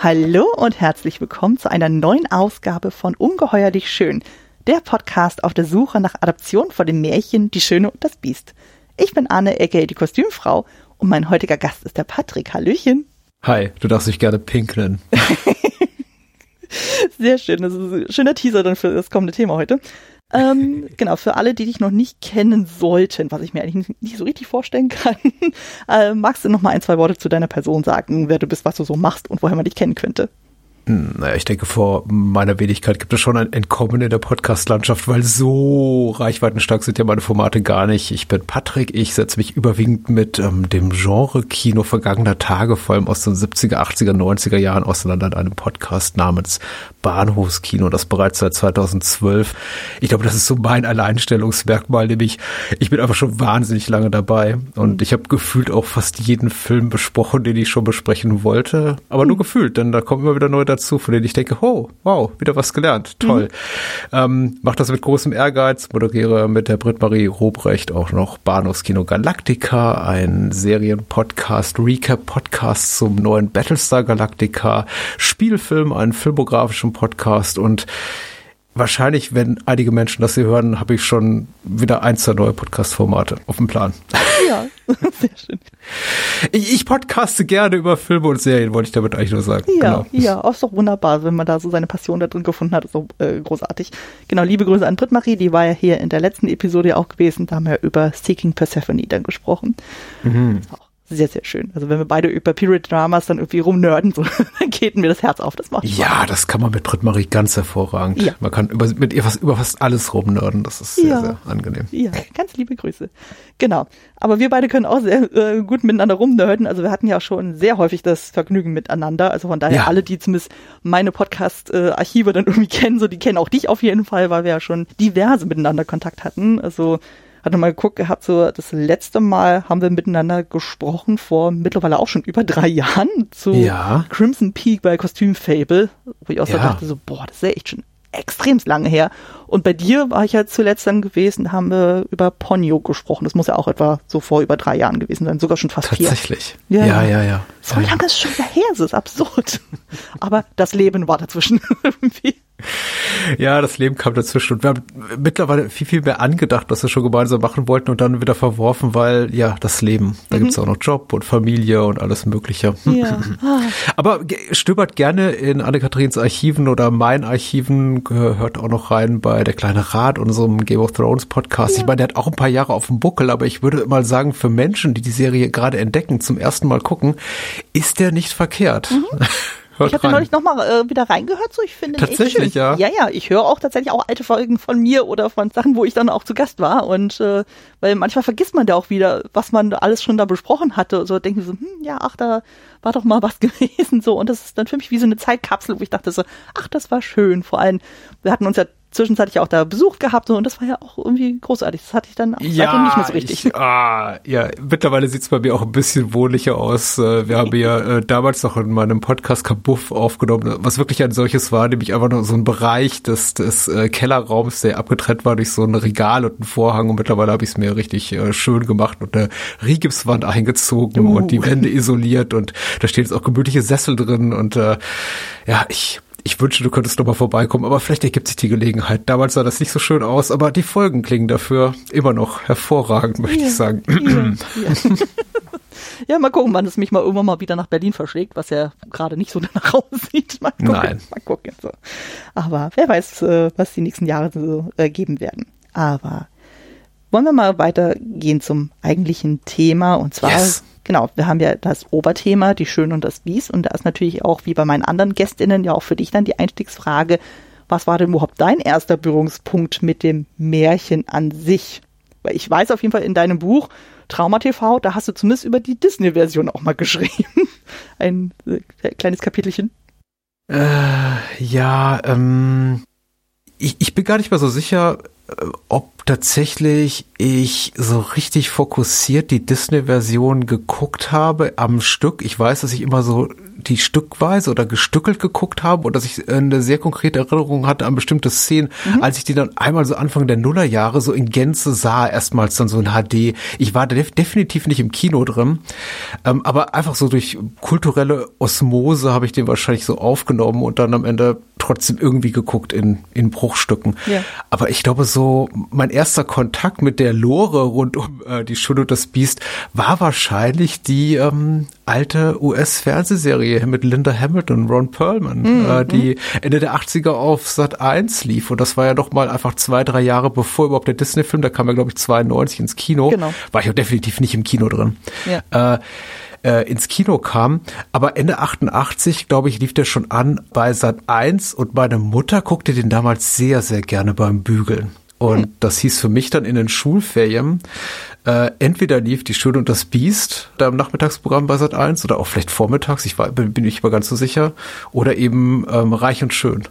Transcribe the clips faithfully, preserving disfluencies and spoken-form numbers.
Hallo und herzlich willkommen zu einer neuen Ausgabe von Ungeheuerlich Schön, der Podcast auf der Suche nach Adaption von dem Märchen Die Schöne und das Biest. Ich bin Anne, aka die Kostümfrau, und mein heutiger Gast ist der Patrick. Hallöchen. Hi, du darfst dich gerne Pink nennen. Sehr schön, das ist ein schöner Teaser dann für das kommende Thema heute. ähm, genau, für alle, die dich noch nicht kennen sollten, was ich mir eigentlich nicht, nicht so richtig vorstellen kann, äh, magst du noch mal ein, zwei Worte zu deiner Person sagen, wer du bist, was du so machst und woher man dich kennen könnte? Naja, ich denke, vor meiner Wenigkeit gibt es schon ein Entkommen in der Podcast-Landschaft, weil so reichweitenstark sind ja meine Formate gar nicht. Ich bin Patrick, ich setze mich überwiegend mit ähm, dem Genre-Kino vergangener Tage, vor allem aus den siebziger, achtziger, neunziger Jahren auseinander in einem Podcast namens Bahnhofskino, das bereits seit zweitausendzwölf. Ich glaube, das ist so mein Alleinstellungsmerkmal, nämlich ich bin einfach schon wahnsinnig lange dabei und ich habe gefühlt auch fast jeden Film besprochen, den ich schon besprechen wollte, aber nur gefühlt, denn da kommen immer wieder neue dazu, von denen ich denke, oh, wow, wieder was gelernt, toll. Mhm. Ähm, mach das mit großem Ehrgeiz, moderiere mit der Britt-Marie Robrecht auch noch Bahnhofskino Galactica, ein Serienpodcast, Recap-Podcast zum neuen Battlestar Galactica, Spielfilm, einen filmografischen Podcast und wahrscheinlich, wenn einige Menschen das hier hören, habe ich schon wieder ein, zwei neue Podcast-Formate auf dem Plan. Ja, sehr schön. Ich, ich podcaste gerne über Filme und Serien, wollte ich damit eigentlich nur sagen. Ja, genau. Ja, auch ist doch wunderbar, wenn man da so seine Passion da drin gefunden hat, ist so äh, großartig. Genau, liebe Grüße an Britt-Marie, die war ja hier in der letzten Episode auch gewesen, da haben wir über Seeking Persephone dann gesprochen. Mhm. Das war auch sehr, sehr schön. Also wenn wir beide über Period Dramas dann irgendwie rumnörden, so, dann geht mir das Herz auf. Das macht Spaß. Ja, das kann man mit Britt-Marie ganz hervorragend. Ja. Man kann über, mit ihr fast, über fast alles rumnörden. Das ist sehr, ja. sehr angenehm. Ja, ganz liebe Grüße. Genau. Aber wir beide können auch sehr äh, gut miteinander rumnörden. Also wir hatten ja schon sehr häufig das Vergnügen miteinander. Also von daher ja. alle, die zumindest meine Podcast-Archive äh, dann irgendwie kennen, so die kennen auch dich auf jeden Fall, weil wir ja schon diverse miteinander Kontakt hatten. Also hatte mal geguckt gehabt, so das letzte Mal haben wir miteinander gesprochen vor mittlerweile auch schon über drei Jahren zu ja. Crimson Peak bei Kostümfable, wo ich auch so ja. dachte, so boah, das ist ja echt schon extrem lange her. Und bei dir war ich ja zuletzt dann gewesen, haben wir über Ponyo gesprochen. Das muss ja auch etwa so vor über drei Jahren gewesen sein, sogar schon fast vier. Tatsächlich. Ja, ja, ja. ja. So ja. lange ist es schon wieder her, das ist absurd. Aber das Leben war dazwischen irgendwie. Ja, das Leben kam dazwischen und wir haben mittlerweile viel, viel mehr angedacht, was wir schon gemeinsam machen wollten und dann wieder verworfen, weil, ja, das Leben, da mhm. gibt's auch noch Job und Familie und alles Mögliche. Ja. Aber stöbert gerne in Anne-Katharins Archiven oder meinen Archiven, hört auch noch rein bei Der kleine Rat, unserem Game of Thrones Podcast. Ja. Ich meine, der hat auch ein paar Jahre auf dem Buckel, aber ich würde mal sagen, für Menschen, die die Serie gerade entdecken, zum ersten Mal gucken, ist der nicht verkehrt. Mhm. Hört ich habe neulich nochmal äh, wieder reingehört, so ich finde tatsächlich, echt schön. ja. Ja, ja, ich höre auch tatsächlich auch alte Folgen von mir oder von Sachen, wo ich dann auch zu Gast war und äh, weil manchmal vergisst man da auch wieder, was man alles schon da besprochen hatte, so denken so, hm, ja, ach, da war doch mal was gewesen, so und das ist dann für mich wie so eine Zeitkapsel, wo ich dachte so, ach, das war schön, vor allem, wir hatten uns ja zwischenzeitlich auch da Besuch gehabt so, und das war ja auch irgendwie großartig. Das hatte ich dann auch ja, seitdem nicht mehr so richtig. Ich, ah, ja, mittlerweile sieht's bei mir auch ein bisschen wohnlicher aus. Wir haben ja äh, damals noch in meinem Podcast Kabuff aufgenommen, was wirklich ein solches war, nämlich einfach nur so ein Bereich des, des äh, Kellerraums, der abgetrennt war durch so ein Regal und einen Vorhang und mittlerweile habe ich es mir richtig äh, schön gemacht und eine Rigipswand eingezogen uh. und die Wände isoliert und da stehen jetzt auch gemütliche Sessel drin und äh, ja, ich Ich wünsche, du könntest noch mal vorbeikommen, aber vielleicht ergibt sich die Gelegenheit. Damals sah das nicht so schön aus, aber die Folgen klingen dafür immer noch hervorragend, möchte ja, ich sagen. Ja, ja. ja, mal gucken, wann es mich mal irgendwann mal wieder nach Berlin verschlägt, was ja gerade nicht so danach aussieht. Mal gucken, Nein. Mal gucken. So. Aber wer weiß, was die nächsten Jahre so geben werden. Aber wollen wir mal weitergehen zum eigentlichen Thema und zwar yes. Genau, wir haben ja das Oberthema, die Schöne und das Biest. Und da ist natürlich auch, wie bei meinen anderen GästInnen, ja auch für dich dann die Einstiegsfrage, was war denn überhaupt dein erster Berührungspunkt mit dem Märchen an sich? Weil ich weiß auf jeden Fall in deinem Buch Trauma T V, da hast du zumindest über die Disney-Version auch mal geschrieben. Ein äh, kleines Kapitelchen. Äh, ja, ähm, ich, ich bin gar nicht mehr so sicher, ob tatsächlich ich so richtig fokussiert die Disney-Version geguckt habe am Stück. Ich weiß, dass ich immer so die stückweise oder gestückelt geguckt habe und dass ich eine sehr konkrete Erinnerung hatte an bestimmte Szenen, mhm. als ich die dann einmal so Anfang der Nullerjahre so in Gänze sah, erstmals dann so in H D. Ich war def- definitiv nicht im Kino drin, ähm, aber einfach so durch kulturelle Osmose habe ich den wahrscheinlich so aufgenommen und dann am Ende trotzdem irgendwie geguckt in, in Bruchstücken. Ja. Aber ich glaube so, mein erster Kontakt mit der Lore rund um äh, die Schöne und das Biest war wahrscheinlich die ähm, alte U S-Fernsehserie mit Linda Hamilton und Ron Perlman, mhm. äh, die Ende der achtziger auf Sat eins lief. Und das war ja doch mal einfach zwei, drei Jahre bevor überhaupt der Disney-Film, da kam ja glaube ich zweiundneunzig ins Kino. Genau. War ich auch definitiv nicht im Kino drin. Ja. Äh, äh, ins Kino kam. Aber Ende achtundachtzig, glaube ich, lief der schon an bei Sat eins und meine Mutter guckte den damals sehr, sehr gerne beim Bügeln. Und das hieß für mich dann in den Schulferien, äh, entweder lief Die Schöne und das Biest da im Nachmittagsprogramm bei Sat eins oder auch vielleicht vormittags, ich war, bin, bin ich mal ganz so sicher, oder eben ähm, Reich und Schön.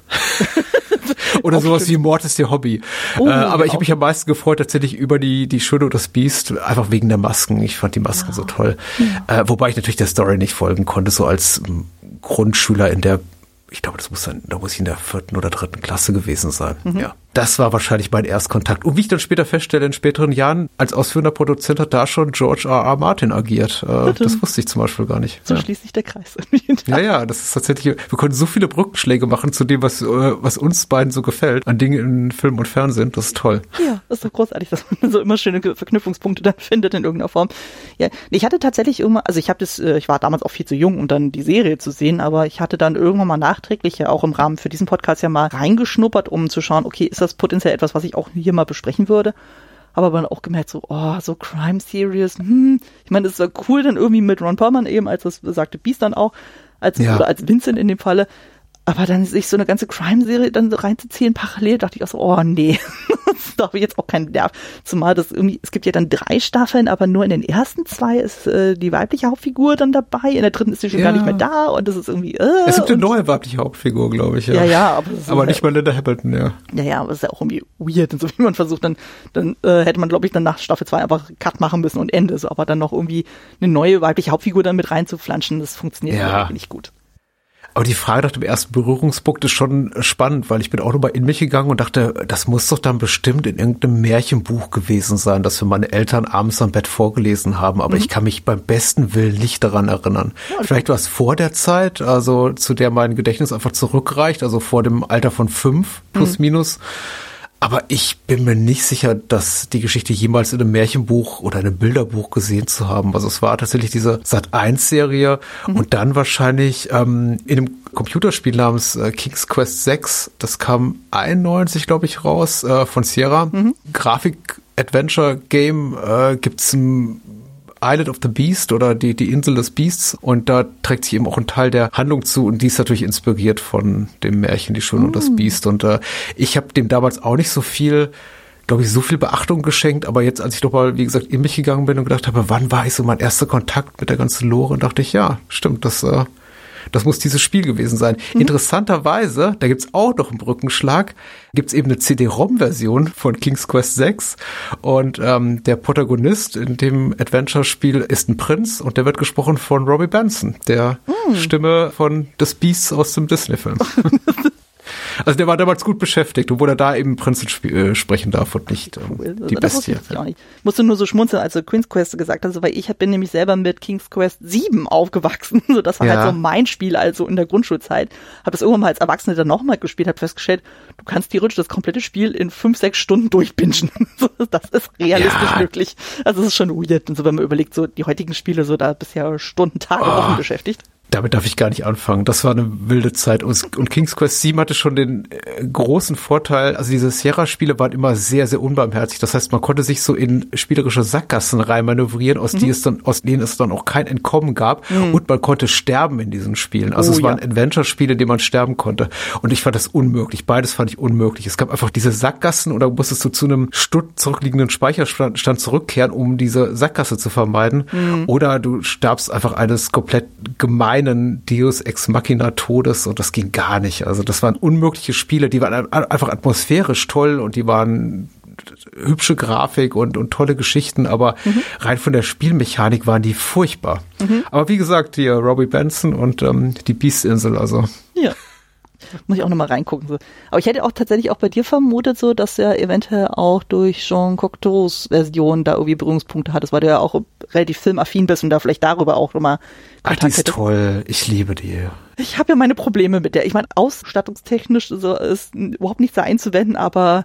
Oder auch sowas stimmt. Wie Mord ist ihr Hobby. Oh, äh, aber ich habe mich am meisten gefreut tatsächlich über die die Schöne und das Biest, einfach wegen der Masken. Ich fand die Masken ja. so toll. Ja. Äh, wobei ich natürlich der Story nicht folgen konnte, so als ähm, Grundschüler in der, ich glaube, das muss dann, da muss ich in der vierten oder dritten Klasse gewesen sein. Mhm. Ja. Das war wahrscheinlich mein Erstkontakt. Und wie ich dann später feststelle, in späteren Jahren, als ausführender Produzent hat da schon George R. R. Martin agiert. Äh, das wusste ich zum Beispiel gar nicht. So ja. schließt sich der Kreis. ja, ja, das ist tatsächlich, wir können so viele Brückenschläge machen zu dem, was, äh, was uns beiden so gefällt, an Dingen in Film und Fernsehen. Das ist toll. Ja, das ist doch großartig, dass man so immer schöne Verknüpfungspunkte dann findet in irgendeiner Form. Ja, ich hatte tatsächlich immer, also ich habe das, ich war damals auch viel zu jung, um dann die Serie zu sehen, aber ich hatte dann irgendwann mal nachträglich ja auch im Rahmen für diesen Podcast ja mal reingeschnuppert, um zu schauen, okay, ist das potenziell etwas, was ich auch hier mal besprechen würde. Aber dann auch gemerkt, so, oh, so Crime Series, hm. Ich meine, es ist ja cool dann irgendwie mit Ron Perlman eben, als das besagte Biest dann auch, als, ja. oder als Vincent in dem Falle. Aber dann sich so eine ganze Crime-Serie dann so reinzuziehen parallel, dachte ich auch so, oh nee, da habe ich jetzt auch keinen Nerv. Zumal das irgendwie, es gibt ja dann drei Staffeln, aber nur in den ersten zwei ist äh, die weibliche Hauptfigur dann dabei, in der dritten ist sie schon ja. gar nicht mehr da und das ist irgendwie, äh. Es gibt eine neue weibliche Hauptfigur, glaube ich, ja. Ja, ja, aber, aber nicht mal Linda Hamilton, ja. Ja, ja, aber es ist ja auch irgendwie weird und so wie man versucht, dann, dann äh, hätte man, glaube ich, dann nach Staffel zwei einfach Cut machen müssen und Ende, so, aber dann noch irgendwie eine neue weibliche Hauptfigur dann mit reinzuflanschen, das funktioniert ja irgendwie nicht gut. Aber die Frage nach dem ersten Berührungspunkt ist schon spannend, weil ich bin auch nochmal in mich gegangen und dachte, das muss doch dann bestimmt in irgendeinem Märchenbuch gewesen sein, das für meine Eltern abends am Bett vorgelesen haben. Aber mhm. ich kann mich beim besten Willen nicht daran erinnern. Ja, vielleicht war es vor der Zeit, also zu der mein Gedächtnis einfach zurückreicht, also vor dem Alter von fünf plus mhm. minus. Aber ich bin mir nicht sicher, dass die Geschichte jemals in einem Märchenbuch oder einem Bilderbuch gesehen zu haben. Also es war tatsächlich diese Sat eins Serie mhm. und dann wahrscheinlich ähm, in einem Computerspiel namens äh, King's Quest sechs. Das kam einundneunzig, glaube ich, raus äh, von Sierra. Mhm. Grafik-Adventure-Game äh, gibt's ein Island of the Beast oder die die Insel des Biests und da trägt sich eben auch ein Teil der Handlung zu und die ist natürlich inspiriert von dem Märchen Die Schöne mm. und das Biest und äh, ich habe dem damals auch nicht so viel, glaube ich, so viel Beachtung geschenkt, aber jetzt, als ich doch mal, wie gesagt, in mich gegangen bin und gedacht habe, wann war ich so mein erster Kontakt mit der ganzen Lore, und dachte ich, ja, stimmt, das äh, das muss dieses Spiel gewesen sein. Mhm. Interessanterweise, da gibt's auch noch einen Brückenschlag, gibt's eben eine C D-ROM-Version von King's Quest sechs und ähm, der Protagonist in dem Adventure-Spiel ist ein Prinz und der wird gesprochen von Robbie Benson, der mhm. Stimme von des Beasts aus dem Disney-Film. Also der war damals gut beschäftigt, obwohl er da eben Prinzen sp- äh, sprechen darf und nicht ähm, cool. die das Bestie. Ich auch nicht. Musste nur so schmunzeln, als du King's Quest gesagt hast, weil ich bin nämlich selber mit King's Quest sieben aufgewachsen. So, das war ja. halt so mein Spiel, also in der Grundschulzeit. Hab das irgendwann mal als Erwachsene dann nochmal gespielt, hab festgestellt, du kannst theoretisch das komplette Spiel in fünf, sechs Stunden durchbingen. Das ist realistisch ja. möglich. Also es ist schon weird. Und so, wenn man überlegt, so die heutigen Spiele, so da bist du ja Stunden, Tage, oh. Wochen beschäftigt. Damit darf ich gar nicht anfangen. Das war eine wilde Zeit. Und King's Quest sieben hatte schon den äh, großen Vorteil, also diese Sierra-Spiele waren immer sehr, sehr unbarmherzig. Das heißt, man konnte sich so in spielerische Sackgassen reinmanövrieren, aus, mhm. die es dann, aus denen es dann auch kein Entkommen gab. Mhm. Und man konnte sterben in diesen Spielen. Also oh, es waren ja. Adventure-Spiele, in denen man sterben konnte. Und ich fand das unmöglich. Beides fand ich unmöglich. Es gab einfach diese Sackgassen oder musstest du zu einem Stutt zurückliegenden Speicherstand zurückkehren, um diese Sackgasse zu vermeiden. Mhm. Oder du starbst einfach eines komplett gemeinen Deus Ex Machina Todes und das ging gar nicht. Also das waren unmögliche Spiele, die waren einfach atmosphärisch toll und die waren hübsche Grafik und, und tolle Geschichten, aber mhm. rein von der Spielmechanik waren die furchtbar. Mhm. Aber wie gesagt, hier Robbie Benson und ähm, die Beastinsel, also. Ja. Muss ich auch nochmal reingucken. So. Aber ich hätte auch tatsächlich auch bei dir vermutet, so, dass er eventuell auch durch Jean Cocteaus Version da irgendwie Berührungspunkte hat, weil du ja auch relativ filmaffin bist und da vielleicht darüber auch nochmal Kontakt hättest. Ach, die ist toll. Ich liebe die. Ich habe ja meine Probleme mit der. Ich meine, ausstattungstechnisch so ist überhaupt nichts da einzuwenden, aber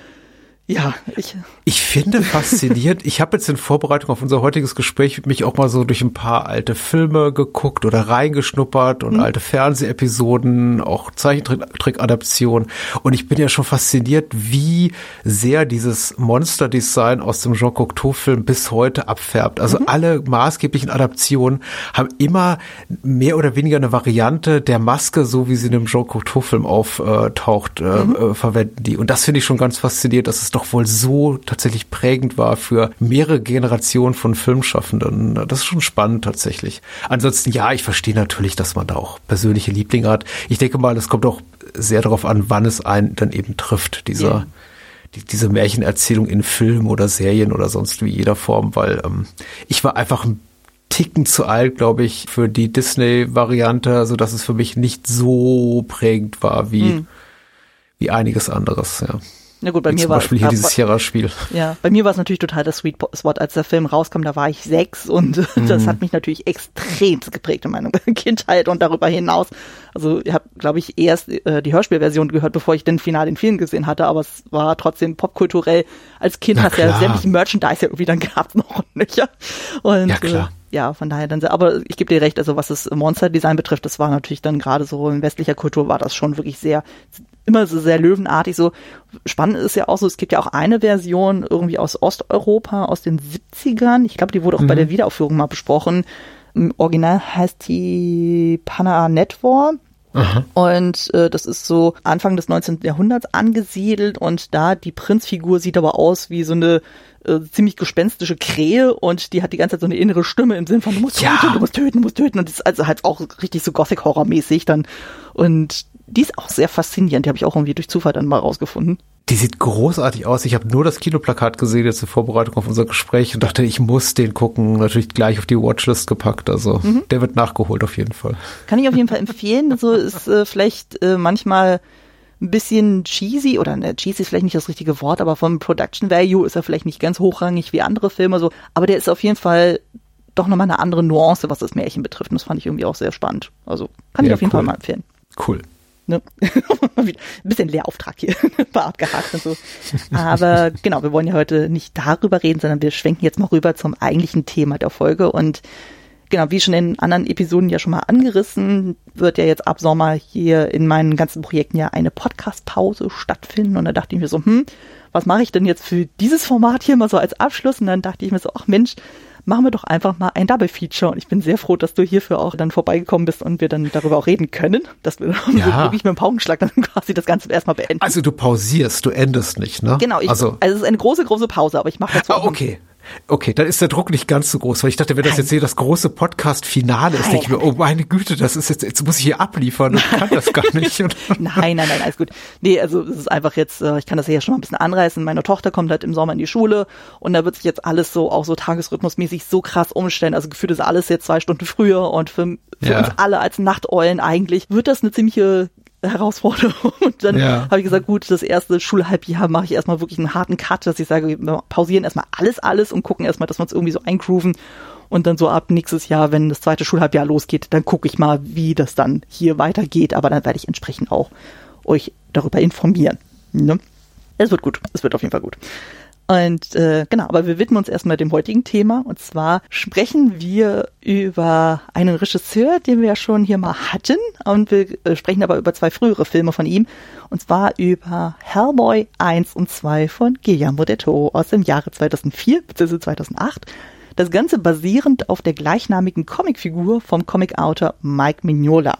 ja, ich. Ich finde faszinierend. Ich habe jetzt in Vorbereitung auf unser heutiges Gespräch mich auch mal so durch ein paar alte Filme geguckt oder reingeschnuppert und mhm. alte Fernsehepisoden, auch Zeichentrick-Adaptionen. Und ich bin ja schon fasziniert, wie sehr dieses Monster-Design aus dem Jean Cocteau-Film bis heute abfärbt. Also mhm. alle maßgeblichen Adaptionen haben immer mehr oder weniger eine Variante der Maske, so wie sie in dem Jean Cocteau-Film auftaucht, mhm. äh, verwenden die. Und das finde ich schon ganz faszinierend, dass es doch wohl so tatsächlich prägend war für mehrere Generationen von Filmschaffenden. Das ist schon spannend tatsächlich. Ansonsten, ja, ich verstehe natürlich, dass man da auch persönliche Lieblinge hat. Ich denke mal, es kommt auch sehr darauf an, wann es einen dann eben trifft, dieser, yeah. die, diese Märchenerzählung in Filmen oder Serien oder sonst wie jeder Form, weil ähm, ich war einfach ein Ticken zu alt, glaube ich, für die Disney-Variante, so dass es für mich nicht so prägend war wie, hm. wie einiges anderes, ja. Na gut, bei mir zum war Beispiel hier dieses Sierra-Spiel. Ja, bei mir war es natürlich total das Sweet Spot, als der Film rauskam, da war ich sechs und mhm. das hat mich natürlich extrem geprägt in meiner Kindheit und darüber hinaus. Also ich habe, glaube ich, erst äh, die Hörspielversion gehört, bevor ich den Final den Film gesehen hatte, aber es war trotzdem popkulturell. Als Kind hast du ja sämtliche Merchandise ja irgendwie dann gehabt noch und nöcher. Und, ja, klar. Äh, Ja, von daher dann sehr, aber ich gebe dir recht, also was das Monster-Design betrifft, das war natürlich dann gerade so in westlicher Kultur war das schon wirklich sehr, immer so sehr löwenartig so. Spannend ist ja auch so, es gibt ja auch eine Version irgendwie aus Osteuropa, aus den siebzigern, ich glaube, die wurde auch mhm. bei der Wiederaufführung mal besprochen. Im Original heißt die Panna Netwar. Aha. Und äh, das ist so Anfang des neunzehnten Jahrhunderts angesiedelt und da die Prinzfigur sieht aber aus wie so eine äh, ziemlich gespenstische Krähe und die hat die ganze Zeit so eine innere Stimme im Sinn von du musst ja. töten, du musst töten, du musst töten und das ist also halt auch richtig so Gothic-Horror-mäßig dann und die ist auch sehr faszinierend, die habe ich auch irgendwie durch Zufall dann mal rausgefunden. Die sieht großartig aus. Ich habe nur das Kinoplakat gesehen jetzt in Vorbereitung auf unser Gespräch und dachte, ich muss den gucken. Natürlich gleich auf die Watchlist gepackt. Also mhm. der wird nachgeholt auf jeden Fall. Kann ich auf jeden Fall empfehlen. So ist äh, vielleicht äh, manchmal ein bisschen cheesy oder ne, cheesy ist vielleicht nicht das richtige Wort, aber vom Production Value ist er vielleicht nicht ganz hochrangig wie andere Filme. So, aber der ist auf jeden Fall doch nochmal eine andere Nuance, was das Märchen betrifft. Und das fand ich irgendwie auch sehr spannend. Also kann ja, ich auf jeden cool. Fall mal empfehlen. Cool. Ne? Ein bisschen Lehrauftrag hier, war abgehakt und so. Aber genau, wir wollen ja heute nicht darüber reden, sondern wir schwenken jetzt mal rüber zum eigentlichen Thema der Folge. Und genau, wie schon in anderen Episoden ja schon mal angerissen, wird ja jetzt ab Sommer hier in meinen ganzen Projekten ja eine Podcast-Pause stattfinden. Und da dachte ich mir so, hm, was mache ich denn jetzt für dieses Format hier mal so als Abschluss? Und dann dachte ich mir so, ach Mensch, machen wir doch einfach mal ein Double-Feature. Und ich bin sehr froh, dass du hierfür auch dann vorbeigekommen bist und wir dann darüber auch reden können, dass wir ja. wirklich mit dem Paukenschlag dann quasi das Ganze erstmal beenden. Also du pausierst, du endest nicht, ne? Genau, ich, also, also es ist eine große, große Pause, aber ich mache dazu ah, okay. Okay, dann ist der Druck nicht ganz so groß, weil ich dachte, wenn das Nein. jetzt hier das große Podcast-Finale ist, denke ich mir, oh meine Güte, das ist jetzt, jetzt muss ich hier abliefern und kann das gar nicht. nein, nein, nein, alles gut. Nee, also es ist einfach jetzt, ich kann das hier schon mal ein bisschen anreißen. Meine Tochter kommt halt im Sommer in die Schule und da wird sich jetzt alles so, auch so tagesrhythmusmäßig so krass umstellen. Also gefühlt ist alles jetzt zwei Stunden früher und für, für ja. uns alle als Nachteulen eigentlich wird das eine ziemliche Herausforderung. Und dann ja. habe ich gesagt, gut, das erste Schulhalbjahr mache ich erstmal wirklich einen harten Cut, dass ich sage, wir pausieren erstmal alles, alles und gucken erstmal, dass wir uns irgendwie so eingrooven. Und dann so ab nächstes Jahr, wenn das zweite Schulhalbjahr losgeht, dann gucke ich mal, wie das dann hier weitergeht. Aber dann werde ich entsprechend auch euch darüber informieren. Ne? Es wird gut. Es wird auf jeden Fall gut. Und äh, genau, aber wir widmen uns erstmal dem heutigen Thema. Und zwar sprechen wir über einen Regisseur, den wir ja schon hier mal hatten. Und wir äh, sprechen aber über zwei frühere Filme von ihm. Und zwar über Hellboy eins und zwei von Guillermo del Toro aus dem Jahre zweitausendvier bzw. zweitausendacht. Das Ganze basierend auf der gleichnamigen Comicfigur vom Comic-Autor Mike Mignola.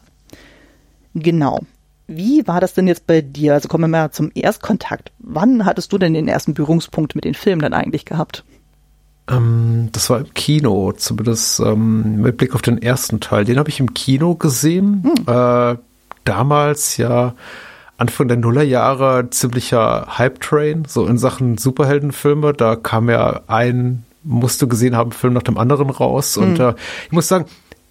Genau. Wie war das denn jetzt bei dir? Also kommen wir mal zum Erstkontakt. Wann hattest du denn den ersten Berührungspunkt mit den Filmen dann eigentlich gehabt? Ähm, das war im Kino, zumindest ähm, mit Blick auf den ersten Teil. Den habe ich im Kino gesehen. Hm. Äh, damals ja Anfang der Nullerjahre ziemlicher Hype-Train, so in Sachen Superheldenfilme. Da kam ja ein, musst du gesehen haben, Film nach dem anderen raus. Und mhm. äh, ich muss sagen,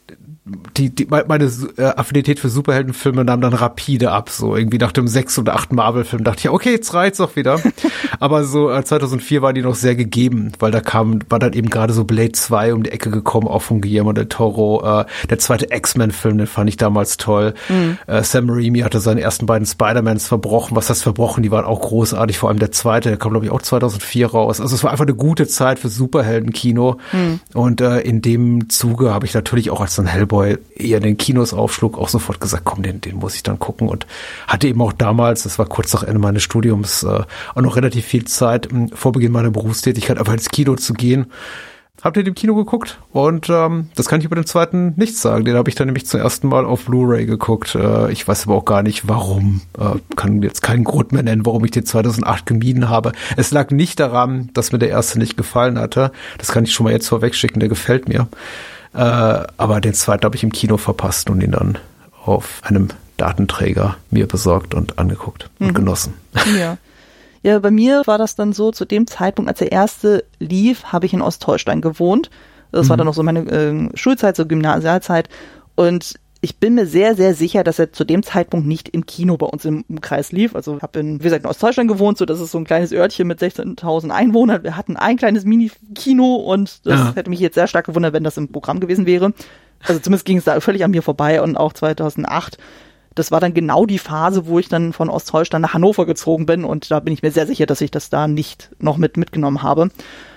die, die, meine äh, Affinität für Superheldenfilme nahm dann rapide ab. So irgendwie nach dem sechs oder acht Marvel-Film dachte ich, okay, jetzt reicht's auch wieder. Aber so äh, zweitausendvier war die noch sehr gegeben, weil da kam, war dann eben gerade so Blade zwei um die Ecke gekommen, auch von Guillermo del Toro. Äh, der zweite X-Men-Film, den fand ich damals toll. Mhm. Äh, Sam Raimi hatte seine ersten beiden Spider-Mans verbrochen. Was heißt verbrochen? Die waren auch großartig. Vor allem der zweite, der kam, glaube ich, auch zweitausendvier raus. Also es war einfach eine gute Zeit für Superhelden-Kino. Mhm. Und äh, in dem Zuge habe ich natürlich auch als dann Hellboy eher in den Kinos aufschlug, auch sofort gesagt, komm, den, den muss ich dann gucken, und hatte eben auch damals, das war kurz nach Ende meines Studiums, äh, auch noch relativ viel Zeit, m, vor Beginn meiner Berufstätigkeit einfach ins Kino zu gehen. Habt ihr den im Kino geguckt? Und ähm, das kann ich über den zweiten nicht sagen. Den habe ich dann nämlich zum ersten Mal auf Blu-ray geguckt. Äh, ich weiß aber auch gar nicht, warum. Äh, kann jetzt keinen Grund mehr nennen, warum ich den zweitausendacht gemieden habe. Es lag nicht daran, dass mir der erste nicht gefallen hatte. Das kann ich schon mal jetzt vorwegschicken, der gefällt mir. Äh, aber den zweiten habe ich im Kino verpasst und ihn dann auf einem Datenträger mir besorgt und angeguckt und mhm. genossen. Ja. Ja, bei mir war das dann so, zu dem Zeitpunkt, als der erste lief, habe ich in Ostholstein gewohnt. Das mhm. war dann noch so meine äh, Schulzeit, so Gymnasialzeit. Und ich bin mir sehr, sehr sicher, dass er zu dem Zeitpunkt nicht im Kino bei uns im, im Kreis lief. Also ich habe in, wie gesagt, in Ostholstein gewohnt, so das ist so ein kleines Örtchen mit sechzehntausend Einwohnern. Wir hatten ein kleines Mini-Kino und das ja. hätte mich jetzt sehr stark gewundert, wenn das im Programm gewesen wäre. Also zumindest ging es da völlig an mir vorbei, und auch zweitausendacht. Das war dann genau die Phase, wo ich dann von Ostholstein nach Hannover gezogen bin, und da bin ich mir sehr sicher, dass ich das da nicht noch mit mitgenommen habe.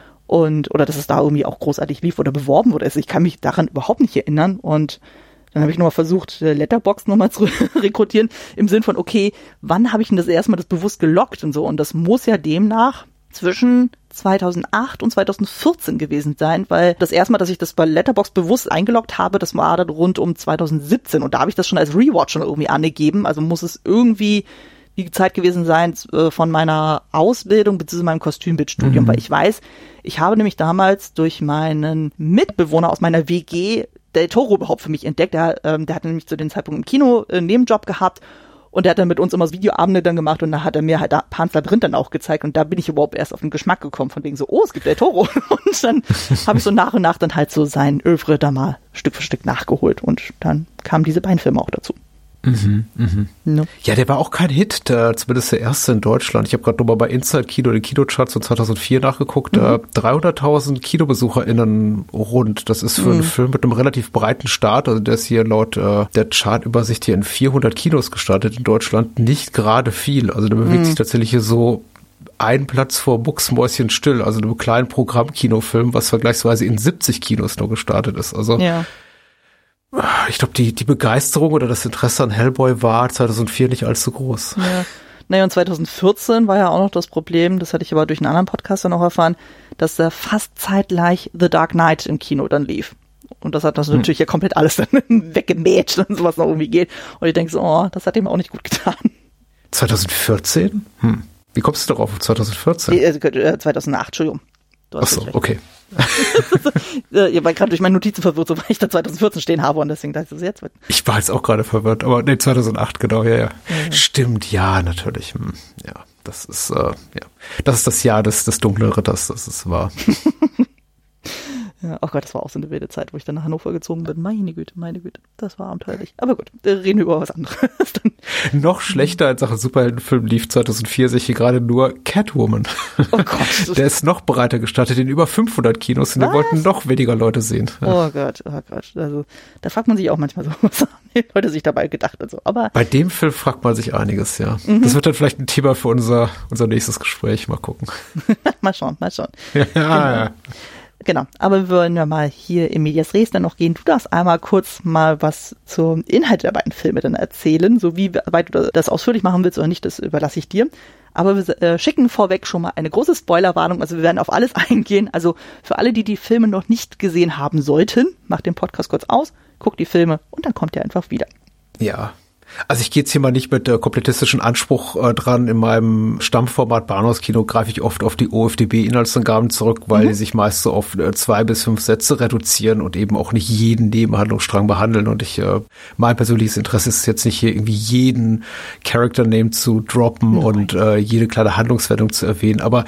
Und, oder dass es da irgendwie auch großartig lief oder beworben wurde. Also ich kann mich daran überhaupt nicht erinnern, und dann habe ich nochmal versucht, Letterboxd nochmal zu rekrutieren, im Sinn von, okay, wann habe ich denn das erstmal das bewusst gelockt und so, und das muss ja demnach zwischen zweitausendacht und zweitausendvierzehn gewesen sein, weil das erste Mal, dass ich das bei Letterboxd bewusst eingeloggt habe, das war dann rund um zweitausendsiebzehn, und da habe ich das schon als Rewatch schon irgendwie angegeben, also muss es irgendwie die Zeit gewesen sein äh, von meiner Ausbildung bzw. meinem Kostümbildstudium, mhm. weil ich weiß, ich habe nämlich damals durch meinen Mitbewohner aus meiner W G Del Toro überhaupt für mich entdeckt. Der, ähm, der hat nämlich zu dem Zeitpunkt im Kino einen Nebenjob gehabt, und der hat dann mit uns immer so Videoabende dann gemacht, und da hat er mir halt da Pan's Labyrinth dann auch gezeigt, und da bin ich überhaupt erst auf den Geschmack gekommen, von wegen so, oh, es gibt Del Toro. Und dann habe ich so nach und nach dann halt so sein Övre da mal Stück für Stück nachgeholt, und dann kamen diese beiden Filme auch dazu. Mhm, mhm. No. Ja, der war auch kein Hit, der, zumindest der erste in Deutschland. Ich habe gerade nochmal bei Inside Kino, den Kinocharts von zweitausendvier nachgeguckt. Mhm. dreihunderttausend KinobesucherInnen rund. Das ist für mhm. einen Film mit einem relativ breiten Start, also der ist hier laut äh, der Chartübersicht hier in vierhundert Kinos gestartet in Deutschland, nicht gerade viel. Also der bewegt mhm. sich tatsächlich hier so ein Platz vor Mucksmäuschen still, also einem kleinen Programmkinofilm, was vergleichsweise in siebzig Kinos nur gestartet ist. Also ja. Ich glaube, die, die Begeisterung oder das Interesse an Hellboy war zweitausendvier nicht allzu groß. Ja. Naja, und zweitausendvierzehn war ja auch noch das Problem, das hatte ich aber durch einen anderen Podcast dann auch erfahren, dass da fast zeitgleich The Dark Knight im Kino dann lief. Und das hat das hm. natürlich ja komplett alles dann weggemäht und sowas noch irgendwie geht. Und ich denke so, oh, das hat ihm auch nicht gut getan. zweitausendvierzehn? Hm. Wie kommst du darauf auf zweitausendvierzehn? Äh, zweitausendacht, Entschuldigung. Ach so, okay. Ihr war gerade durch meine Notizen verwirrt, so weil ich da zweitausendvierzehn stehen habe, und deswegen dachte ich so jetzt. Ich war jetzt auch gerade verwirrt, aber nee, zweitausendacht, genau, ja, ja. Mhm. Stimmt, ja, natürlich. Hm, ja, das ist, äh, ja. Das ist das Jahr des, des dunklen Ritters, das ist wahr. Ja, oh Gott, das war auch so eine wilde Zeit, wo ich dann nach Hannover gezogen bin. Meine Güte, meine Güte, das war abenteuerlich. Aber gut, reden wir über was anderes. Noch schlechter als Sachen Superheldenfilm lief zweitausendvier sich hier gerade nur Catwoman. Oh Gott. Der ist noch breiter gestartet in über fünfhundert Kinos, und wir wollten noch weniger Leute sehen. Ja. Oh Gott, oh Gott. Also da fragt man sich auch manchmal so, was haben die Leute sich dabei gedacht und so. Aber bei dem Film fragt man sich einiges, ja. Mhm. Das wird dann vielleicht ein Thema für unser, unser nächstes Gespräch. Mal gucken. Mal schauen, mal schauen. Ja, genau. ja. Genau, aber wir wollen ja mal hier im Medias Res dann noch gehen. Du darfst einmal kurz mal was zum Inhalt der beiden Filme dann erzählen. So wie weit du das ausführlich machen willst oder nicht, das überlasse ich dir. Aber wir äh, schicken vorweg schon mal eine große Spoilerwarnung. Also wir werden auf alles eingehen. Also für alle, die die Filme noch nicht gesehen haben sollten, macht den Podcast kurz aus, guckt die Filme und dann kommt ihr einfach wieder. Ja. Also ich gehe jetzt hier mal nicht mit äh, komplettistischen Anspruch äh, dran. In meinem Stammformat Bahnhofskino greife ich oft auf die O F D B-Inhaltsangaben zurück, weil mhm. die sich meist so auf äh, zwei bis fünf Sätze reduzieren und eben auch nicht jeden Nebenhandlungsstrang behandeln. Und ich, äh, mein persönliches Interesse ist jetzt nicht hier irgendwie jeden Character-Name zu droppen mhm. und äh, jede kleine Handlungswendung zu erwähnen. Aber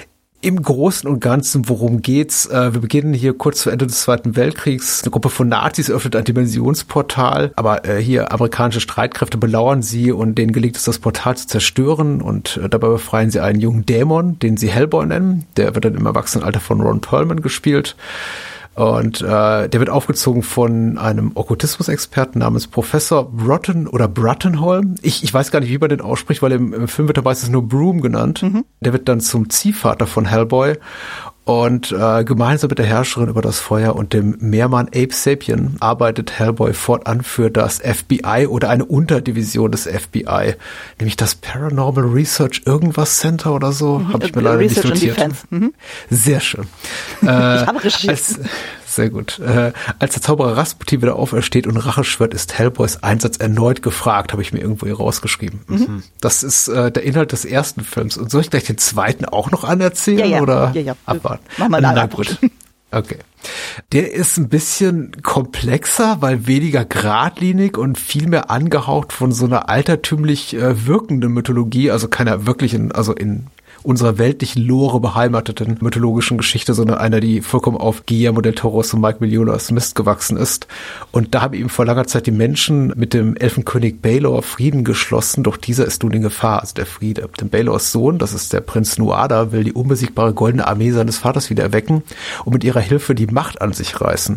im Großen und Ganzen, worum geht's? Äh, wir beginnen hier kurz vor Ende des Zweiten Weltkriegs. Eine Gruppe von Nazis öffnet ein Dimensionsportal, aber äh, hier amerikanische Streitkräfte belauern sie und denen gelingt es, das Portal zu zerstören und äh, dabei befreien sie einen jungen Dämon, den sie Hellboy nennen. Der wird dann im Erwachsenenalter von Ron Perlman gespielt. Und äh, der wird aufgezogen von einem Okkultismus-Experten namens Professor Broughton oder Bruttenholm. Ich, ich weiß gar nicht, wie man den ausspricht, weil im, im Film wird er meistens nur Broom genannt. Mhm. Der wird dann zum Ziehvater von Hellboy. Und äh, gemeinsam mit der Herrscherin über das Feuer und dem Meermann Abe Sapien arbeitet Hellboy fortan für das F B I oder eine Unterdivision des F B I, nämlich das Paranormal Research irgendwas Center oder so, mhm. habe ich mir leider Research nicht notiert. Mhm. Sehr schön. ich äh, habe recherchiert. Als, sehr gut. Äh, als der Zauberer Rasputin wieder aufersteht und Rache schwört, ist Hellboys Einsatz erneut gefragt, habe ich mir irgendwo hier rausgeschrieben. Mhm. Das ist äh, der Inhalt des ersten Films. Und soll ich gleich den zweiten auch noch anerzählen? Ja, ja. Oder ja, ja. abwarten? Mach mal Na gut. Okay. Der ist ein bisschen komplexer, weil weniger geradlinig und viel mehr angehaucht von so einer altertümlich äh, wirkenden Mythologie, also keiner wirklichen, also in unserer weltlichen Lore beheimateten mythologischen Geschichte, sondern einer, die vollkommen auf Guillermo del Toros und Mike Mignola's Mist gewachsen ist. Und da haben eben vor langer Zeit die Menschen mit dem Elfenkönig Baelor Frieden geschlossen, doch dieser ist nun in Gefahr, also der Friede. Denn Baelors Sohn, das ist der Prinz Nuada, will die unbesiegbare goldene Armee seines Vaters wieder erwecken und mit ihrer Hilfe die Macht an sich reißen.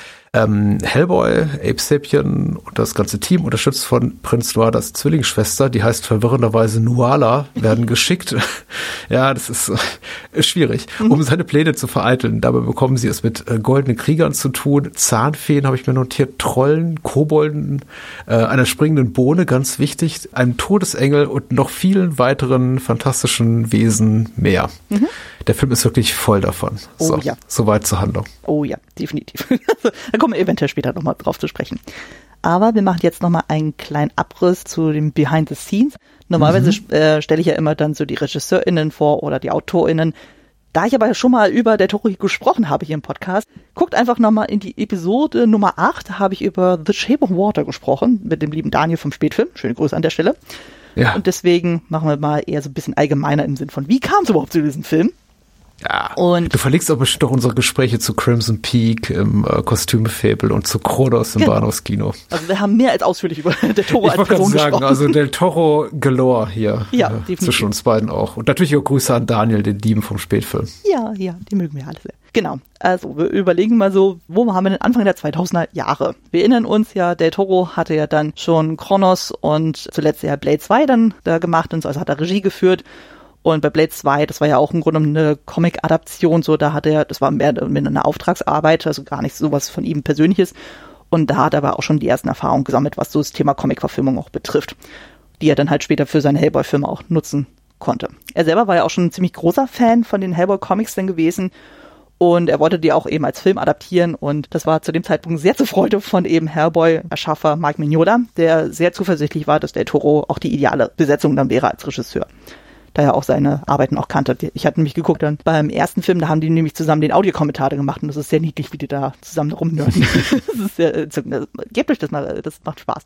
Ähm, Hellboy, Abe Sapien und das ganze Team, unterstützt von Prinz Nuadas Zwillingsschwester, die heißt verwirrenderweise Nuala, werden geschickt. Ja, das ist äh, schwierig, um seine Pläne zu vereiteln. Dabei bekommen sie es mit äh, goldenen Kriegern zu tun, Zahnfeen habe ich mir notiert, Trollen, Kobolden, äh, einer springenden Bohne, ganz wichtig, einem Todesengel und noch vielen weiteren fantastischen Wesen mehr. Mhm. Der Film ist wirklich voll davon. Oh so, ja. Soweit zur Handlung. Oh ja, definitiv. Da kommen wir eventuell später nochmal drauf zu sprechen. Aber wir machen jetzt nochmal einen kleinen Abriss zu den Behind the Scenes. Normalerweise mhm. äh, stelle ich ja immer dann so die RegisseurInnen vor oder die AutorInnen. Da ich aber schon mal über Del Toro gesprochen habe hier im Podcast, guckt einfach nochmal in die Episode Nummer acht, da habe ich über The Shape of Water gesprochen, mit dem lieben Daniel vom Spätfilm. Schöne Grüße an der Stelle. Ja. Und deswegen machen wir mal eher so ein bisschen allgemeiner im Sinn von, wie kam es überhaupt zu diesem Film? Ja, und du verlegst aber bestimmt auch unsere Gespräche zu Crimson Peak im äh, Kostümefabel und zu Kronos im genau. Bahnhofskino. Also wir haben mehr als ausführlich über Del Toro als Person sagen, gesprochen. Also Del Toro galore hier ja, äh, zwischen uns beiden auch. Und natürlich auch Grüße an Daniel, den Lieben vom Spätfilm. Ja, ja, die mögen wir alle sehr. Genau, also wir überlegen mal so, wo haben wir denn Anfang der zweitausender Jahre? Wir erinnern uns ja, Del Toro hatte ja dann schon Kronos und zuletzt ja Blade zwei dann da gemacht und so, also hat er Regie geführt. Und bei Blade zwei, das war ja auch im Grunde eine Comic-Adaption, so, da hat er, das war mehr mit einer Auftragsarbeit, also gar nicht sowas von ihm Persönliches. Und da hat er aber auch schon die ersten Erfahrungen gesammelt, was so das Thema Comic-Verfilmung auch betrifft, die er dann halt später für seine Hellboy-Filme auch nutzen konnte. Er selber war ja auch schon ein ziemlich großer Fan von den Hellboy-Comics dann gewesen. Und er wollte die auch eben als Film adaptieren. Und das war zu dem Zeitpunkt sehr zur Freude von eben Hellboy-Erschaffer Mike Mignola, der sehr zuversichtlich war, dass Del Toro auch die ideale Besetzung dann wäre als Regisseur. Da er auch seine Arbeiten auch kannte. Ich hatte nämlich geguckt, dann beim ersten Film, da haben die nämlich zusammen den Audiokommentar gemacht und das ist sehr niedlich, wie die da zusammen rumnörden. Das ist sehr entzückend. Gebt euch das mal, das macht Spaß.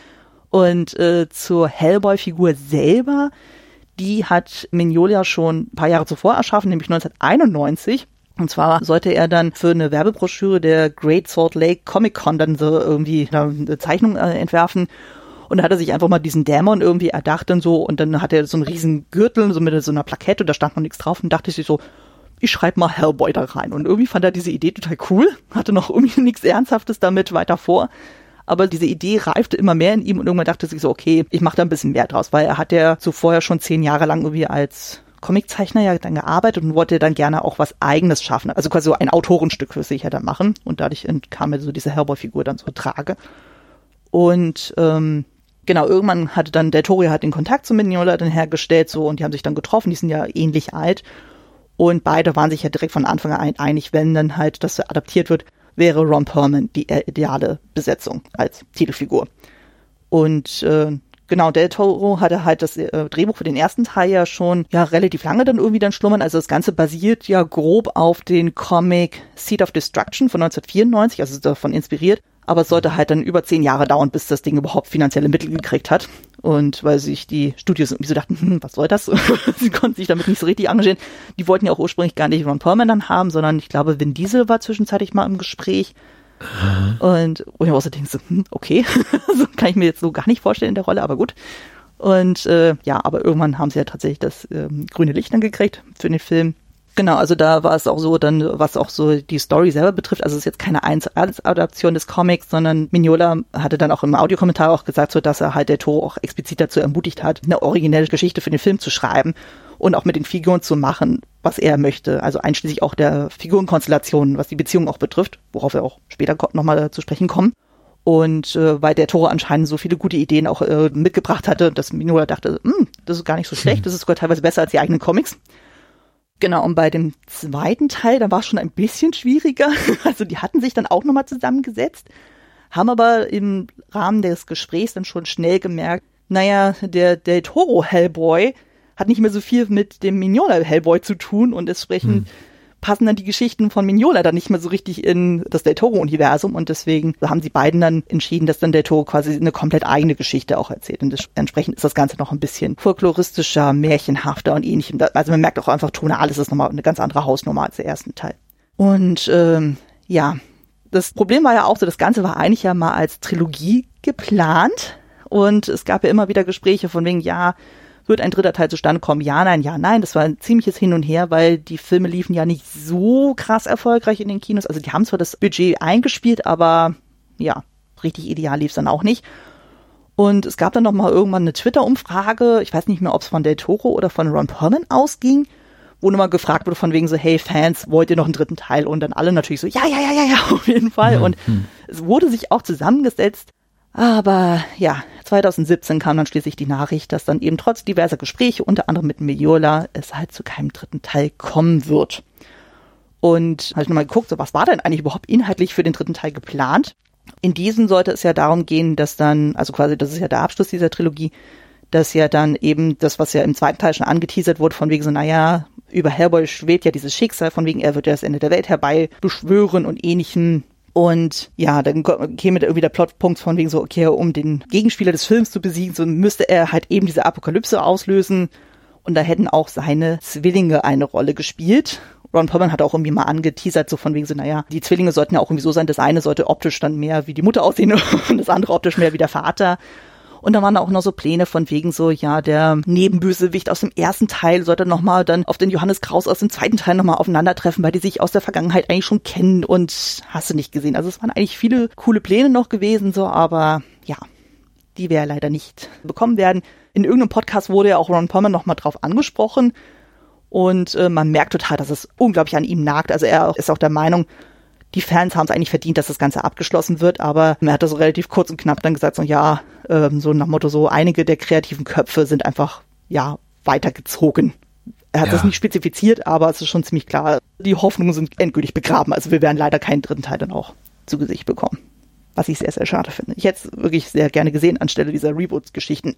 Und äh, zur Hellboy-Figur selber, die hat Mignola schon ein paar Jahre zuvor erschaffen, nämlich neunzehnhunderteinundneunzig. Und zwar sollte er dann für eine Werbebroschüre der Great Salt Lake Comic Con dann so irgendwie eine Zeichnung äh, entwerfen. Und da hat er sich einfach mal diesen Dämon irgendwie erdacht und so. Und dann hat er so einen riesen Gürtel, so mit so einer Plakette, und da stand noch nichts drauf. Und dachte sich so, ich schreibe mal Hellboy da rein. Und irgendwie fand er diese Idee total cool. Hatte noch irgendwie nichts Ernsthaftes damit weiter vor. Aber diese Idee reifte immer mehr in ihm. Und irgendwann dachte sich so, okay, ich mache da ein bisschen mehr draus. Weil er hat ja zuvor ja schon zehn Jahre lang irgendwie als Comiczeichner ja dann gearbeitet und wollte dann gerne auch was Eigenes schaffen. Also quasi so ein Autorenstück für sich ja dann machen. Und dadurch kam er so diese Hellboy-Figur dann so trage. Und ähm, genau, irgendwann hatte dann Del Toro hat den Kontakt zu Mignola dann hergestellt so und die haben sich dann getroffen, die sind ja ähnlich alt und beide waren sich ja direkt von Anfang an einig, wenn dann halt das adaptiert wird, wäre Ron Perlman die ideale Besetzung als Titelfigur. Und äh, genau, Del Toro hatte halt das äh, Drehbuch für den ersten Teil ja schon ja relativ lange dann irgendwie dann schlummern. Also das Ganze basiert ja grob auf den Comic Seed of Destruction von neunzehnhundertvierundneunzig, also davon inspiriert. Aber es sollte halt dann über zehn Jahre dauern, bis das Ding überhaupt finanzielle Mittel gekriegt hat. Und weil sich die Studios irgendwie so dachten, hm, was soll das? Sie konnten sich damit nicht so richtig engagieren. Die wollten ja auch ursprünglich gar nicht Ron Perlman dann haben, sondern ich glaube, Vin Diesel war zwischenzeitlich mal im Gespräch. Mhm. Und wo ich auch so denke, so, hm, okay, so kann ich mir jetzt so gar nicht vorstellen in der Rolle, aber gut. Und äh, ja, aber irgendwann haben sie ja tatsächlich das ähm, grüne Licht dann gekriegt für den Film. Genau, also da war es auch so, dann was auch so die Story selber betrifft, also es ist jetzt keine eins zu eins Adaption des Comics, sondern Mignola hatte dann auch im Audiokommentar auch gesagt, so dass er halt der Toro auch explizit dazu ermutigt hat, eine originelle Geschichte für den Film zu schreiben und auch mit den Figuren zu machen, was er möchte, also einschließlich auch der Figurenkonstellationen, was die Beziehung auch betrifft, worauf wir auch später nochmal zu sprechen kommen. Und äh, weil der Toro anscheinend so viele gute Ideen auch äh, mitgebracht hatte, dass Mignola dachte, das ist gar nicht so schlecht, das ist sogar teilweise besser als die eigenen Comics. Genau, und bei dem zweiten Teil, da war es schon ein bisschen schwieriger. Also die hatten sich dann auch nochmal zusammengesetzt, haben aber im Rahmen des Gesprächs dann schon schnell gemerkt, naja, der Del Toro Hellboy hat nicht mehr so viel mit dem Mignola Hellboy zu tun und entsprechend hm. passen dann die Geschichten von Mignola dann nicht mehr so richtig in das Del Toro-Universum und deswegen haben sie beiden dann entschieden, dass dann Del Toro quasi eine komplett eigene Geschichte auch erzählt und das, entsprechend ist das Ganze noch ein bisschen folkloristischer, märchenhafter und ähnlichem. Also man merkt auch einfach, tonal ist es nochmal eine ganz andere Hausnummer als der ersten Teil. Und ähm, ja, das Problem war ja auch so, das Ganze war eigentlich ja mal als Trilogie geplant und es gab ja immer wieder Gespräche von wegen, ja, wird ein dritter Teil zustande kommen? Ja, nein, ja, nein. Das war ein ziemliches Hin und Her, weil die Filme liefen ja nicht so krass erfolgreich in den Kinos. Also die haben zwar das Budget eingespielt, aber ja, richtig ideal lief es dann auch nicht. Und es gab dann noch mal irgendwann eine Twitter-Umfrage, ich weiß nicht mehr, ob es von Del Toro oder von Ron Perlman ausging, wo nochmal gefragt wurde von wegen so, hey Fans, wollt ihr noch einen dritten Teil? Und dann alle natürlich so, ja, ja, ja, ja, ja, auf jeden Fall. Mhm. Und es wurde sich auch zusammengesetzt. Aber ja, zwanzig siebzehn kam dann schließlich die Nachricht, dass dann eben trotz diverser Gespräche, unter anderem mit Mignola, es halt zu keinem dritten Teil kommen wird. Und habe ich nochmal geguckt, so was war denn eigentlich überhaupt inhaltlich für den dritten Teil geplant? In diesem sollte es ja darum gehen, dass dann, also quasi, das ist ja der Abschluss dieser Trilogie, dass ja dann eben das, was ja im zweiten Teil schon angeteasert wurde, von wegen so, naja, über Hellboy schwebt ja dieses Schicksal, von wegen, er wird ja das Ende der Welt herbei beschwören und ähnlichem. Und ja, dann käme da irgendwie der Plotpunkt von wegen so, okay, um den Gegenspieler des Films zu besiegen, so müsste er halt eben diese Apokalypse auslösen. Und da hätten auch seine Zwillinge eine Rolle gespielt. Ron Perlman hat auch irgendwie mal angeteasert, so von wegen so, naja, die Zwillinge sollten ja auch irgendwie so sein, das eine sollte optisch dann mehr wie die Mutter aussehen und das andere optisch mehr wie der Vater. Und da waren auch noch so Pläne von wegen so, ja, der Nebenbösewicht aus dem ersten Teil sollte nochmal dann auf den Johannes Kraus aus dem zweiten Teil nochmal aufeinandertreffen, weil die sich aus der Vergangenheit eigentlich schon kennen und hast du nicht gesehen. Also es waren eigentlich viele coole Pläne noch gewesen, so, aber ja, die wir leider nicht bekommen werden. In irgendeinem Podcast wurde ja auch Ron Perlman nochmal drauf angesprochen und äh, man merkt total, dass es unglaublich an ihm nagt. Also er ist auch der Meinung, die Fans haben es eigentlich verdient, dass das Ganze abgeschlossen wird, aber er hat das so relativ kurz und knapp dann gesagt, so ja, ähm, so nach Motto so, einige der kreativen Köpfe sind einfach, ja, weitergezogen. Er hat ja. das nicht spezifiziert, aber es ist schon ziemlich klar, die Hoffnungen sind endgültig begraben, also wir werden leider keinen dritten Teil dann auch zu Gesicht bekommen. Was ich sehr, sehr schade finde. Ich hätte es wirklich sehr gerne gesehen anstelle dieser Reboot-Geschichten.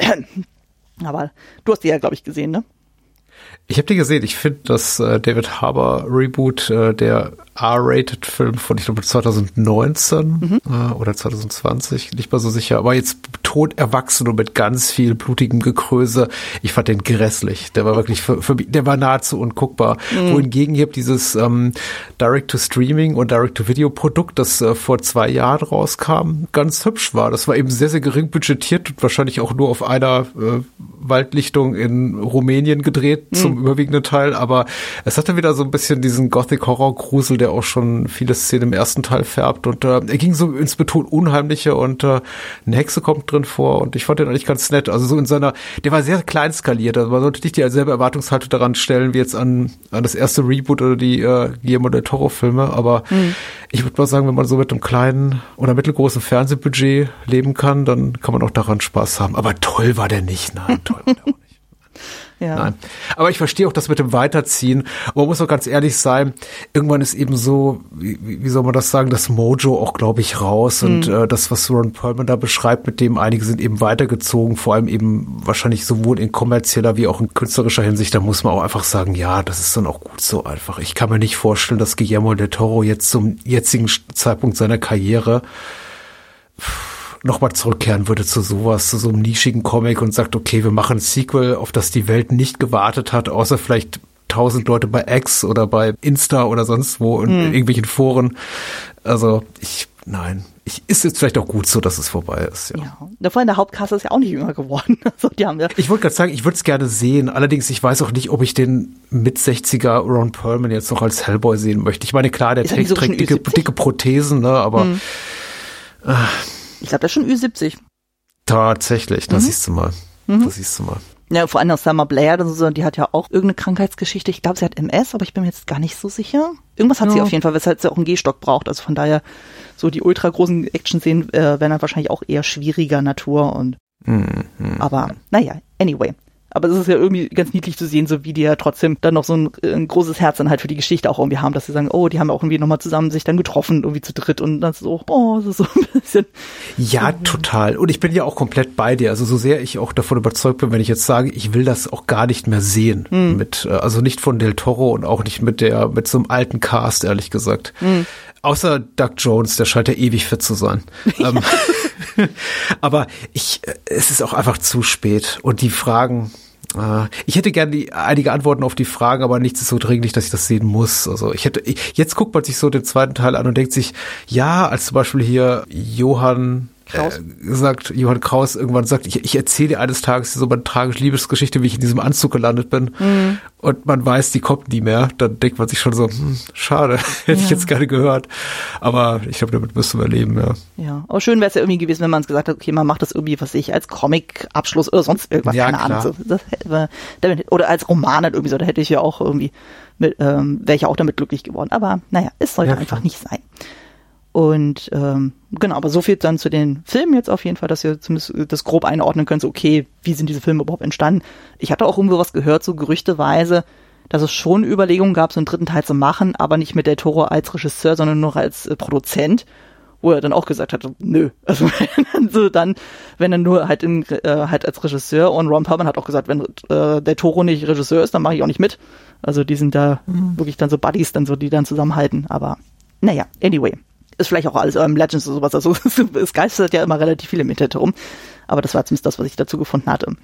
Aber du hast die ja, glaube ich, gesehen, ne? Ich habe die gesehen. Ich finde, dass äh, David Harbour Reboot, äh, der R-Rated-Film von, ich glaube, zwanzig neunzehn mhm. äh, oder zwanzig zwanzig, nicht mal so sicher, aber jetzt tot erwachsen und mit ganz viel blutigem Gekröse. Ich fand den grässlich. Der war wirklich, für, für mich, der war nahezu unguckbar. Mhm. Wohingegen hier dieses ähm, Direct-to-Streaming und Direct-to-Video-Produkt, das äh, vor zwei Jahren rauskam, ganz hübsch war. Das war eben sehr, sehr gering budgetiert und wahrscheinlich auch nur auf einer äh, Waldlichtung in Rumänien gedreht, mhm. zum überwiegenden Teil, aber es hatte wieder so ein bisschen diesen Gothic-Horror-Grusel, der auch schon viele Szenen im ersten Teil färbt und äh, er ging so ins Beton Unheimliche und äh, eine Hexe kommt drin vor und ich fand den eigentlich ganz nett, also so in seiner, der war sehr klein skaliert, also man sollte nicht dieselbe Erwartungshaltung daran stellen, wie jetzt an, an das erste Reboot oder die äh, Guillermo del Toro-Filme, aber mhm. ich würde mal sagen, wenn man so mit einem kleinen oder mittelgroßen Fernsehbudget leben kann, dann kann man auch daran Spaß haben, aber toll war der nicht, nein, toll war der auch nicht. Ja. Nein. Aber ich verstehe auch das mit dem Weiterziehen. Aber man muss auch ganz ehrlich sein, irgendwann ist eben so, wie, wie soll man das sagen, das Mojo auch, glaube ich, raus. Mhm. Und äh, das, was Ron Perlman da beschreibt, mit dem einige sind eben weitergezogen, vor allem eben wahrscheinlich sowohl in kommerzieller wie auch in künstlerischer Hinsicht. Da muss man auch einfach sagen, ja, das ist dann auch gut so einfach. Ich kann mir nicht vorstellen, dass Guillermo del Toro jetzt zum jetzigen Zeitpunkt seiner Karriere nochmal zurückkehren würde zu sowas, zu so einem nischigen Comic und sagt, okay, wir machen ein Sequel, auf das die Welt nicht gewartet hat, außer vielleicht tausend Leute bei X oder bei Insta oder sonst wo in hm. irgendwelchen Foren. Also ich, nein, ich, ist jetzt vielleicht auch gut so, dass es vorbei ist. Ja, ja. Vor allem der Hauptcast ist ja auch nicht jünger geworden. Also die haben ja ich wollte gerade sagen, ich würde es gerne sehen. Allerdings, ich weiß auch nicht, ob ich den mit sechziger Ron Perlman jetzt noch als Hellboy sehen möchte. Ich meine, klar, der trägt, so trägt dicke, dicke Prothesen, ne, aber hm. äh, ich glaube, das ist schon Ü siebzig. Tatsächlich, das mhm. siehst du mal. Mhm. Das siehst du mal. Ja, vor allem auch Selma Blair, das ist, die hat ja auch irgendeine Krankheitsgeschichte. Ich glaube, sie hat M S, aber ich bin mir jetzt gar nicht so sicher. Irgendwas hat ja. sie auf jeden Fall, weshalb sie auch einen Gehstock braucht. Also von daher, so die ultra großen Action-Szenen äh, werden dann wahrscheinlich auch eher schwieriger Natur. Und mhm. aber naja, anyway. Aber es ist ja irgendwie ganz niedlich zu sehen, so wie die ja trotzdem dann noch so ein, ein großes Herz dann halt für die Geschichte auch irgendwie haben, dass sie sagen, oh, die haben auch irgendwie nochmal zusammen sich dann getroffen, irgendwie zu dritt und dann so, oh, das ist so ein bisschen. Ja, total. Und ich bin ja auch komplett bei dir. Also so sehr ich auch davon überzeugt bin, wenn ich jetzt sage, ich will das auch gar nicht mehr sehen. Hm. Mit, also nicht von Del Toro und auch nicht mit der, mit so einem alten Cast, ehrlich gesagt. Hm. Außer Doug Jones, der scheint ja ewig fit zu sein. ähm, aber ich, es ist auch einfach zu spät. Und die Fragen, äh, ich hätte gerne die, einige Antworten auf die Fragen, aber nichts ist so dringlich, dass ich das sehen muss. Also ich hätte, ich, jetzt guckt man sich so den zweiten Teil an und denkt sich, ja, als zum Beispiel hier Johann Kraus. Äh, sagt, Johann Kraus irgendwann sagt, ich, ich erzähle eines Tages so eine tragische Liebesgeschichte, wie ich in diesem Anzug gelandet bin. Mhm. Und man weiß, die kommt nie mehr. Dann denkt man sich schon so, hm, schade, hätte ja. ich jetzt gerne gehört. Aber ich glaube, damit müssen wir leben, ja. Ja, aber schön wäre es ja irgendwie gewesen, wenn man es gesagt hat, okay, man macht das irgendwie, was ich, als Comic-Abschluss oder sonst irgendwas, ja, keine klar. Ahnung. So, das, damit, oder als Roman halt irgendwie so, da hätte ich ja auch irgendwie, mit, ähm, wäre ich ja auch damit glücklich geworden. Aber naja, es sollte ja, einfach klar. nicht sein. Und ähm, genau, aber so viel dann zu den Filmen jetzt auf jeden Fall, dass ihr zumindest das grob einordnen könnt, so okay, wie sind diese Filme überhaupt entstanden. Ich hatte auch irgendwo was gehört, so gerüchteweise, dass es schon Überlegungen gab, so einen dritten Teil zu machen, aber nicht mit Del Toro als Regisseur, sondern nur als äh, Produzent, wo er dann auch gesagt hat, nö, also so dann, wenn er nur halt in, äh, halt als Regisseur, und Ron Perlman hat auch gesagt, wenn äh, Del Toro nicht Regisseur ist, dann mache ich auch nicht mit. Also die sind da mhm. wirklich dann so Buddies, dann so, die dann zusammenhalten, aber naja, anyway. Ist vielleicht auch alles ähm, Legends oder sowas, also es geistert ja immer relativ viel im Internet herum, aber das war zumindest das, was ich dazu gefunden hatte.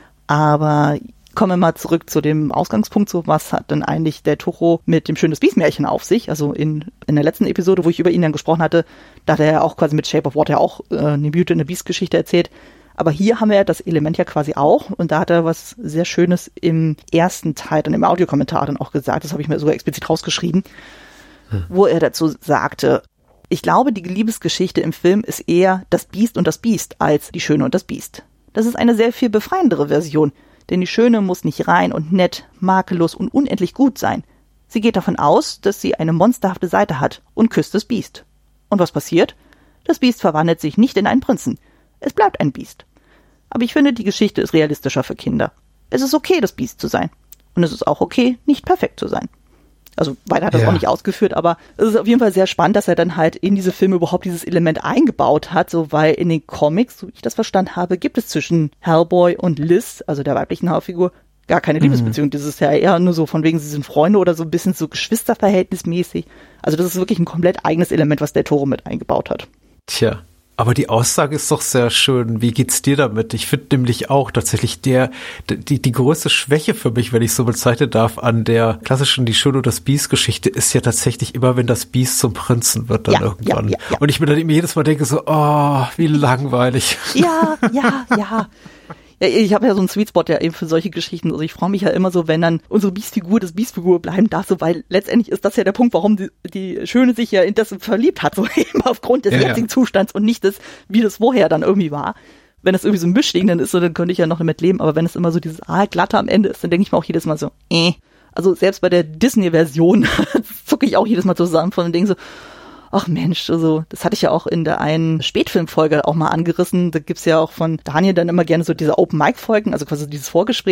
Aber kommen wir mal zurück zu dem Ausgangspunkt, so was hat denn eigentlich Del Toro mit dem Schön des Biest-Märchen auf sich? Also in in der letzten Episode, wo ich über ihn dann gesprochen hatte, da hat er ja auch quasi mit Shape of Water auch äh, eine Beauty and the Beast-Geschichte erzählt. Aber hier haben wir ja das Element ja quasi auch, und da hat er was sehr Schönes im ersten Teil, dann im Audiokommentar dann auch gesagt, das habe ich mir sogar explizit rausgeschrieben, hm. wo er dazu sagte, ich glaube, die Liebesgeschichte im Film ist eher das Biest und das Biest als die Schöne und das Biest. Das ist eine sehr viel befreiendere Version, denn die Schöne muss nicht rein und nett, makellos und unendlich gut sein. Sie geht davon aus, dass sie eine monsterhafte Seite hat und küsst das Biest. Und was passiert? Das Biest verwandelt sich nicht in einen Prinzen. Es bleibt ein Biest. Aber ich finde, die Geschichte ist realistischer für Kinder. Es ist okay, das Biest zu sein. Und es ist auch okay, nicht perfekt zu sein. Also weiter hat er es ja. auch nicht ausgeführt, aber es ist auf jeden Fall sehr spannend, dass er dann halt in diese Filme überhaupt dieses Element eingebaut hat, so weil in den Comics, so wie ich das verstanden habe, gibt es zwischen Hellboy und Liz, also der weiblichen Hauptfigur, gar keine mhm. Liebesbeziehung. Das ist ja eher nur so von wegen, sie sind Freunde oder so ein bisschen so Geschwisterverhältnismäßig. Also das ist wirklich ein komplett eigenes Element, was Del Toro mit eingebaut hat. Tja. Aber die Aussage ist doch sehr schön. Wie geht's dir damit? Ich finde nämlich auch tatsächlich der, die, die größte Schwäche für mich, wenn ich so bezeichnen darf, an der klassischen Die Schöne und das Biest Geschichte ist ja tatsächlich immer, wenn das Biest zum Prinzen wird dann ja, irgendwann. Ja, ja, ja. Und ich mir dann immer jedes Mal denke so, oh, wie langweilig. Ja, ja, ja. Ja, ich habe ja so einen Sweet Spot ja eben für solche Geschichten. Also ich freue mich ja immer so, wenn dann unsere Biestfigur, das Biestfigur bleiben darf, so, weil letztendlich ist das ja der Punkt, warum die, die Schöne sich ja in das verliebt hat, so eben aufgrund des ja, jetzigen ja. Zustands und nicht des, wie das vorher dann irgendwie war. Wenn das irgendwie so ein Mischding dann ist, so, dann könnte ich ja noch damit leben, aber wenn es immer so dieses aalglatte am Ende ist, dann denke ich mir auch jedes Mal so, äh. Also selbst bei der Disney-Version zucke ich auch jedes Mal zusammen von den Dingen so, ach Mensch, also das hatte ich ja auch in der einen Spätfilmfolge auch mal angerissen. Da gibt's ja auch von Daniel dann immer gerne so diese Open-Mic-Folgen, also quasi dieses Vorgespräch,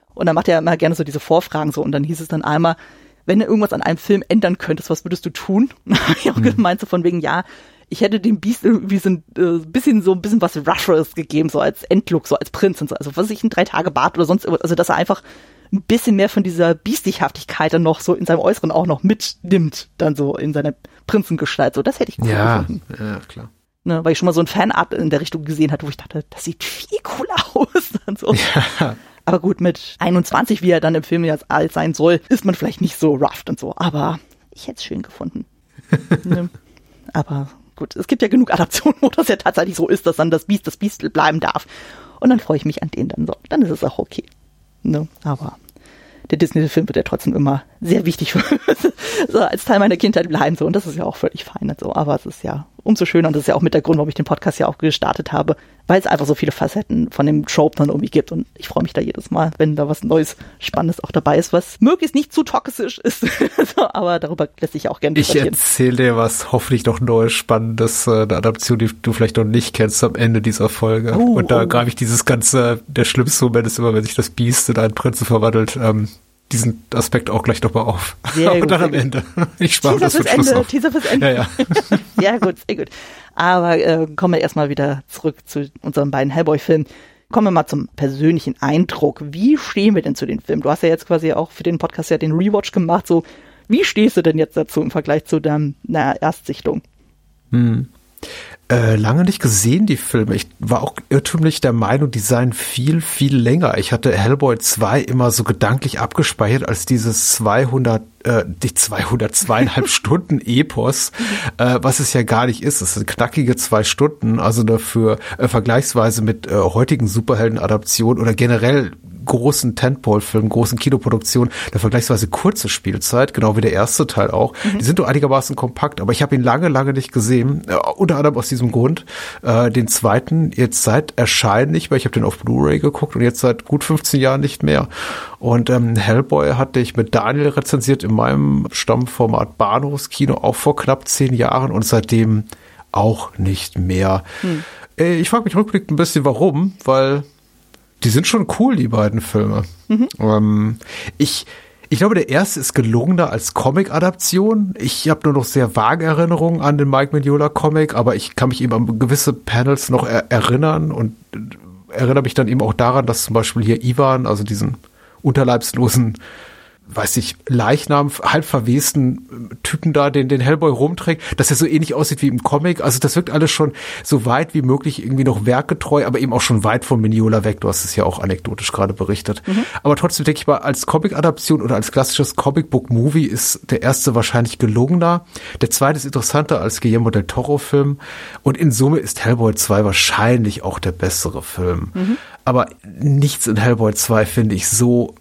Und dann macht er immer gerne so diese Vorfragen so und dann hieß es dann einmal, wenn du irgendwas an einem Film ändern könntest, was würdest du tun? Und dann habe ich auch mhm. gemeint, so von wegen, ja, ich hätte dem Beast irgendwie so ein äh, bisschen so ein bisschen was Rusheres gegeben, so als Endlook, so als Prinz und so. Also was weiß ich, ein Drei-Tage-Bart oder sonst irgendwas. Also dass er einfach ein bisschen mehr von dieser Biestighaftigkeit dann noch so in seinem Äußeren auch noch mitnimmt, dann so in seiner Prinzengestalt. So, das hätte ich cool ja, gefunden. Ja, klar. Ne, weil ich schon mal so ein Fanart in der Richtung gesehen hatte, wo ich dachte, das sieht viel cooler aus. Und so. Ja. Aber gut, mit einundzwanzig, wie er dann im Film jetzt alt sein soll, ist man vielleicht nicht so rough und so. Aber ich hätte es schön gefunden. Ne? Aber gut, es gibt ja genug Adaptionen, wo das ja tatsächlich so ist, dass dann das Biest das Biest bleiben darf. Und dann freue ich mich an den dann so. Dann ist es auch okay. Ne? Aber der Disney-Film wird ja trotzdem immer sehr wichtig für, so als Teil meiner Kindheit bleiben. So. Und das ist ja auch völlig fein. So. Aber es ist ja umso schöner. Und das ist ja auch mit der Grund, warum ich den Podcast ja auch gestartet habe. Weil es einfach so viele Facetten von dem Trope dann irgendwie gibt. Und ich freue mich da jedes Mal, wenn da was Neues, Spannendes auch dabei ist, was möglichst nicht zu toxisch ist. so, aber darüber lässt sich auch gerne diskutieren. Ich erzähle dir was, hoffentlich noch Neues, Spannendes, eine Adaption, die du vielleicht noch nicht kennst am Ende dieser Folge. Oh, und da oh. greife ich dieses ganze, der schlimmste Moment ist immer, wenn sich das Biest in einen Prinzen verwandelt, ähm, diesen Aspekt auch gleich nochmal auf. Sehr gut, und dann am Ende. Ich spare das für Schluss Ende, auf. Teaser fürs Ende. Ja, ja. Sehr gut, sehr gut. Aber äh, kommen wir erstmal wieder zurück zu unseren beiden Hellboy-Filmen. Kommen wir mal zum persönlichen Eindruck. Wie stehen wir denn zu den Filmen? Du hast ja jetzt quasi auch für den Podcast ja den Rewatch gemacht. So, wie stehst du denn jetzt dazu im Vergleich zu deiner Erstsichtung? Hm. Äh, lange nicht gesehen, die Filme. Ich war auch irrtümlich der Meinung, die seien viel, viel länger. Ich hatte Hellboy zwei immer so gedanklich abgespeichert als dieses zweihundert, äh, die zweihundert, zweieinhalb Stunden Epos, äh, was es ja gar nicht ist. Es sind knackige zwei Stunden, also dafür äh, vergleichsweise mit äh, heutigen Superhelden-Adaptionen oder generell großen Tentpole-Filmen, großen Kinoproduktionen, eine vergleichsweise kurze Spielzeit, genau wie der erste Teil auch. Mhm. Die sind doch einigermaßen kompakt, aber ich habe ihn lange, lange nicht gesehen, äh, unter anderem aus diesem Grund. Äh, den zweiten jetzt seit Erscheinen nicht mehr, ich habe den auf Blu-ray geguckt und jetzt seit gut fünfzehn Jahren nicht mehr. Und ähm, Hellboy hatte ich mit Daniel rezensiert in meinem Stammformat Bahnhofskino auch vor knapp zehn Jahren und seitdem auch nicht mehr. Mhm. Äh, ich frage mich rückblickend ein bisschen, warum, weil die sind schon cool, die beiden Filme. Mhm. Ähm, ich, ich glaube, der erste ist gelungener als Comic-Adaption. Ich habe nur noch sehr vage Erinnerungen an den Mike Mignola-Comic, aber ich kann mich eben an gewisse Panels noch er- erinnern und erinnere mich dann eben auch daran, dass zum Beispiel hier Ivan, also diesen unterleibslosen, weiß ich, Leichnam, halb verwesten Typen da, den, den Hellboy rumträgt, dass er so ähnlich aussieht wie im Comic. Also das wirkt alles schon so weit wie möglich irgendwie noch werkgetreu, aber eben auch schon weit von Mignola weg. Du hast es ja auch anekdotisch gerade berichtet. Mhm. Aber trotzdem denke ich mal, als Comic-Adaption oder als klassisches Comic-Book-Movie ist der erste wahrscheinlich gelungener. Der zweite ist interessanter als Guillermo del Toro-Film. Und in Summe ist Hellboy zwei wahrscheinlich auch der bessere Film. Mhm. Aber nichts in Hellboy zwei finde ich so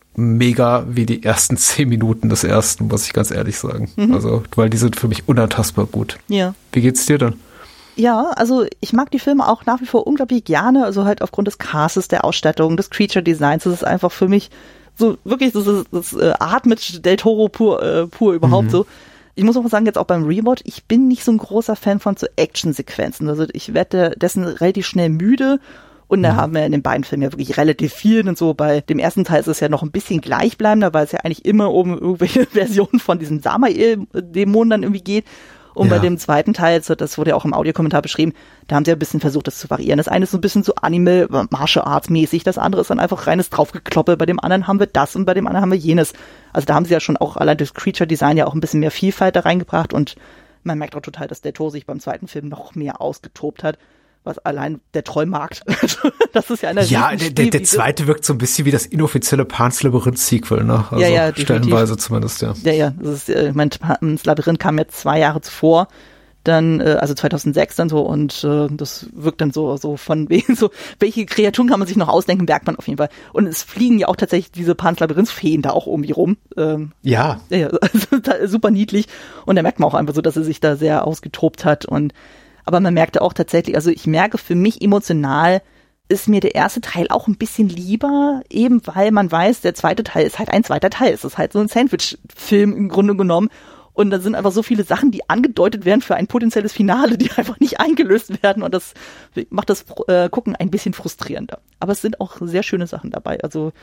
mega wie die ersten zehn Minuten des ersten, muss ich ganz ehrlich sagen. Mhm. Also, weil die sind für mich unantastbar gut. Ja. Wie geht's dir dann? Ja, also ich mag die Filme auch nach wie vor unglaublich gerne, also halt aufgrund des Castes, der Ausstattung, des Creature-Designs. Das ist einfach für mich so wirklich das, das, das äh, atmet Del Toro pur, äh, pur überhaupt mhm. so. Ich muss auch mal sagen, jetzt auch beim Rewatch, ich bin nicht so ein großer Fan von so Action-Sequenzen. Also ich werde dessen relativ schnell müde. Und da mhm. haben wir in den beiden Filmen ja wirklich relativ viel. Und so bei dem ersten Teil ist es ja noch ein bisschen gleichbleibender, weil es ja eigentlich immer um irgendwelche Versionen von diesem Samael-Dämonen dann irgendwie geht. Und ja. bei dem zweiten Teil, das wurde ja auch im Audiokommentar beschrieben, da haben sie ja ein bisschen versucht, das zu variieren. Das eine ist so ein bisschen so Animal, Martial Arts mäßig, das andere ist dann einfach reines Draufgekloppe. Bei dem anderen haben wir das und bei dem anderen haben wir jenes. Also da haben sie ja schon auch allein durch Creature Design ja auch ein bisschen mehr Vielfalt da reingebracht. Und man merkt auch total, dass der Toro sich beim zweiten Film noch mehr ausgetobt hat. Was allein der Trollmarkt, das ist ja eine Ja, der, der, der zweite wirkt so ein bisschen wie das inoffizielle Pan's Labyrinth-Sequel, ne? Also ja, ja, stellenweise zumindest, ja. Ja, ja, das ist, ich meine, Pan's Labyrinth kam jetzt zwei Jahre zuvor, dann, also zweitausendsechs dann so, und äh, das wirkt dann so, so von wegen, so, welche Kreaturen kann man sich noch ausdenken, merkt man auf jeden Fall. Und es fliegen ja auch tatsächlich diese Pan's Labyrinth-Feen da auch irgendwie rum. Ähm, ja. Ja, also, super niedlich. Und da merkt man auch einfach so, dass er sich da sehr ausgetobt hat. Und aber man merkte auch tatsächlich, also ich merke für mich emotional, ist mir der erste Teil auch ein bisschen lieber, eben weil man weiß, der zweite Teil ist halt ein zweiter Teil. Es ist halt so ein Sandwich-Film im Grunde genommen. Und da sind einfach so viele Sachen, die angedeutet werden für ein potenzielles Finale, die einfach nicht eingelöst werden. Und das macht das äh, Gucken ein bisschen frustrierender. Aber es sind auch sehr schöne Sachen dabei. Also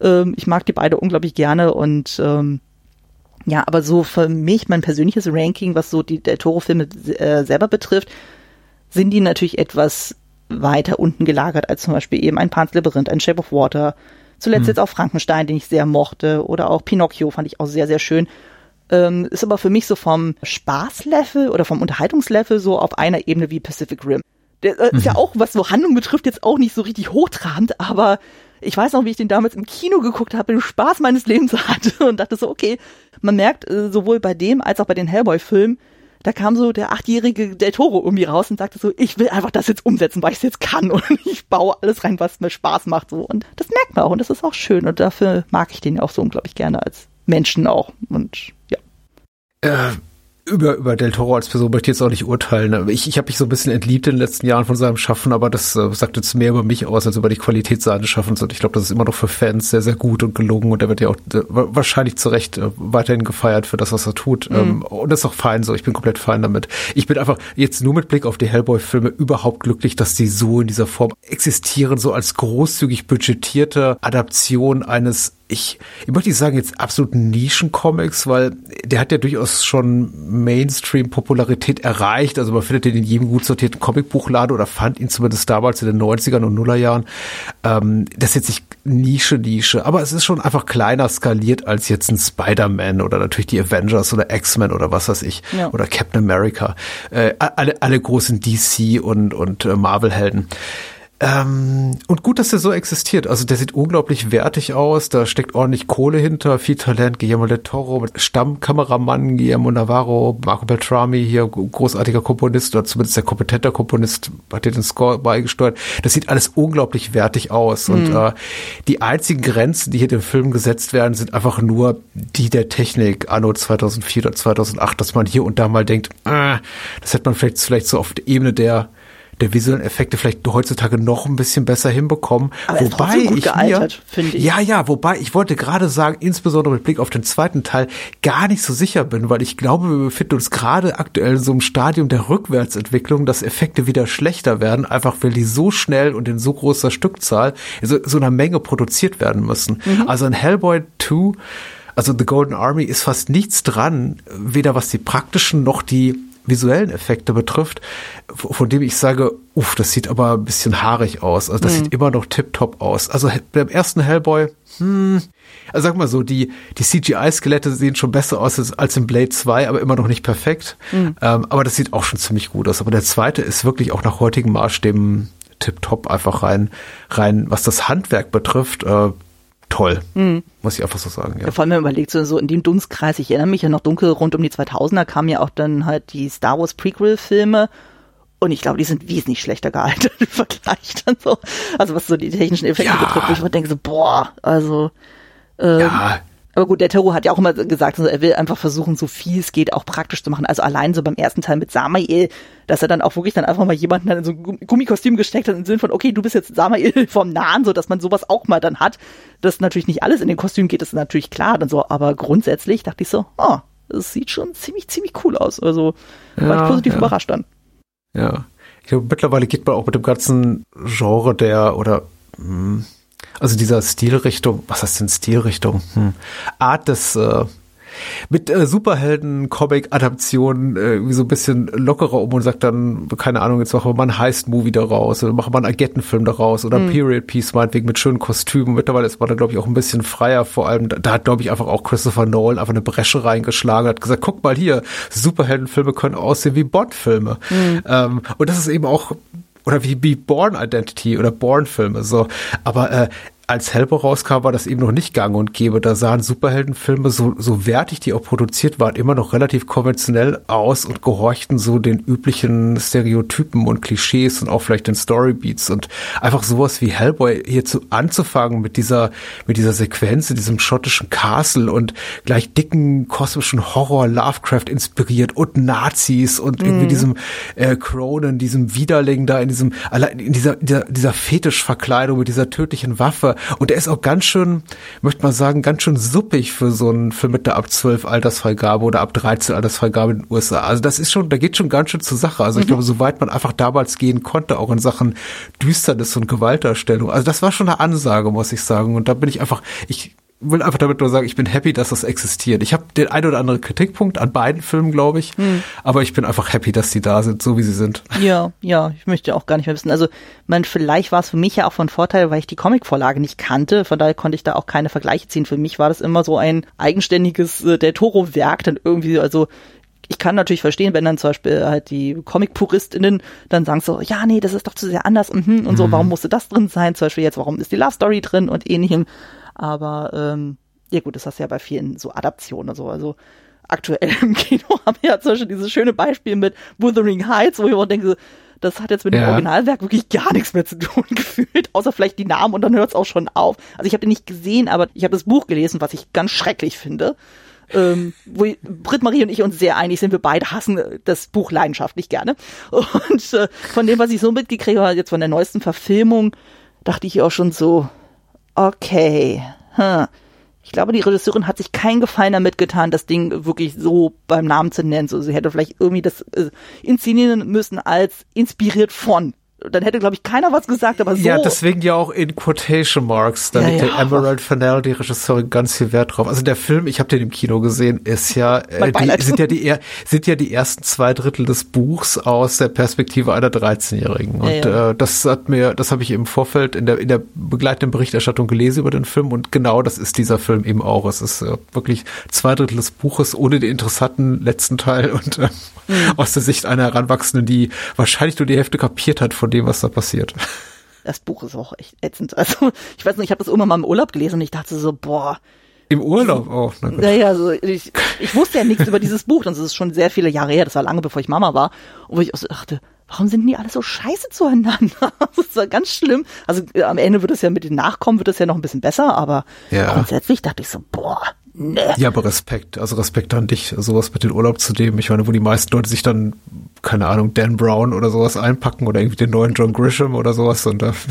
Ähm, ich mag die beide unglaublich gerne und ähm, ja, aber so für mich, mein persönliches Ranking, was so die Del Toro-Filme äh, selber betrifft, sind die natürlich etwas weiter unten gelagert als zum Beispiel eben ein Pan's Labyrinth, ein Shape of Water, zuletzt hm. jetzt auch Frankenstein, den ich sehr mochte, oder auch Pinocchio fand ich auch sehr, sehr schön. Ähm, ist aber für mich so vom Spaßlevel oder vom Unterhaltungslevel so auf einer Ebene wie Pacific Rim. Der äh, mhm. ist ja auch, was so Handlung betrifft, jetzt auch nicht so richtig hochtrabend, aber ich weiß noch, wie ich den damals im Kino geguckt habe, den Spaß meines Lebens hatte und dachte so, okay, man merkt äh, sowohl bei dem als auch bei den Hellboy-Filmen, da kam so der achtjährige Del Toro irgendwie raus und sagte so, ich will einfach das jetzt umsetzen, weil ich es jetzt kann und ich baue alles rein, was mir Spaß macht. So. Und das merkt man auch und das ist auch schön und dafür mag ich den auch so unglaublich gerne als Menschen auch und ja. Äh, über, über Del Toro als Person möchte ich jetzt auch nicht urteilen. Ich, ich habe mich so ein bisschen entliebt in den letzten Jahren von seinem Schaffen, aber das äh, sagt jetzt mehr über mich aus als über die Qualität seines Schaffens. Und ich glaube, das ist immer noch für Fans sehr, sehr gut und gelungen. Und er wird ja auch äh, wahrscheinlich zu Recht äh, weiterhin gefeiert für das, was er tut. Mhm. Ähm, und das ist auch fein so. Ich bin komplett fein damit. Ich bin einfach jetzt nur mit Blick auf die Hellboy-Filme überhaupt glücklich, dass die so in dieser Form existieren, so als großzügig budgetierte Adaption eines Ich, ich möchte nicht sagen jetzt absoluten Nischen-Comics, weil der hat ja durchaus schon Mainstream-Popularität erreicht. Also man findet den in jedem gut sortierten Comicbuchladen oder fand ihn zumindest damals in den neunzigern und Nullerjahren. Ähm, das ist jetzt nicht Nische-Nische, aber es ist schon einfach kleiner skaliert als jetzt ein Spider-Man oder natürlich die Avengers oder X-Men oder was weiß ich. Ja. Oder Captain America. Äh, alle, alle großen D C und, und äh, Marvel-Helden. Ähm, und gut, dass der so existiert. Also der sieht unglaublich wertig aus. Da steckt ordentlich Kohle hinter, viel Talent. Guillermo del Toro mit Stammkameramann Guillermo Navarro, Marco Beltrami hier, großartiger Komponist oder zumindest der kompetenter Komponist, hat dir den Score beigesteuert. Das sieht alles unglaublich wertig aus. Mhm. Und äh, die einzigen Grenzen, die hier dem Film gesetzt werden, sind einfach nur die der Technik anno zweitausendvier oder zweitausendacht, dass man hier und da mal denkt, äh, das hätte man vielleicht, vielleicht so auf der Ebene der der visuellen Effekte vielleicht heutzutage noch ein bisschen besser hinbekommen. Aber wobei ist gut ich gealtert, finde ich. Ja, ja, wobei ich wollte gerade sagen, insbesondere mit Blick auf den zweiten Teil, gar nicht so sicher bin, weil ich glaube, wir befinden uns gerade aktuell in so einem Stadium der Rückwärtsentwicklung, dass Effekte wieder schlechter werden, einfach weil die so schnell und in so großer Stückzahl in so, so einer Menge produziert werden müssen. Mhm. Also in Hellboy zwei, also The Golden Army, ist fast nichts dran, weder was die praktischen noch die visuellen Effekte betrifft, von dem ich sage, uff, das sieht aber ein bisschen haarig aus. Also das mhm. sieht immer noch tipptopp aus. Also beim ersten Hellboy, hm, also sag mal so, die die C G I-Skelette sehen schon besser aus als, als in Blade zwei, aber immer noch nicht perfekt. Mhm. Ähm, aber das sieht auch schon ziemlich gut aus. Aber der zweite ist wirklich auch nach heutigen Maßstäben tipptopp einfach rein, rein, was das Handwerk betrifft, äh, toll, mhm. muss ich einfach so sagen. Ja. Ja, vor allem, wenn man überlegt, so, so in dem Dunstkreis, ich erinnere mich ja noch dunkel, rund um die zweitausender kamen ja auch dann halt die Star Wars Prequel-Filme und ich glaube, die sind wesentlich schlechter gealtert im Vergleich dann so. Also was so die technischen Effekte ja. betrifft, wo ich immer denke so, boah, also ähm, ja. Aber gut, der Toro hat ja auch immer gesagt, also er will einfach versuchen, so viel es geht, auch praktisch zu machen. Also allein so beim ersten Teil mit Samael, dass er dann auch wirklich dann einfach mal jemanden dann in so ein Gummikostüm gesteckt hat, im Sinne von, okay, du bist jetzt Samael vom Nahen, so dass man sowas auch mal dann hat. Dass natürlich nicht alles in den Kostüm geht, ist natürlich klar dann so. Aber grundsätzlich dachte ich so, oh, das sieht schon ziemlich, ziemlich cool aus. Also war ja, ich positiv ja. überrascht dann. Ja, ich glaube, mittlerweile geht man auch mit dem ganzen Genre der, oder mh, also dieser Stilrichtung, was heißt denn Stilrichtung? Hm. Art des, äh, mit äh, Superhelden-Comic-Adaptionen äh, irgendwie so ein bisschen lockerer um und sagt dann, keine Ahnung, jetzt machen wir mal einen Heist-Movie daraus oder machen wir einen Agentenfilm daraus oder mhm. Period-Piece meinetwegen mit schönen Kostümen. Mittlerweile ist man da, glaube ich, auch ein bisschen freier. Vor allem, da, da hat, glaube ich, einfach auch Christopher Nolan einfach eine Bresche reingeschlagen, hat gesagt, guck mal hier, Superheldenfilme können aussehen wie Bond-Filme. Mhm. Ähm, und das ist eben auch, oder wie, wie Bourne Identity oder Bourne-Filme, so. Aber, äh, als Hellboy rauskam, war das eben noch nicht gang und gäbe. Da sahen Superheldenfilme, so, so wertig die auch produziert waren, immer noch relativ konventionell aus und gehorchten so den üblichen Stereotypen und Klischees und auch vielleicht den Storybeats und einfach sowas wie Hellboy hier zu, anzufangen mit dieser, mit dieser Sequenz in diesem schottischen Castle und gleich dicken kosmischen Horror, Lovecraft inspiriert und Nazis und mhm. irgendwie diesem äh, Cronin, diesem Widerling da in diesem, allein in dieser, dieser, dieser Fetischverkleidung mit dieser tödlichen Waffe. Und der ist auch ganz schön, möchte man sagen, ganz schön suppig für so einen Film mit der ab zwölf Altersfreigabe oder ab dreizehn Altersfreigabe in den U S A. Also das ist schon, da geht schon ganz schön zur Sache. Also ich mhm. glaube, soweit man einfach damals gehen konnte, auch in Sachen Düsternis und Gewaltdarstellung. Also das war schon eine Ansage, muss ich sagen. Und da bin ich einfach, ich will einfach damit nur sagen, ich bin happy, dass das existiert. Ich habe den ein oder anderen Kritikpunkt an beiden Filmen, glaube ich, hm. aber ich bin einfach happy, dass die da sind, so wie sie sind. Ja, ja, ich möchte auch gar nicht mehr wissen. Also, man, vielleicht war es für mich ja auch von Vorteil, weil ich die Comicvorlage nicht kannte, von daher konnte ich da auch keine Vergleiche ziehen. Für mich war das immer so ein eigenständiges äh, Del Toro-Werk, dann irgendwie, also ich kann natürlich verstehen, wenn dann zum Beispiel halt die Comic-PuristInnen dann sagen so, ja, nee, das ist doch zu sehr anders und, und mhm. so, warum musste das drin sein? Zum Beispiel jetzt, warum ist die Love Story drin und ähnlichem. Aber, ähm, ja gut, das hast du ja bei vielen so Adaptionen und so. Also aktuell im Kino haben wir ja zum Beispiel dieses schöne Beispiel mit Wuthering Heights, wo ich auch denke, das hat jetzt mit dem ja. Originalwerk wirklich gar nichts mehr zu tun gefühlt, außer vielleicht die Namen und dann hört es auch schon auf. Also ich habe den nicht gesehen, aber ich habe das Buch gelesen, was ich ganz schrecklich finde. Ähm, wo Britt-Marie und ich uns sehr einig sind, wir beide hassen das Buch leidenschaftlich gerne. Und äh, von dem, was ich so mitgekriegt habe, jetzt von der neuesten Verfilmung, dachte ich auch schon so, okay, hm. Ich glaube, die Regisseurin hat sich keinen Gefallen damit getan, das Ding wirklich so beim Namen zu nennen. So, sie hätte vielleicht irgendwie das äh, inszenieren müssen als inspiriert von. Dann hätte, glaube ich, keiner was gesagt, aber so. Ja, deswegen ja auch in Quotation Marks. Da ja, legt ja. der Emerald Fennell, die Regisseurin, ganz viel Wert drauf. Also der Film, ich habe den im Kino gesehen, ist ja, äh, die, sind ja die sind ja die ersten zwei Drittel des Buchs aus der Perspektive einer dreizehnjährigen. Und ja, ja. Äh, das hat mir, das habe ich im Vorfeld in der in der begleitenden Berichterstattung gelesen über den Film. Und genau das ist dieser Film eben auch. Es ist äh, wirklich zwei Drittel des Buches ohne den interessanten letzten Teil und äh, mhm. aus der Sicht einer Heranwachsenden, die wahrscheinlich nur die Hälfte kapiert hat von dem, was da passiert. Das Buch ist auch echt ätzend. Also ich weiß nicht, ich habe das irgendwann mal im Urlaub gelesen und ich dachte so, boah. Im Urlaub auch? Na gut. Naja, also ich, ich wusste ja nichts über dieses Buch. Das ist schon sehr viele Jahre her. Das war lange, bevor ich Mama war. Und wo ich auch so dachte, warum sind die alle so scheiße zueinander? Das war ganz schlimm. Also am Ende wird es ja mit den Nachkommen wird es ja noch ein bisschen besser, aber ja. grundsätzlich dachte ich so, boah. Nee. Ja, aber Respekt, also Respekt an dich, sowas mit den Urlaub zu nehmen. Ich meine, wo die meisten Leute sich dann, keine Ahnung, Dan Brown oder sowas einpacken oder irgendwie den neuen John Grisham oder sowas und da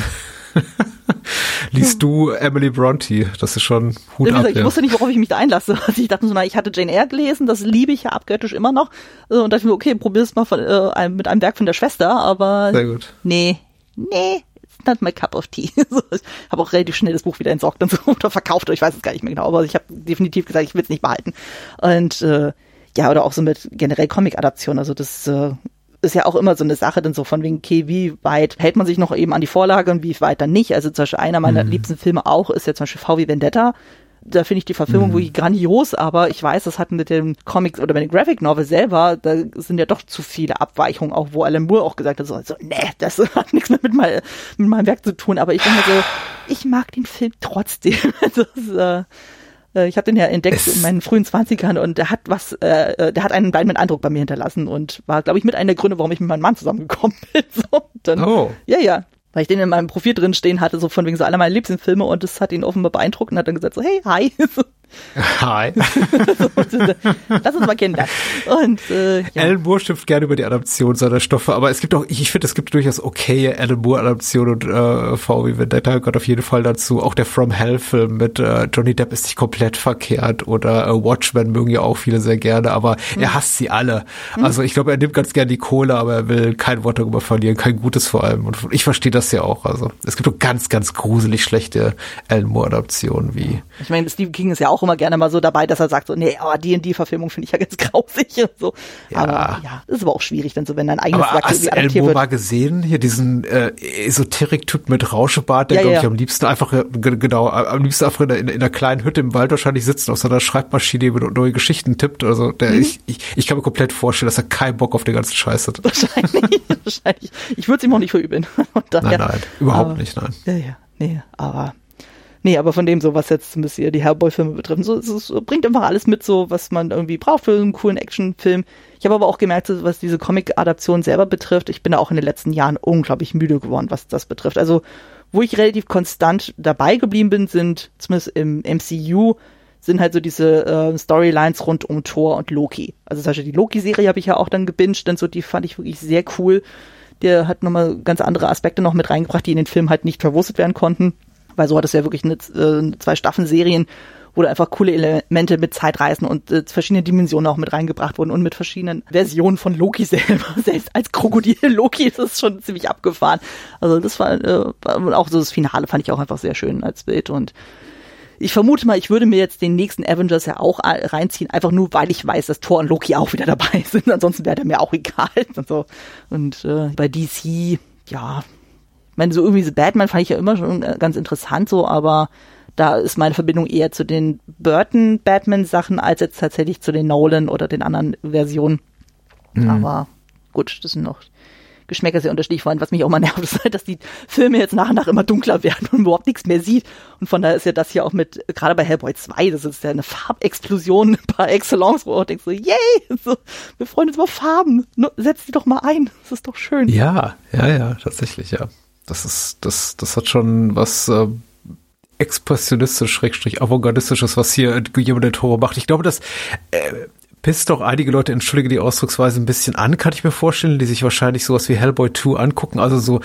liest du Emily Bronte. Das ist schon Hut ja, ab. Ich ja. wusste nicht, worauf ich mich da einlasse. Also ich dachte so, na, ich hatte Jane Eyre gelesen, das liebe ich ja abgöttisch immer noch. Und dachte mir, okay, probier's mal von, äh, mit einem Werk von der Schwester, aber sehr gut. Nee, nee. Not my cup of tea. Ich habe auch relativ schnell das Buch wieder entsorgt und so oder verkauft, ich weiß es gar nicht mehr genau, aber ich habe definitiv gesagt, ich will es nicht behalten. Und äh, ja, oder auch so mit generell Comic-Adaption, also das äh, ist ja auch immer so eine Sache, dann so von wegen, okay, wie weit hält man sich noch eben an die Vorlage und wie weit dann nicht. Also zum Beispiel einer meiner mhm. liebsten Filme auch ist ja zum Beispiel V wie Vendetta. Da finde ich die Verfilmung mhm. wirklich grandios, aber ich weiß, das hat mit dem Comics oder mit dem Graphic Novel selber, da sind ja doch zu viele Abweichungen, auch wo Alan Moore auch gesagt hat, so, so nee, das hat nichts mehr mit, mein, mit meinem Werk zu tun, aber ich denke so, ich mag den Film trotzdem. Das, äh, ich habe den ja entdeckt es in meinen frühen Zwanzigern und der hat was, äh, der hat einen bleibenden Eindruck bei mir hinterlassen und war, glaube ich, mit einer der Gründe, warum ich mit meinem Mann zusammengekommen bin. So, dann, oh. Ja, ja. Weil ich den in meinem Profil drin stehen hatte, so von wegen so aller meiner Lieblingsfilme und das hat ihn offenbar beeindruckt und hat dann gesagt so, hey, hi. Hi. Lass uns mal kennenlernen. Und, äh, ja. Alan Moore schimpft gerne über die Adaption seiner Stoffe, aber es gibt auch, ich, ich finde, es gibt durchaus okaye Alan Moore-Adaptionen und äh, V wie Vendetta gehört auf jeden Fall dazu. Auch der From Hell-Film mit äh, Johnny Depp ist nicht komplett verkehrt oder äh, Watchmen mögen ja auch viele sehr gerne, aber mhm. er hasst sie alle. Mhm. Also ich glaube, er nimmt ganz gerne die Kohle, aber er will kein Wort darüber verlieren, kein Gutes vor allem. Und ich verstehe das ja auch. Also es gibt auch ganz, ganz gruselig schlechte Alan Moore-Adaptionen wie. Ich meine, Stephen King ist ja auch immer gerne mal so dabei, dass er sagt so, nee, aber die und die Verfilmung finde ich ja ganz grausig und so. Ja. Aber ja, das ist aber auch schwierig, dann so, wenn dein eigenes aber Werk irgendwie adaptiert wird. Hast du mal gesehen, hier diesen äh, Esoterik-Typ mit Rauschebart, der ja, glaube ja. ich am liebsten einfach, äh, genau, am liebsten einfach in, in, in einer kleinen Hütte im Wald wahrscheinlich sitzt und auf seiner Schreibmaschine über neue Geschichten tippt. Also der, mhm. ich, ich, ich kann mir komplett vorstellen, dass er keinen Bock auf den ganzen Scheiß hat. Wahrscheinlich, wahrscheinlich. Ich würde es ihm auch nicht verübeln. Daher, nein, nein, überhaupt aber, nicht, nein. Ja, ja, nee, aber Nee, aber von dem so, was jetzt ein bisschen die Hellboy-Filme betrifft, so, es, es bringt einfach alles mit, so was man irgendwie braucht für einen coolen Actionfilm. Ich habe aber auch gemerkt, so, was diese Comic-Adaption selber betrifft, ich bin da auch in den letzten Jahren unglaublich müde geworden, was das betrifft. Also, wo ich relativ konstant dabei geblieben bin, sind, zumindest im M C U, sind halt so diese äh, Storylines rund um Thor und Loki. Also zum Beispiel die Loki-Serie habe ich ja auch dann gebinged, denn so, die fand ich wirklich sehr cool. Der hat nochmal ganz andere Aspekte noch mit reingebracht, die in den Film halt nicht verwurstet werden konnten. weil so hat es ja wirklich eine, äh, zwei Staffeln-Serien, wo da einfach coole Elemente mit Zeitreisen und äh, verschiedene Dimensionen auch mit reingebracht wurden und mit verschiedenen Versionen von Loki selber. Selbst als Krokodil Loki ist es schon ziemlich abgefahren. Also das war äh, auch so das Finale fand ich auch einfach sehr schön als Bild und ich vermute mal, ich würde mir jetzt den nächsten Avengers ja auch reinziehen, einfach nur, weil ich weiß, dass Thor und Loki auch wieder dabei sind. Ansonsten wäre der mir auch egal. Und, so. Und äh, bei D C, ja, ich meine, so irgendwie so Batman fand ich ja immer schon ganz interessant so, aber da ist meine Verbindung eher zu den Burton-Batman-Sachen als jetzt tatsächlich zu den Nolan oder den anderen Versionen. Mhm. Aber gut, das sind noch Geschmäcker sehr unterschiedlich. Vor allem, was mich auch mal nervt, ist halt, dass die Filme jetzt nach und nach immer dunkler werden und man überhaupt nichts mehr sieht. Und von daher ist ja das hier auch mit, gerade bei Hellboy zwei, das ist ja eine Farbexplosion par excellence, wo du denkst so, yay, so, wir freuen uns über Farben. Setz die doch mal ein. Das ist doch schön. Ja, ja, ja, tatsächlich, ja. Das ist, das, das hat schon was, äh, expressionistisch, schrägstrich avantgardistisches, was hier Guillermo del Toro macht. Ich glaube, das äh, pisst doch einige Leute, entschuldige die Ausdrucksweise, ein bisschen an, kann ich mir vorstellen, die sich wahrscheinlich sowas wie Hellboy zwei angucken, also so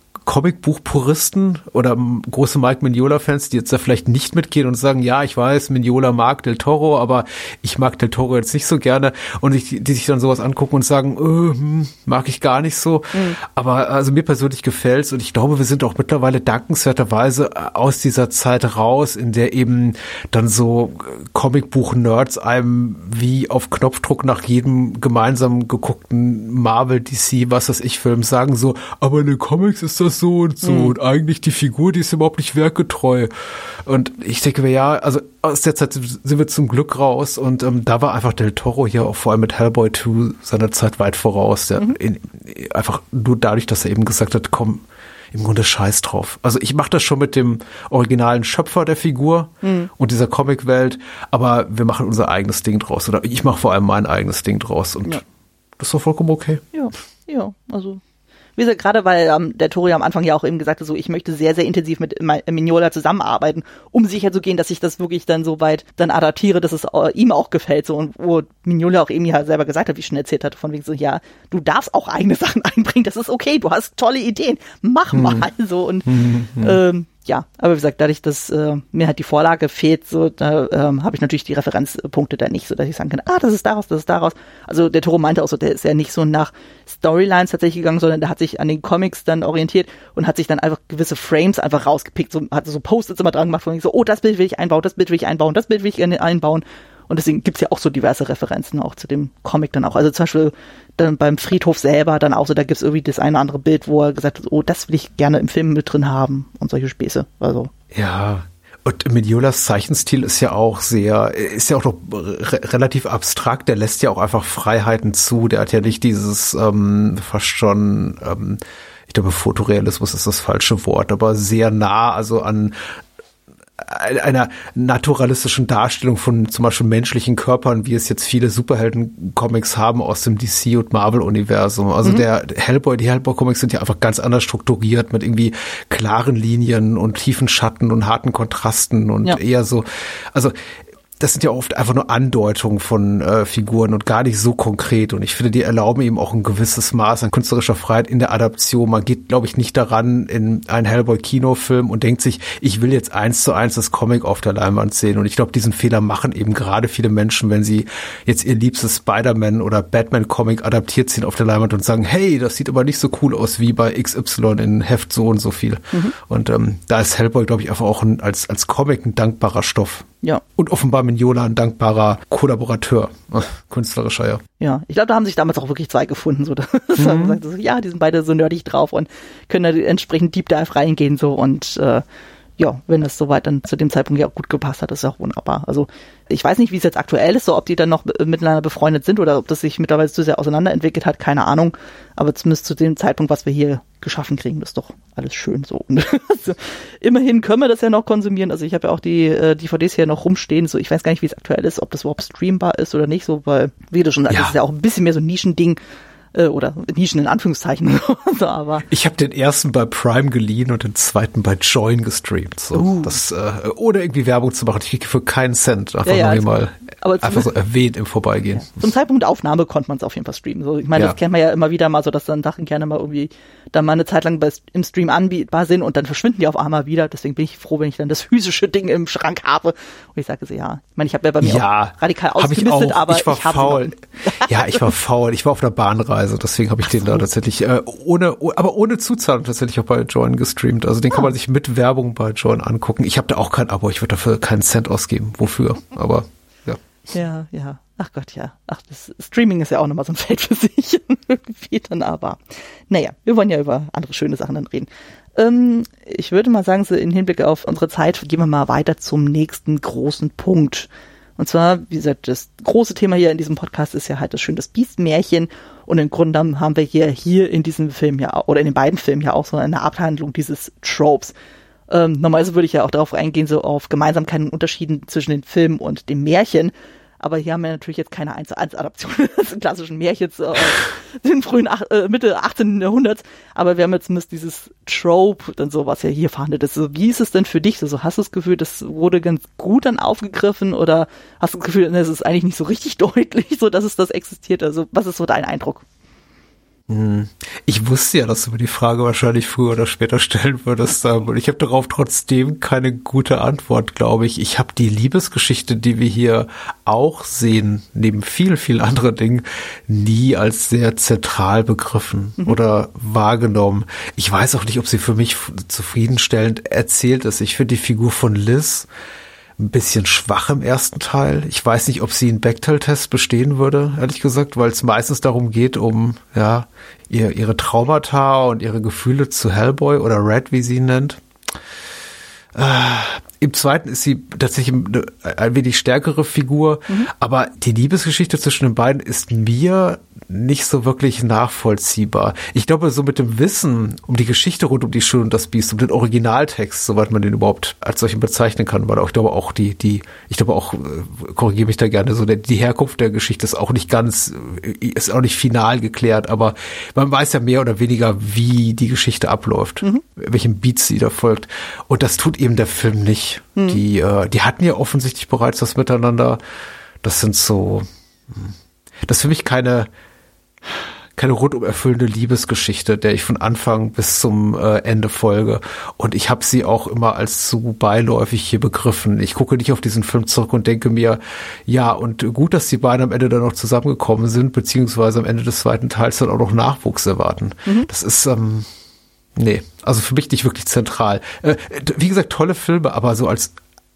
Comicbuch-Puristen oder große Mike Mignola-Fans, die jetzt da vielleicht nicht mitgehen und sagen, ja, ich weiß, Mignola mag Del Toro, aber ich mag Del Toro jetzt nicht so gerne und die, die sich dann sowas angucken und sagen, äh, hm, mag ich gar nicht so. Mhm. Aber also mir persönlich gefällt's und ich glaube, wir sind auch mittlerweile dankenswerterweise aus dieser Zeit raus, in der eben dann so Comicbuch-Nerds einem wie auf Knopfdruck nach jedem gemeinsam geguckten Marvel, D C, was weiß ich, Film sagen so, aber in den Comics ist das so und so mhm. und eigentlich die Figur, die ist überhaupt nicht werkgetreu. Und ich denke mir, ja, also aus der Zeit sind wir zum Glück raus und ähm, da war einfach Del Toro hier auch vor allem mit Hellboy zwei seiner Zeit weit voraus. Der mhm. in, einfach nur dadurch, dass er eben gesagt hat, komm, im Grunde scheiß drauf. Also ich mache das schon mit dem originalen Schöpfer der Figur mhm. und dieser Comicwelt, aber wir machen unser eigenes Ding draus. Oder ich mache vor allem mein eigenes Ding draus und ja. das ist doch vollkommen okay. Ja, ja, also wie gesagt, gerade weil ähm, der Toro ja am Anfang ja auch eben gesagt hat, so ich möchte sehr, sehr intensiv mit Mignola zusammenarbeiten, um sicher zu gehen, dass ich das wirklich dann so weit dann adaptiere, dass es äh, ihm auch gefällt. So und wo Mignola auch eben ja selber gesagt hat, wie ich schon erzählt hatte, von wegen so, ja, du darfst auch eigene Sachen einbringen, das ist okay, du hast tolle Ideen, mach hm. mal so und hm, hm. ähm, ja, aber wie gesagt, dadurch, dass äh, mir halt die Vorlage fehlt, so da ähm, habe ich natürlich die Referenzpunkte da nicht, so dass ich sagen kann, ah, das ist daraus, das ist daraus. Also der Toro meinte auch so, der ist ja nicht so nach Storylines tatsächlich gegangen, sondern der hat sich an den Comics dann orientiert und hat sich dann einfach gewisse Frames einfach rausgepickt, so hat so Post-its immer dran gemacht, wo ich so, oh, das Bild will ich einbauen, das Bild will ich einbauen, das Bild will ich gerne einbauen. Und deswegen gibt's ja auch so diverse Referenzen auch zu dem Comic dann auch. Also zum Beispiel dann beim Friedhof selber dann auch so, da gibt's irgendwie das eine oder andere Bild, wo er gesagt hat, oh, das will ich gerne im Film mit drin haben und solche Späße. Also. Ja. Und Mignolas Zeichenstil ist ja auch sehr, ist ja auch noch re- relativ abstrakt. Der lässt ja auch einfach Freiheiten zu. Der hat ja nicht dieses ähm, fast schon, ähm, ich glaube, Fotorealismus ist das falsche Wort, aber sehr nah, also an einer naturalistischen Darstellung von zum Beispiel menschlichen Körpern, wie es jetzt viele Superhelden-Comics haben aus dem D C- und Marvel-Universum. Also mhm. der Hellboy, die Hellboy-Comics sind ja einfach ganz anders strukturiert mit irgendwie klaren Linien und tiefen Schatten und harten Kontrasten und ja. eher so, also das sind ja oft einfach nur Andeutungen von äh, Figuren und gar nicht so konkret. Und ich finde, die erlauben eben auch ein gewisses Maß an künstlerischer Freiheit in der Adaption. Man geht, glaube ich, nicht daran in einen Hellboy-Kinofilm und denkt sich, ich will jetzt eins zu eins das Comic auf der Leinwand sehen. Und ich glaube, diesen Fehler machen eben gerade viele Menschen, wenn sie jetzt ihr liebstes Spider-Man oder Batman-Comic adaptiert sehen auf der Leinwand und sagen, hey, das sieht aber nicht so cool aus wie bei X Y in Heft so und so viel. Mhm. Und ähm, da ist Hellboy, glaube ich, einfach auch ein, als, als Comic ein dankbarer Stoff. Ja. Und offenbar Mignola ein dankbarer Kollaborateur, künstlerischer, ja. Ja, ich glaube, da haben sich damals auch wirklich zwei gefunden, so, dass mhm. man sagt, so, ja, die sind beide so nerdig drauf und können da entsprechend Deep Dive reingehen, so, und äh, ja, wenn das soweit dann zu dem Zeitpunkt ja auch gut gepasst hat, ist ja auch wunderbar. Also ich weiß nicht, wie es jetzt aktuell ist, so ob die dann noch miteinander befreundet sind oder ob das sich mittlerweile zu sehr auseinanderentwickelt hat, keine Ahnung. Aber zumindest zu dem Zeitpunkt, was wir hier geschaffen kriegen, ist doch alles schön so. Und also, immerhin können wir das ja noch konsumieren. Also ich habe ja auch die äh, D V Ds hier noch rumstehen. So, ich weiß gar nicht, wie es aktuell ist, ob das überhaupt streambar ist oder nicht, so, weil, wie du schon sagst, ja. Das ist ja auch ein bisschen mehr so ein Nischending. Oder Nischen in Anführungszeichen. so, aber ich habe den ersten bei Prime geliehen und den zweiten bei Join gestreamt. So, uh. das, äh, ohne irgendwie Werbung zu machen. Ich kriege für keinen Cent. Einfach ja, ja, nur mal aber einfach so erwähnt im Vorbeigehen. Ja. Zum Zeitpunkt der Aufnahme konnte man es auf jeden Fall streamen. So, ich meine, ja. Das kennt man ja immer wieder mal so, dass dann Sachen gerne mal irgendwie dann mal eine Zeit lang bei, im Stream anbietbar sind und dann verschwinden die auf einmal wieder. Deswegen bin ich froh, wenn ich dann das physische Ding im Schrank habe. Und ich sage so, ja, ich meine, ich habe ja bei mir ja, auch radikal ausgemistet, ich aber ich war ich habe faul. Ja, ich war faul. Ich war auf einer Bahnreise, deswegen habe ich Ach den so. da tatsächlich äh, ohne, aber ohne Zuzahlung tatsächlich auch bei Join gestreamt. Also den ah. kann man sich mit Werbung bei Join angucken. Ich habe da auch kein Abo, ich würde dafür keinen Cent ausgeben. Wofür? Aber ja. Ja, ja. Ach Gott, ja. Ach, das Streaming ist ja auch nochmal so ein Feld für sich. Irgendwie dann aber. Naja, wir wollen ja über andere schöne Sachen dann reden. Ähm, ich würde mal sagen, so in Hinblick auf unsere Zeit gehen wir mal weiter zum nächsten großen Punkt. Und zwar, wie gesagt, das große Thema hier in diesem Podcast ist ja halt das schöne Beast-Märchen. Und im Grunde genommen haben wir hier, hier in diesem Film ja, oder in den beiden Filmen ja auch so eine Abhandlung dieses Tropes. Ähm, normalerweise würde ich ja auch darauf eingehen, so auf Gemeinsamkeiten und Unterschieden zwischen den Filmen und dem Märchen. Aber hier haben wir natürlich jetzt keine eins zu eins Adaption des klassischen Märchens aus den frühen Ach- äh, Mitte achtzehnten. Jahrhunderts. Aber wir haben jetzt zumindest dieses Trope, dann so, was ja hier verhandelt ist. So, wie ist es denn für dich? So, hast du das Gefühl, das wurde ganz gut dann aufgegriffen? Oder hast du das Gefühl, es ist eigentlich nicht so richtig deutlich, so dass es das existiert? Also, was ist so dein Eindruck? Ich wusste ja, dass du mir die Frage wahrscheinlich früher oder später stellen würdest, und ich habe darauf trotzdem keine gute Antwort, glaube ich. Ich habe die Liebesgeschichte, die wir hier auch sehen, neben viel, viel anderen Dingen, nie als sehr zentral begriffen mhm. oder wahrgenommen. Ich weiß auch nicht, ob sie für mich zufriedenstellend erzählt ist. Ich finde die Figur von Liz ein bisschen schwach im ersten Teil. Ich weiß nicht, ob sie einen Bechdel-Test bestehen würde, ehrlich gesagt, weil es meistens darum geht, um ja ihr, ihre Traumata und ihre Gefühle zu Hellboy oder Red, wie sie ihn nennt. Äh, Im zweiten ist sie tatsächlich eine ein wenig stärkere Figur, mhm. aber die Liebesgeschichte zwischen den beiden ist mir nicht so wirklich nachvollziehbar. Ich glaube, so mit dem Wissen um die Geschichte rund um die Schöne und das Biest, um den Originaltext, soweit man den überhaupt als solchen bezeichnen kann, weil auch, ich glaube auch die, die, ich glaube auch, korrigiere mich da gerne, so der, die Herkunft der Geschichte ist auch nicht ganz, ist auch nicht final geklärt, aber man weiß ja mehr oder weniger, wie die Geschichte abläuft, mhm. welchem Beat sie da folgt. Und das tut eben der Film nicht. Mhm. Die, äh, die hatten ja offensichtlich bereits das Miteinander. Das sind so, das ist für mich keine, keine rundum erfüllende Liebesgeschichte, der ich von Anfang bis zum äh, Ende folge. Und ich habe sie auch immer als zu beiläufig hier begriffen. Ich gucke nicht auf diesen Film zurück und denke mir, ja, und gut, dass die beiden am Ende dann noch zusammengekommen sind, beziehungsweise am Ende des zweiten Teils dann auch noch Nachwuchs erwarten. Mhm. Das ist, ähm, nee, also für mich nicht wirklich zentral. Äh, wie gesagt, tolle Filme, aber so als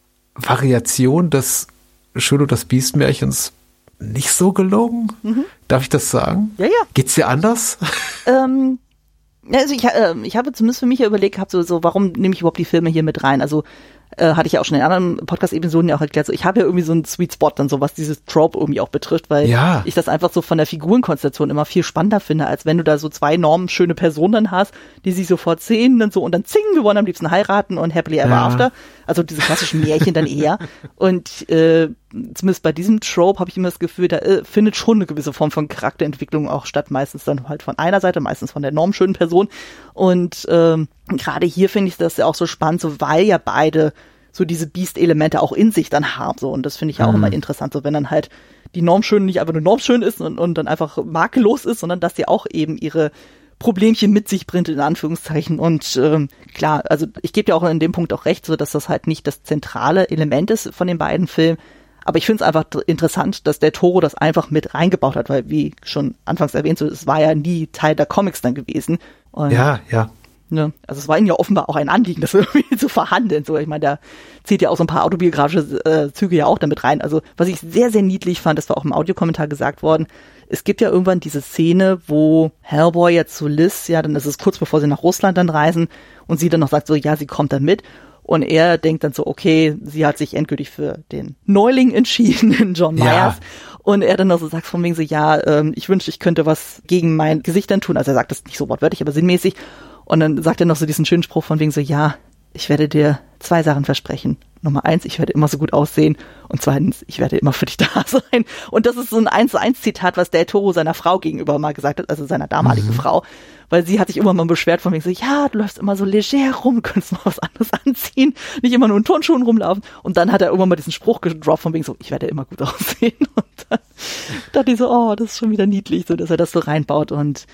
Variation des Schön und das Biest-Märchens nicht so gelungen. Mhm. Darf ich das sagen? Ja, ja. Geht's dir anders? Ähm, also ich, äh, ich habe zumindest für mich ja überlegt gehabt, so, so warum nehme ich überhaupt die Filme hier mit rein? Also äh, hatte ich ja auch schon in anderen Podcast-Episoden ja auch erklärt, so ich habe ja irgendwie so einen Sweet Spot dann so, was dieses Trope irgendwie auch betrifft, weil ja. ich das einfach so von der Figurenkonstellation immer viel spannender finde, als wenn du da so zwei normschöne Personen dann hast, die sich sofort sehen und so und dann zing, wir wollen am liebsten heiraten und happily ever ja. after. Also diese klassischen Märchen dann eher. Und äh, zumindest bei diesem Trope habe ich immer das Gefühl, da äh, findet schon eine gewisse Form von Charakterentwicklung auch statt, meistens dann halt von einer Seite, meistens von der normschönen Person. Und ähm, gerade hier finde ich das ja auch so spannend, so weil ja beide so diese Beast-Elemente auch in sich dann haben. So. Und das finde ich ja auch mhm. immer interessant, so wenn dann halt die Normschön nicht einfach nur normschön ist und, und dann einfach makellos ist, sondern dass sie auch eben ihre Problemchen mit sich bringt, in Anführungszeichen. Und ähm, klar, also ich gebe dir auch in dem Punkt auch recht, so dass das halt nicht das zentrale Element ist von den beiden Filmen. Aber ich finde es einfach interessant, dass der Toro das einfach mit reingebaut hat, weil wie schon anfangs erwähnt, so es war ja nie Teil der Comics dann gewesen. Und, ja, ja. Ne, also es war ihnen ja offenbar auch ein Anliegen, das irgendwie zu verhandeln. So, ich meine, da zieht ja auch so ein paar autobiografische äh, Züge ja auch damit rein. Also was ich sehr, sehr niedlich fand, das war auch im Audiokommentar gesagt worden, es gibt ja irgendwann diese Szene, wo Hellboy jetzt zu Liz, ja, dann ist es kurz bevor sie nach Russland dann reisen und sie dann noch sagt so, ja, sie kommt dann mit. Und er denkt dann so, okay, sie hat sich endgültig für den Neuling entschieden, in John Myers. Ja. Und er dann noch so sagt von wegen so, ja, ähm, ich wünschte, ich könnte was gegen mein Gesicht dann tun. Also er sagt das nicht so wortwörtlich, aber sinnmäßig. Und dann sagt er noch so diesen schönen Spruch von wegen so, ja, ich werde dir zwei Sachen versprechen. Nummer eins, ich werde immer so gut aussehen. Und zweitens, ich werde immer für dich da sein. Und das ist so ein eins zu eins Zitat, was Del Toro seiner Frau gegenüber mal gesagt hat, also seiner damaligen mhm. Frau. Weil sie hat sich immer mal beschwert von wegen so, ja, du läufst immer so leger rum, du könntest mal was anderes anziehen, nicht immer nur in Turnschuhen rumlaufen. Und dann hat er irgendwann mal diesen Spruch gedroppt von wegen so, ich werde immer gut aussehen. Und dann dachte ich so, oh, das ist schon wieder niedlich, so dass er das so reinbaut. Und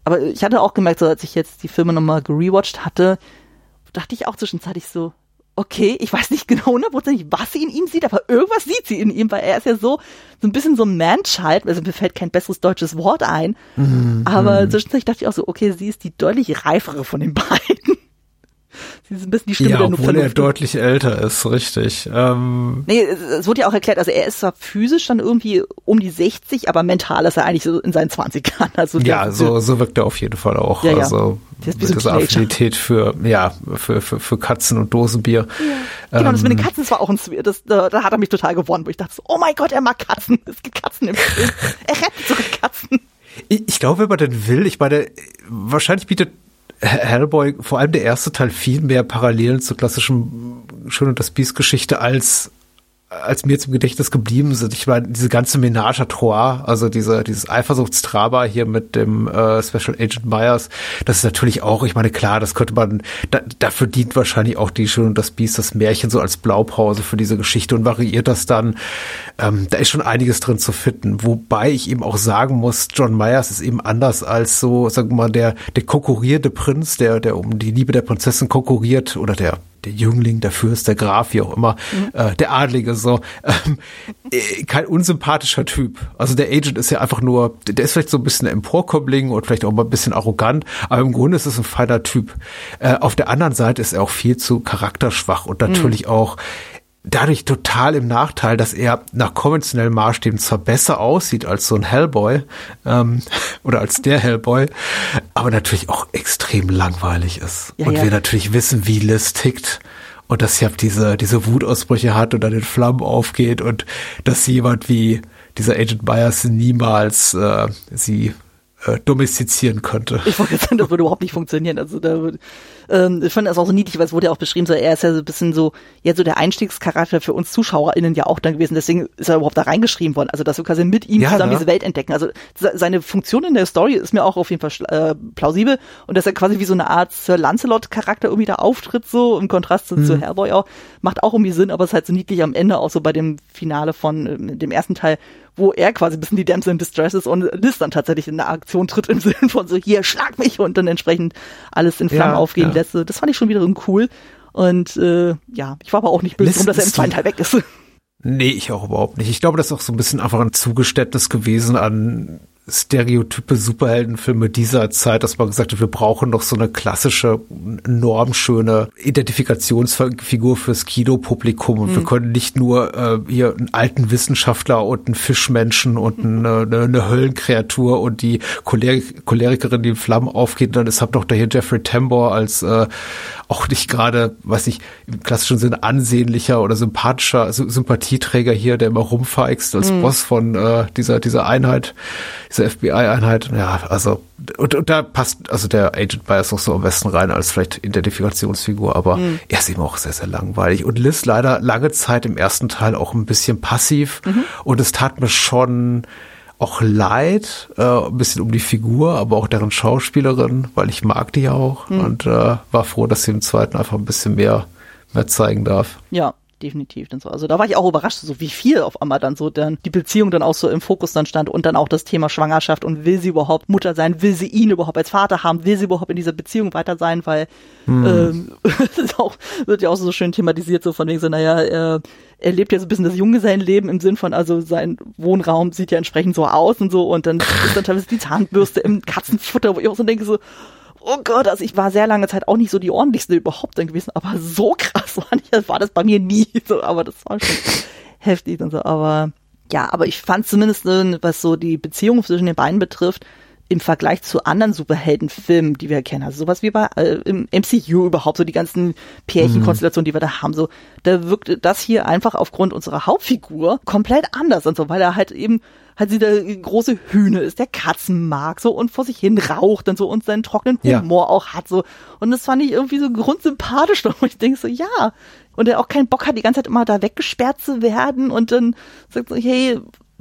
Aber ich hatte auch gemerkt, so als ich jetzt die Filme nochmal gerewatcht hatte, dachte ich auch zwischenzeitlich so, okay, ich weiß nicht genau hundertprozentig, was sie in ihm sieht, aber irgendwas sieht sie in ihm, weil er ist ja so, so ein bisschen so ein Man-Child, also mir fällt kein besseres deutsches Wort ein, mhm. aber zwischenzeitlich dachte ich auch so, okay, sie ist die deutlich reifere von den beiden. Sie ist ein bisschen die Stimme ja, der obwohl er deutlich älter ist, richtig. Ähm. Nee, es, es wurde ja auch erklärt, also er ist zwar physisch dann irgendwie um die sechzig, aber mental ist er eigentlich so in seinen zwanzigern. Also ja, so, so wirkt er auf jeden Fall auch. Ja, ja. Also mit dieser Affinität für, ja, für, für, für Katzen und Dosenbier. Ja. Genau, ähm. das mit den Katzen, das war auch ein, das, da, da hat er mich total gewonnen, wo ich dachte so, oh mein Gott, er mag Katzen. Es gibt Katzen im Film. Er rettet sogar Katzen. Ich, ich glaube, wenn man denn will, ich meine, wahrscheinlich bietet Hellboy, vor allem der erste Teil, viel mehr Parallelen zur klassischen Schön und das Biest-Geschichte als als mir zum Gedächtnis geblieben sind. Ich meine, diese ganze Ménage à trois, also diese, dieses Eifersuchtsdrama hier mit dem äh, Special Agent Myers, das ist natürlich auch, ich meine, klar, das könnte man, da, dafür dient wahrscheinlich auch die Schön und das Biest, das Märchen so als Blaupause für diese Geschichte und variiert das dann. Ähm, da ist schon einiges drin zu finden, wobei ich eben auch sagen muss, John Myers ist eben anders als so, sagen wir mal, der, der konkurrierende Prinz, der, der um die Liebe der Prinzessin konkurriert oder der der Jüngling, der Fürst, der Graf, wie auch immer, mhm. äh, der Adlige, so, ähm, äh, kein unsympathischer Typ. Also der Agent ist ja einfach nur, der ist vielleicht so ein bisschen ein Emporkömmling und vielleicht auch mal ein bisschen arrogant, aber im Grunde ist es ein feiner Typ. Äh, auf der anderen Seite ist er auch viel zu charakterschwach und natürlich mhm. auch dadurch total im Nachteil, dass er nach konventionellen Maßstäben zwar besser aussieht als so ein Hellboy ähm, oder als der Hellboy, aber natürlich auch extrem langweilig ist. Ja, und ja. wir natürlich wissen, wie Liz tickt und dass sie halt diese diese Wutausbrüche hat und dann in Flammen aufgeht und dass jemand wie dieser Agent Myers niemals äh, sie äh, domestizieren könnte. Ich wollte sagen, das würde überhaupt nicht funktionieren. Also da würde Ähm, ich fand das auch so niedlich, weil es wurde ja auch beschrieben, so er ist ja so ein bisschen so, ja so der Einstiegscharakter für uns ZuschauerInnen ja auch dann gewesen, deswegen ist er überhaupt da reingeschrieben worden, also dass wir quasi mit ihm ja, zusammen ne? diese Welt entdecken, also seine Funktion in der Story ist mir auch auf jeden Fall äh, plausibel und dass er quasi wie so eine Art Sir Lancelot-Charakter irgendwie da auftritt, so im Kontrast zu, mhm. zu Hellboy auch, macht auch irgendwie Sinn, aber es ist halt so niedlich am Ende auch so bei dem Finale von äh, dem ersten Teil, wo er quasi ein bisschen die Damsel in Distress ist und Liz dann tatsächlich in eine Aktion tritt im Sinne von so, hier, schlag mich und dann entsprechend alles in Flammen ja, aufgehen ja. lässt. Das fand ich schon wieder cool. Und äh, ja, ich war aber auch nicht böse drum, dass er im zweiten Teil weg ist. Nee, ich auch überhaupt nicht. Ich glaube, das ist auch so ein bisschen einfach ein Zugeständnis gewesen an stereotype Superheldenfilme dieser Zeit, dass man gesagt hat, wir brauchen noch so eine klassische, normschöne Identifikationsfigur fürs Kinopublikum und mhm. wir können nicht nur äh, hier einen alten Wissenschaftler und einen Fischmenschen und eine, eine, eine Höllenkreatur und die Cholerik- Cholerikerin, die in Flammen aufgeht, und dann ist halt noch daher Jeffrey Tambor als äh, auch nicht gerade, weiß ich, im klassischen Sinne ansehnlicher oder sympathischer Sympathieträger hier, der immer rumfeixt als mhm. Boss von äh, dieser dieser Einheit, dieser F B I-Einheit. Ja, also und, und da passt also der Agent Myers auch so am besten rein als vielleicht Identifikationsfigur, aber mhm. er ist eben auch sehr, sehr langweilig. Und Liz leider lange Zeit im ersten Teil auch ein bisschen passiv mhm. und es tat mir schon auch leid, äh, ein bisschen um die Figur, aber auch deren Schauspielerin, weil ich mag die ja auch mhm. und äh, war froh, dass sie im zweiten einfach ein bisschen mehr, mehr zeigen darf. Ja, definitiv. Dann so. Also da war ich auch überrascht, so wie viel auf einmal dann so dann die Beziehung dann auch so im Fokus dann stand und dann auch das Thema Schwangerschaft und will sie überhaupt Mutter sein, will sie ihn überhaupt als Vater haben, will sie überhaupt in dieser Beziehung weiter sein, weil mhm. ähm, das ist auch, wird ja auch so schön thematisiert, so von wegen so, naja, er er lebt ja so ein bisschen das Junggesellenleben im Sinn von, also sein Wohnraum sieht ja entsprechend so aus und so und dann ist dann teilweise die Zahnbürste im Katzenfutter, wo ich auch so denke so, oh Gott, also ich war sehr lange Zeit auch nicht so die ordentlichste überhaupt dann gewesen, aber so krass war, nicht, war das bei mir nie so, aber das war schon heftig und so, aber ja, aber ich fand zumindest, was so die Beziehung zwischen den beiden betrifft, im Vergleich zu anderen Superheldenfilmen, die wir kennen, also sowas wie bei äh, im M C U überhaupt, so die ganzen Pärchenkonstellationen, die wir da haben, so, da wirkte das hier einfach aufgrund unserer Hauptfigur komplett anders und so, weil er halt eben halt sie der große Hühne ist, der Katzen mag, so, und vor sich hin raucht und so und seinen trockenen Humor ja. auch hat, so, und das fand ich irgendwie so grundsympathisch, und ich denke so, ja, und er auch keinen Bock hat, die ganze Zeit immer da weggesperrt zu werden und dann sagt so, hey,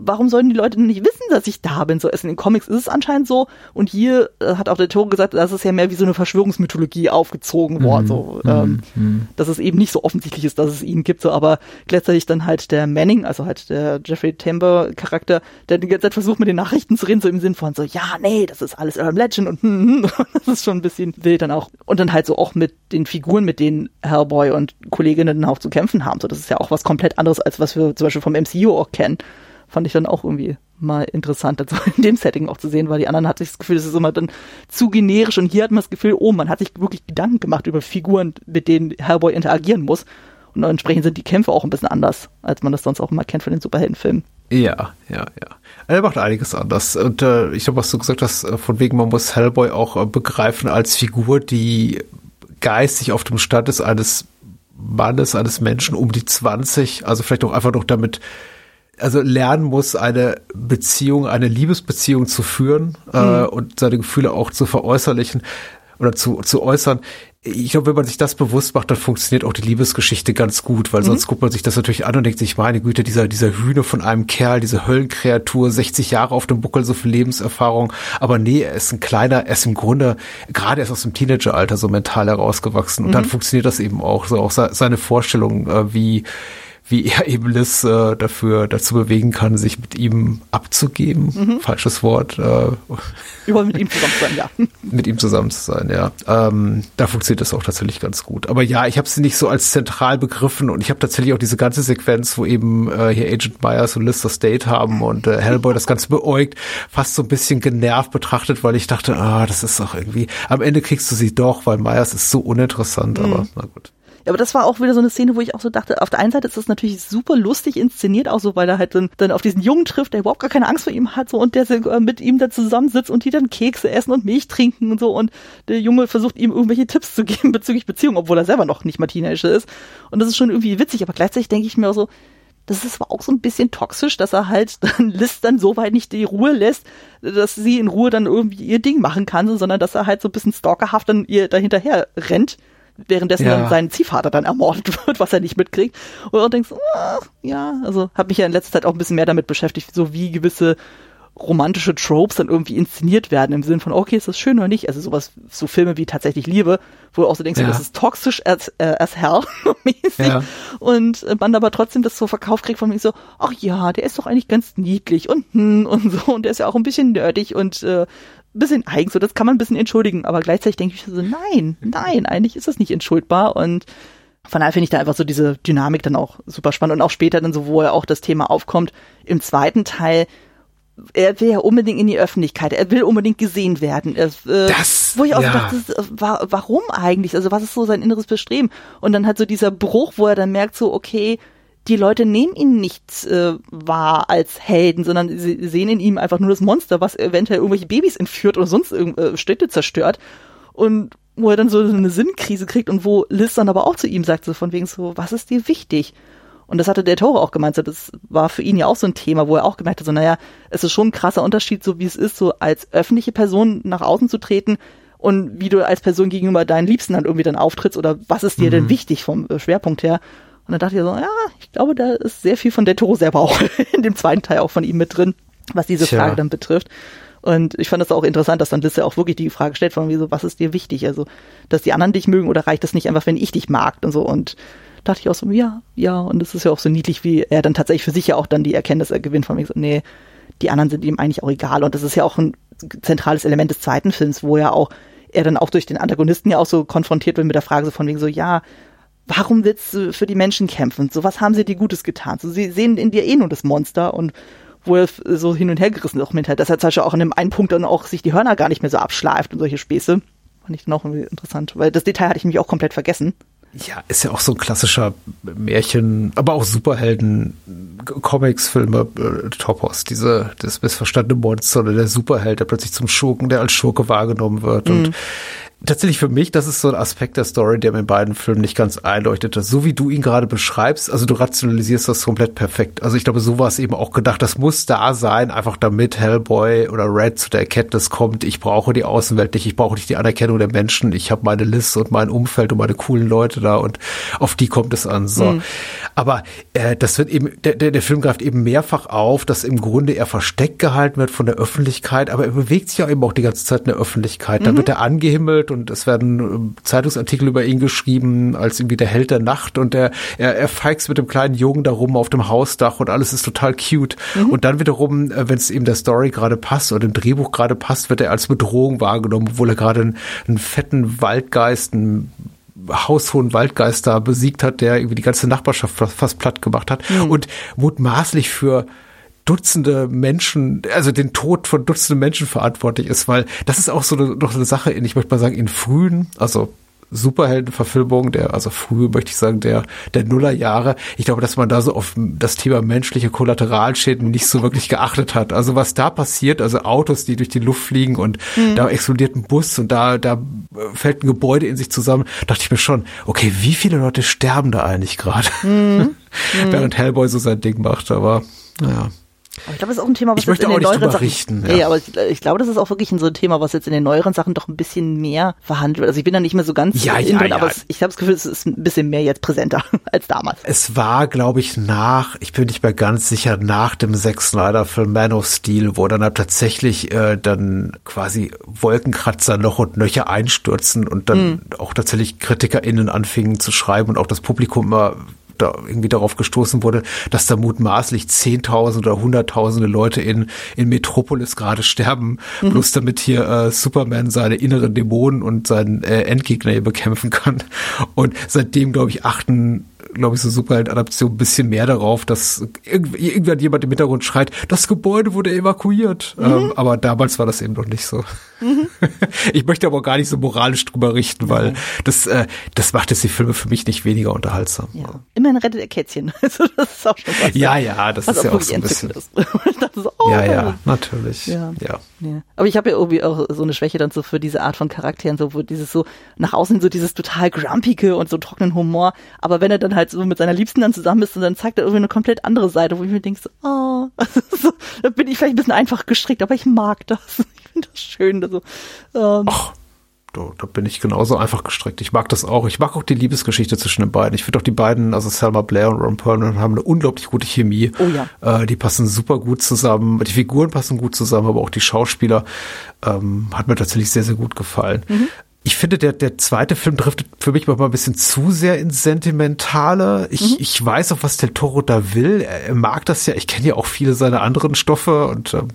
warum sollen die Leute nicht wissen, dass ich da bin? So, in den Comics ist es anscheinend so. Und hier äh, hat auch der Toro gesagt, das ist ja mehr wie so eine Verschwörungsmythologie aufgezogen worden. Mm, so, ähm, mm. Dass es eben nicht so offensichtlich ist, dass es ihn gibt. So, aber gleichzeitig dann halt der Manning, also halt der Jeffrey Tambor-Charakter, der die ganze Zeit versucht, mit den Nachrichten zu reden, so im Sinn von so, ja, nee, das ist alles Urban Legend und hm, hm. Das ist schon ein bisschen wild dann auch. Und dann halt so auch mit den Figuren, mit denen Hellboy und Kolleginnen auch zu kämpfen haben. So, das ist ja auch was komplett anderes, als was wir zum Beispiel vom M C U auch kennen. Fand ich dann auch irgendwie mal interessant, also in dem Setting auch zu sehen, weil die anderen hatten das Gefühl, das ist immer dann zu generisch und hier hat man das Gefühl, oh, man hat sich wirklich Gedanken gemacht über Figuren, mit denen Hellboy interagieren muss und entsprechend sind die Kämpfe auch ein bisschen anders, als man das sonst auch immer kennt von den Superheldenfilmen. Ja, ja, ja. Er macht einiges anders und äh, ich glaube, was du gesagt hast, von wegen, man muss Hellboy auch äh, begreifen als Figur, die geistig auf dem Stand ist eines Mannes, eines Menschen um die zwanzig, also vielleicht auch einfach noch damit also lernen muss, eine Beziehung, eine Liebesbeziehung zu führen mhm. äh, und seine Gefühle auch zu veräußerlichen oder zu, zu äußern. Ich glaube, wenn man sich das bewusst macht, dann funktioniert auch die Liebesgeschichte ganz gut, weil mhm. sonst guckt man sich das natürlich an und denkt sich, meine Güte, dieser, dieser Hühner von einem Kerl, diese Höllenkreatur, sechzig Jahre auf dem Buckel, so viel Lebenserfahrung. Aber nee, er ist ein kleiner, er ist im Grunde gerade erst aus dem Teenageralter so mental herausgewachsen. Und mhm. dann funktioniert das eben auch, so auch seine Vorstellung, äh, wie wie er eben Liz äh, dafür dazu bewegen kann, sich mit ihm abzugeben. Mhm. Falsches Wort. Äh, Über mit ihm zusammen zu sein, ja. Mit ihm zusammen zu sein, ja. Ähm, da funktioniert das auch tatsächlich ganz gut. Aber ja, ich habe sie nicht so als zentral begriffen und ich habe tatsächlich auch diese ganze Sequenz, wo eben äh, hier Agent Myers und Liz das Date haben und äh, Hellboy das Ganze beäugt, fast so ein bisschen genervt betrachtet, weil ich dachte, ah, das ist doch irgendwie, am Ende kriegst du sie doch, weil Myers ist so uninteressant, mhm. aber na gut. Ja, aber das war auch wieder so eine Szene, wo ich auch so dachte, auf der einen Seite ist das natürlich super lustig inszeniert, auch so, weil er halt dann, dann auf diesen Jungen trifft, der überhaupt gar keine Angst vor ihm hat, so, und der äh, mit ihm da zusammensitzt und die dann Kekse essen und Milch trinken und so, und der Junge versucht ihm irgendwelche Tipps zu geben bezüglich Beziehung, obwohl er selber noch nicht mal Teenager ist. Und das ist schon irgendwie witzig, aber gleichzeitig denke ich mir auch so, das ist aber auch so ein bisschen toxisch, dass er halt dann Liz dann so weit nicht die Ruhe lässt, dass sie in Ruhe dann irgendwie ihr Ding machen kann, sondern dass er halt so ein bisschen stalkerhaft dann ihr dahinterher rennt. Währenddessen ja. dann sein Ziehvater dann ermordet wird, was er nicht mitkriegt. Und du denkst, ah, ja, also habe mich ja in letzter Zeit auch ein bisschen mehr damit beschäftigt, so wie gewisse romantische Tropes dann irgendwie inszeniert werden, im Sinne von, okay, ist das schön oder nicht? Also sowas, so Filme wie Tatsächlich Liebe, wo du auch so denkst, ja. das ist toxisch as, äh, as hell mäßig. Ja. Und man aber trotzdem das so verkauft kriegt von mir so, ach ja, der ist doch eigentlich ganz niedlich und hm, und so, und der ist ja auch ein bisschen nerdig und äh, bisschen eigen, so, das kann man ein bisschen entschuldigen, aber gleichzeitig denke ich so, nein, nein, eigentlich ist das nicht entschuldbar und von daher finde ich da einfach so diese Dynamik dann auch super spannend und auch später dann so, wo ja auch das Thema aufkommt, im zweiten Teil, er will ja unbedingt in die Öffentlichkeit, er will unbedingt gesehen werden. Er, äh, das, wo ich auch ja. so dachte, war, warum eigentlich? Also was ist so sein inneres Bestreben? Und dann halt so dieser Bruch, wo er dann merkt so, okay, die Leute nehmen ihn nicht äh, wahr als Helden, sondern sie sehen in ihm einfach nur das Monster, was eventuell irgendwelche Babys entführt oder sonst äh, Städte zerstört. Und wo er dann so eine Sinnkrise kriegt und wo Liz dann aber auch zu ihm sagt, so von wegen so, was ist dir wichtig? Und das hatte der Toro auch gemeint, so, das war für ihn ja auch so ein Thema, wo er auch gemerkt hat, so naja, es ist schon ein krasser Unterschied, so wie es ist, so als öffentliche Person nach außen zu treten und wie du als Person gegenüber deinen Liebsten dann irgendwie dann auftrittst oder was ist dir mhm. denn wichtig vom äh, Schwerpunkt her? Und dann dachte ich so, ja, ich glaube, da ist sehr viel von Del Toro selber auch in dem zweiten Teil auch von ihm mit drin, was diese Tja. Frage dann betrifft. Und ich fand das auch interessant, dass dann Liz ja auch wirklich die Frage stellt von wie so, was ist dir wichtig? Also, dass die anderen dich mögen oder reicht das nicht einfach, wenn ich dich mag und so. Und dachte ich auch so, ja, ja. Und das ist ja auch so niedlich, wie er dann tatsächlich für sich ja auch dann die Erkenntnis gewinnt von mir so, nee, die anderen sind ihm eigentlich auch egal. Und das ist ja auch ein zentrales Element des zweiten Films, wo ja auch er dann auch durch den Antagonisten ja auch so konfrontiert wird mit der Frage so von wegen so, ja, warum willst du für die Menschen kämpfen? So, was haben sie dir Gutes getan? So, sie sehen in dir eh nur das Monster und wo er so hin und her gerissen ist auch mit halt, dass er zum Beispiel auch an einem einen Punkt dann auch sich die Hörner gar nicht mehr so abschleift und solche Späße. Fand ich dann auch irgendwie interessant, weil das Detail hatte ich nämlich auch komplett vergessen. Ja, ist ja auch so ein klassischer Märchen, aber auch Superhelden-Comics-Filme, äh, Topos, diese, das missverstandene Monster oder der Superheld, der plötzlich zum Schurken, der als Schurke wahrgenommen wird mhm. und tatsächlich für mich, das ist so ein Aspekt der Story, der mir in beiden Filmen nicht ganz einleuchtet. So wie du ihn gerade beschreibst, also du rationalisierst das komplett perfekt. Also ich glaube, so war es eben auch gedacht, das muss da sein, einfach damit Hellboy oder Red zu der Erkenntnis kommt, ich brauche die Außenwelt nicht, ich brauche nicht die Anerkennung der Menschen, ich habe meine Liz und mein Umfeld und meine coolen Leute da und auf die kommt es an. So. Mhm. Aber äh, das wird eben, der, der, der Film greift eben mehrfach auf, dass im Grunde er versteckt gehalten wird von der Öffentlichkeit, aber er bewegt sich ja eben auch die ganze Zeit in der Öffentlichkeit. Mhm. Dann wird er angehimmelt und es werden äh, Zeitungsartikel über ihn geschrieben, als irgendwie der Held der Nacht, und er, er, er feixt mit dem kleinen Jungen da rum auf dem Hausdach und alles ist total cute. Mhm. Und dann wiederum, äh, wenn es eben der Story gerade passt oder dem Drehbuch gerade passt, wird er als Bedrohung wahrgenommen, obwohl er gerade einen, einen fetten Waldgeist, einen haushohen Waldgeist da besiegt hat, der irgendwie die ganze Nachbarschaft fast platt gemacht hat. Mhm. Und mutmaßlich für Dutzende Menschen, also den Tod von Dutzenden Menschen verantwortlich ist, weil das ist auch so eine, noch eine Sache, in, ich möchte mal sagen, in frühen, also Superheldenverfilmung, der, also früh möchte ich sagen, der, der Nullerjahre. Ich glaube, dass man da so auf das Thema menschliche Kollateralschäden nicht so wirklich geachtet hat. Also was da passiert, also Autos, die durch die Luft fliegen und mhm. da explodiert ein Bus und da, da fällt ein Gebäude in sich zusammen, dachte ich mir schon, okay, wie viele Leute sterben da eigentlich gerade? Mhm. Während Hellboy so sein Ding macht, aber, naja. Aber ich glaube, das ist auch ein Thema, was ich jetzt möchte in auch den nicht neueren Sachen. Richten, ja. Ja, aber ich, ich glaube, das ist auch wirklich so ein Thema, was jetzt in den neueren Sachen doch ein bisschen mehr verhandelt wird. Also ich bin da nicht mehr so ganz ja, in ja, drin, ja. aber es, ich habe das Gefühl, es ist ein bisschen mehr jetzt präsenter als damals. Es war, glaube ich, nach, ich bin nicht mehr ganz sicher, nach dem Zack Snyder-Film Man of Steel, wo dann halt tatsächlich äh, dann quasi Wolkenkratzer noch und nöcher einstürzen und dann mhm. auch tatsächlich KritikerInnen anfingen zu schreiben und auch das Publikum immer da irgendwie darauf gestoßen wurde, dass da mutmaßlich Zehntausende oder Hunderttausende Leute in in Metropolis gerade sterben, mhm. bloß damit hier äh, Superman seine inneren Dämonen und seinen äh, Endgegner hier bekämpfen kann. Und seitdem, glaube ich, achten glaube ich, so Superheld-Adaption ein bisschen mehr darauf, dass irgend, irgendwann jemand im Hintergrund schreit, das Gebäude wurde evakuiert. Mhm. Ähm, aber damals war das eben noch nicht so. Mhm. Ich möchte aber auch gar nicht so moralisch drüber richten, weil mhm. das, äh, das macht jetzt die Filme für mich nicht weniger unterhaltsam. Ja. Immerhin rettet er Kätzchen. Also das ist auch schon was. Ja, ja, das ist ja auch so ein bisschen. so, oh, ja, ja, natürlich. Ja. Ja. Ja. Aber ich habe ja irgendwie auch so eine Schwäche dann so für diese Art von Charakteren, so wo dieses so nach außen so dieses total grumpige und so trockenen Humor. Aber wenn er dann halt so mit seiner Liebsten dann zusammen ist und dann zeigt er irgendwie eine komplett andere Seite, wo ich mir denke, so, oh, also so, da bin ich vielleicht ein bisschen einfach gestrickt, aber ich mag das. Ich finde das schön. Also, ähm. Ach, da, da bin ich genauso einfach gestrickt. Ich mag das auch. Ich mag auch die Liebesgeschichte zwischen den beiden. Ich finde auch die beiden, also Selma Blair und Ron Perlman, haben eine unglaublich gute Chemie. Oh ja. Äh, die passen super gut zusammen. Die Figuren passen gut zusammen, aber auch die Schauspieler. Ähm, hat mir tatsächlich sehr, sehr gut gefallen. Mhm. Ich finde, der, der zweite Film driftet für mich mal ein bisschen zu sehr ins Sentimentale. Ich, mhm. ich weiß auch, was Del Toro da will. Er, er mag das ja. Ich kenne ja auch viele seiner anderen Stoffe und ähm,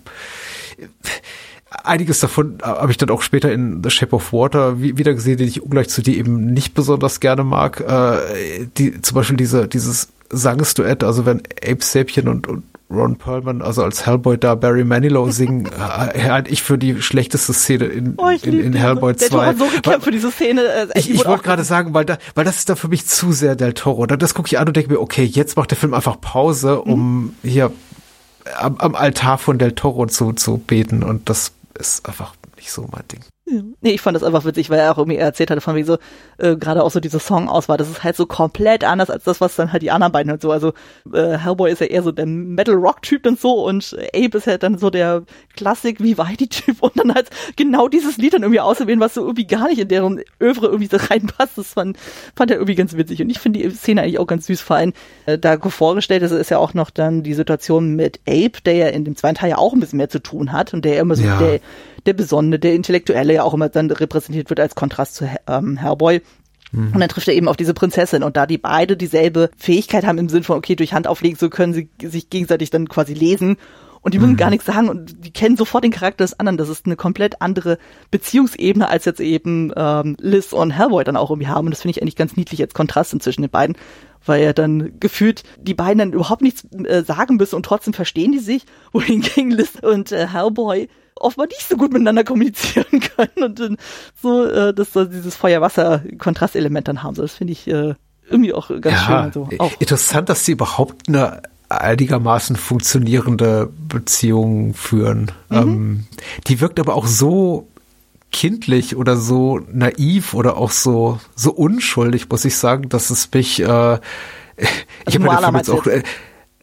einiges davon habe ich dann auch später in The Shape of Water wieder gesehen, den ich ungleich zu dir eben nicht besonders gerne mag. Äh, die, zum Beispiel diese, dieses Sangsduett, also wenn Abe Sapien und, und Ron Perlman, also als Hellboy da Barry Manilow singen, äh, halte ich für die schlechteste Szene in, oh, in, in Hellboy zwei. Der Toro hat so gekämpft für diese Szene. Äh, ich ich wollte gerade sagen, weil da, weil das ist da für mich zu sehr Del Toro. Das gucke ich an und denke mir, okay, jetzt macht der Film einfach Pause, um mhm. hier am, am Altar von Del Toro zu, zu beten, und das ist einfach nicht so mein Ding. Ja. Nee, ich fand das einfach witzig, weil er auch irgendwie erzählt hatte von wegen so, äh, gerade auch so diese Songauswahl, das ist halt so komplett anders als das, was dann halt die anderen beiden halt so, also äh, Hellboy ist ja eher so der Metal-Rock-Typ und so und Abe ist halt dann so der Klassik-Vivaldi-Typ und dann halt genau dieses Lied dann irgendwie auszuwählen, was so irgendwie gar nicht in deren Övre irgendwie so reinpasst, das fand, fand er irgendwie ganz witzig und ich finde die Szene eigentlich auch ganz süß, vor allem äh, da vorgestellt ist, ist ja auch noch dann die Situation mit Abe, der ja in dem zweiten Teil ja auch ein bisschen mehr zu tun hat und der ja immer so ja. der der Besonnene, der Intellektuelle ja auch immer dann repräsentiert wird als Kontrast zu ähm, Hellboy. Mhm. Und dann trifft er eben auf diese Prinzessin und da die beide dieselbe Fähigkeit haben im Sinn von, okay, durch Hand auflegen, so können sie sich gegenseitig dann quasi lesen und die müssen mhm. gar nichts sagen und die kennen sofort den Charakter des anderen. Das ist eine komplett andere Beziehungsebene, als jetzt eben ähm, Liz und Hellboy dann auch irgendwie haben und das finde ich eigentlich ganz niedlich als Kontrast zwischen den beiden, weil ja dann gefühlt die beiden dann überhaupt nichts äh, sagen müssen und trotzdem verstehen die sich, wohingegen Liz und äh, Hellboy offenbar nicht so gut miteinander kommunizieren können und dann so, äh, dass da dieses Feuer-Wasser-Kontrastelement dann haben. So, das finde ich äh, irgendwie auch ganz ja, schön. Also, auch. Interessant, dass sie überhaupt eine einigermaßen funktionierende Beziehung führen. Mhm. Ähm, die wirkt aber auch so kindlich oder so naiv oder auch so so unschuldig, muss ich sagen, dass es mich äh, ich also habe mir jetzt auch äh,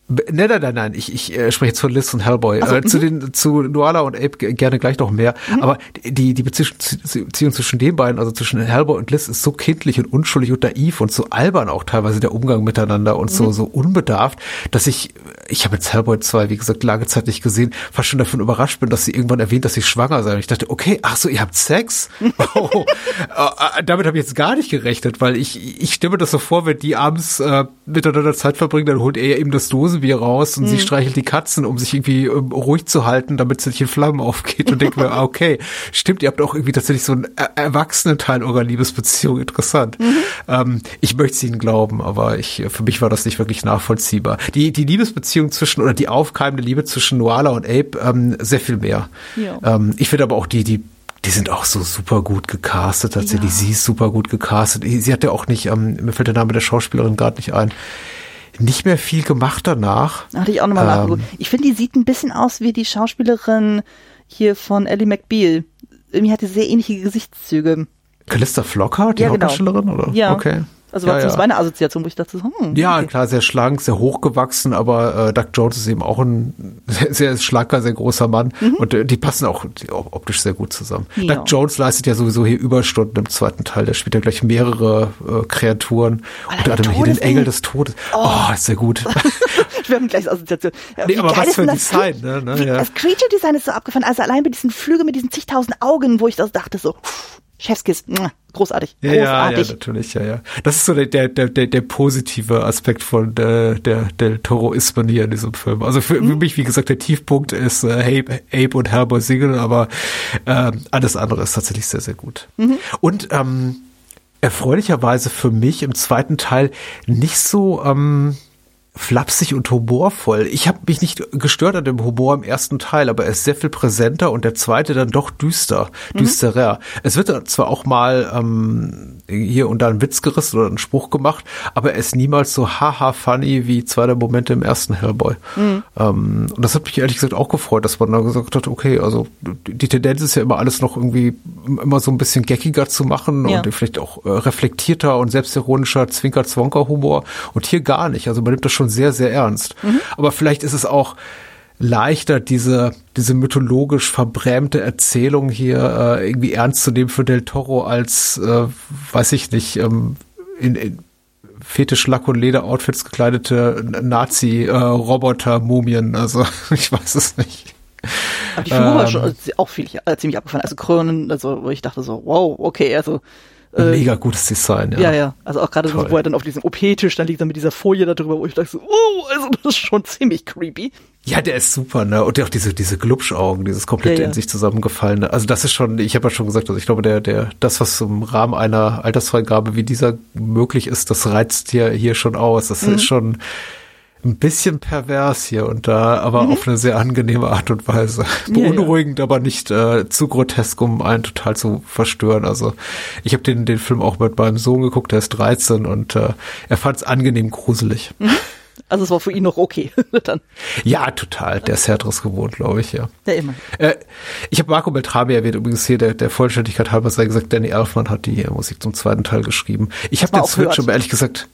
Nein, nein, nein, nein. Ich, ich äh, spreche jetzt von Liz und Hellboy. So, äh, zu den zu Nuala und Abe gerne gleich noch mehr. Mhm. Aber die die Beziehung, Beziehung zwischen den beiden, also zwischen Hellboy und Liz, ist so kindlich und unschuldig und naiv und so albern auch teilweise der Umgang miteinander und mhm. so so unbedarft, dass ich ich habe jetzt Hellboy zwei, wie gesagt, lange Zeit nicht gesehen, fast schon davon überrascht bin, dass sie irgendwann erwähnt, dass sie schwanger sei. Und ich dachte, okay, ach so, ihr habt Sex? Oh, äh, damit habe ich jetzt gar nicht gerechnet, weil ich ich stelle mir das so vor, wenn die abends äh, miteinander Zeit verbringen, dann holt er eben das Dosenbier raus und hm. sie streichelt die Katzen, um sich irgendwie ähm, ruhig zu halten, damit es nicht in Flammen aufgeht und denkt mir, ah, okay, stimmt, ihr habt auch irgendwie tatsächlich so einen er- erwachsenen Teil eurer Liebesbeziehung, interessant. Mhm. Ähm, ich möchte es ihnen glauben, aber ich für mich war das nicht wirklich nachvollziehbar. Die die Liebesbeziehung zwischen, oder die aufkeimende Liebe zwischen Nuala und Abe, ähm, sehr viel mehr. Ja. Ähm, ich finde aber auch die, die Die sind auch so super gut gecastet, tatsächlich. Ja. Sie ist super gut gecastet. Sie hat ja auch nicht, ähm, mir fällt der Name der Schauspielerin gerade nicht ein, nicht mehr viel gemacht danach. Hatte ich auch nochmal ähm, nachgeguckt. Ich finde, die sieht ein bisschen aus wie die Schauspielerin hier von Ally McBeal. Irgendwie hat die sehr ähnliche Gesichtszüge. Callista Flockhart, die ja, genau. Hauptdarstellerin, oder? Ja. Okay. Also war ja, das ja. meine Assoziation, wo ich dachte, hm, ja, okay. klar, sehr schlank, sehr hochgewachsen, aber äh, Doug Jones ist eben auch ein sehr, sehr schlanker, sehr großer Mann mhm. und äh, die passen auch die, optisch sehr gut zusammen. Ja. Doug Jones leistet ja sowieso hier Überstunden im zweiten Teil, der spielt ja gleich mehrere äh, Kreaturen, oh, unter anderem hier den Engel des Todes. Oh, oh ist sehr gut. Wir haben gleich Assoziation. Ja, nee, aber was für ein das Design, ne? ne wie, ja. Das Creature-Design ist so abgefahren, also allein mit diesen Flügeln, mit diesen zigtausend Augen, wo ich das dachte so, Chefskiss, großartig, großartig. Ja, ja, natürlich, ja, ja. Das ist so der, der, der, der positive Aspekt von der, der, der Toro-Ismen hier in diesem Film. Also für, mhm. für mich, wie gesagt, der Tiefpunkt ist äh, Abe, Abe und Hellboy singen, aber äh, alles andere ist tatsächlich sehr, sehr gut. Mhm. Und ähm, erfreulicherweise für mich im zweiten Teil nicht so ähm, flapsig und humorvoll. Ich habe mich nicht gestört an dem Humor im ersten Teil, aber er ist sehr viel präsenter und der zweite dann doch düster, mhm. düsterer. Es wird zwar auch mal ähm, hier und da ein Witz gerissen oder ein Spruch gemacht, aber er ist niemals so haha funny wie zwei der Momente im ersten Hellboy. Mhm. Ähm, und das hat mich ehrlich gesagt auch gefreut, dass man da gesagt hat, okay, also die Tendenz ist ja immer alles noch irgendwie immer so ein bisschen geckiger zu machen ja. und vielleicht auch äh, reflektierter und selbstironischer Zwinker-Zwonker-Humor und hier gar nicht. Also man nimmt das schon sehr, sehr ernst. Mhm. Aber vielleicht ist es auch leichter, diese diese mythologisch verbrämte Erzählung hier äh, irgendwie ernst zu nehmen für Del Toro als, äh, weiß ich nicht, ähm, in, in Fetisch-Lack- und Leder-Outfits gekleidete Nazi-Roboter-Mumien. Äh, also ich weiß es nicht. Aber die Figur war schon auch viel, äh, ziemlich abgefahren. Also Krönen, also wo ich dachte so, wow, okay, also mega gutes Design, ja. Ja, ja. Also auch gerade so, wo er dann auf diesem O P-Tisch dann liegt, dann mit dieser Folie da drüber, wo ich dachte so, oh, also das ist schon ziemlich creepy. Ja, der ist super, ne? Und auch diese diese Glubschaugen, dieses komplett ja, ja. in sich zusammengefallene. Also das ist schon, ich habe ja schon gesagt, also ich glaube, der der das, was im Rahmen einer Altersfreigabe wie dieser möglich ist, das reizt hier hier schon aus. Das mhm. ist schon ein bisschen pervers hier und da, aber mhm. auf eine sehr angenehme Art und Weise. Beunruhigend, ja, ja. aber nicht äh, zu grotesk, um einen total zu verstören. Also ich habe den den Film auch mit meinem Sohn geguckt, der ist dreizehn und äh, er fand es angenehm gruselig. Mhm. Also es war für ihn noch okay. Dann. Ja, total. Der ist härteres gewohnt, glaube ich, ja. Ja, immer. Äh, ich habe Marco Beltrami erwähnt, übrigens hier, der, der Vollständigkeit halber sei gesagt, Danny Elfman hat die Musik zum zweiten Teil geschrieben. Ich habe den Switch, aber ehrlich gesagt,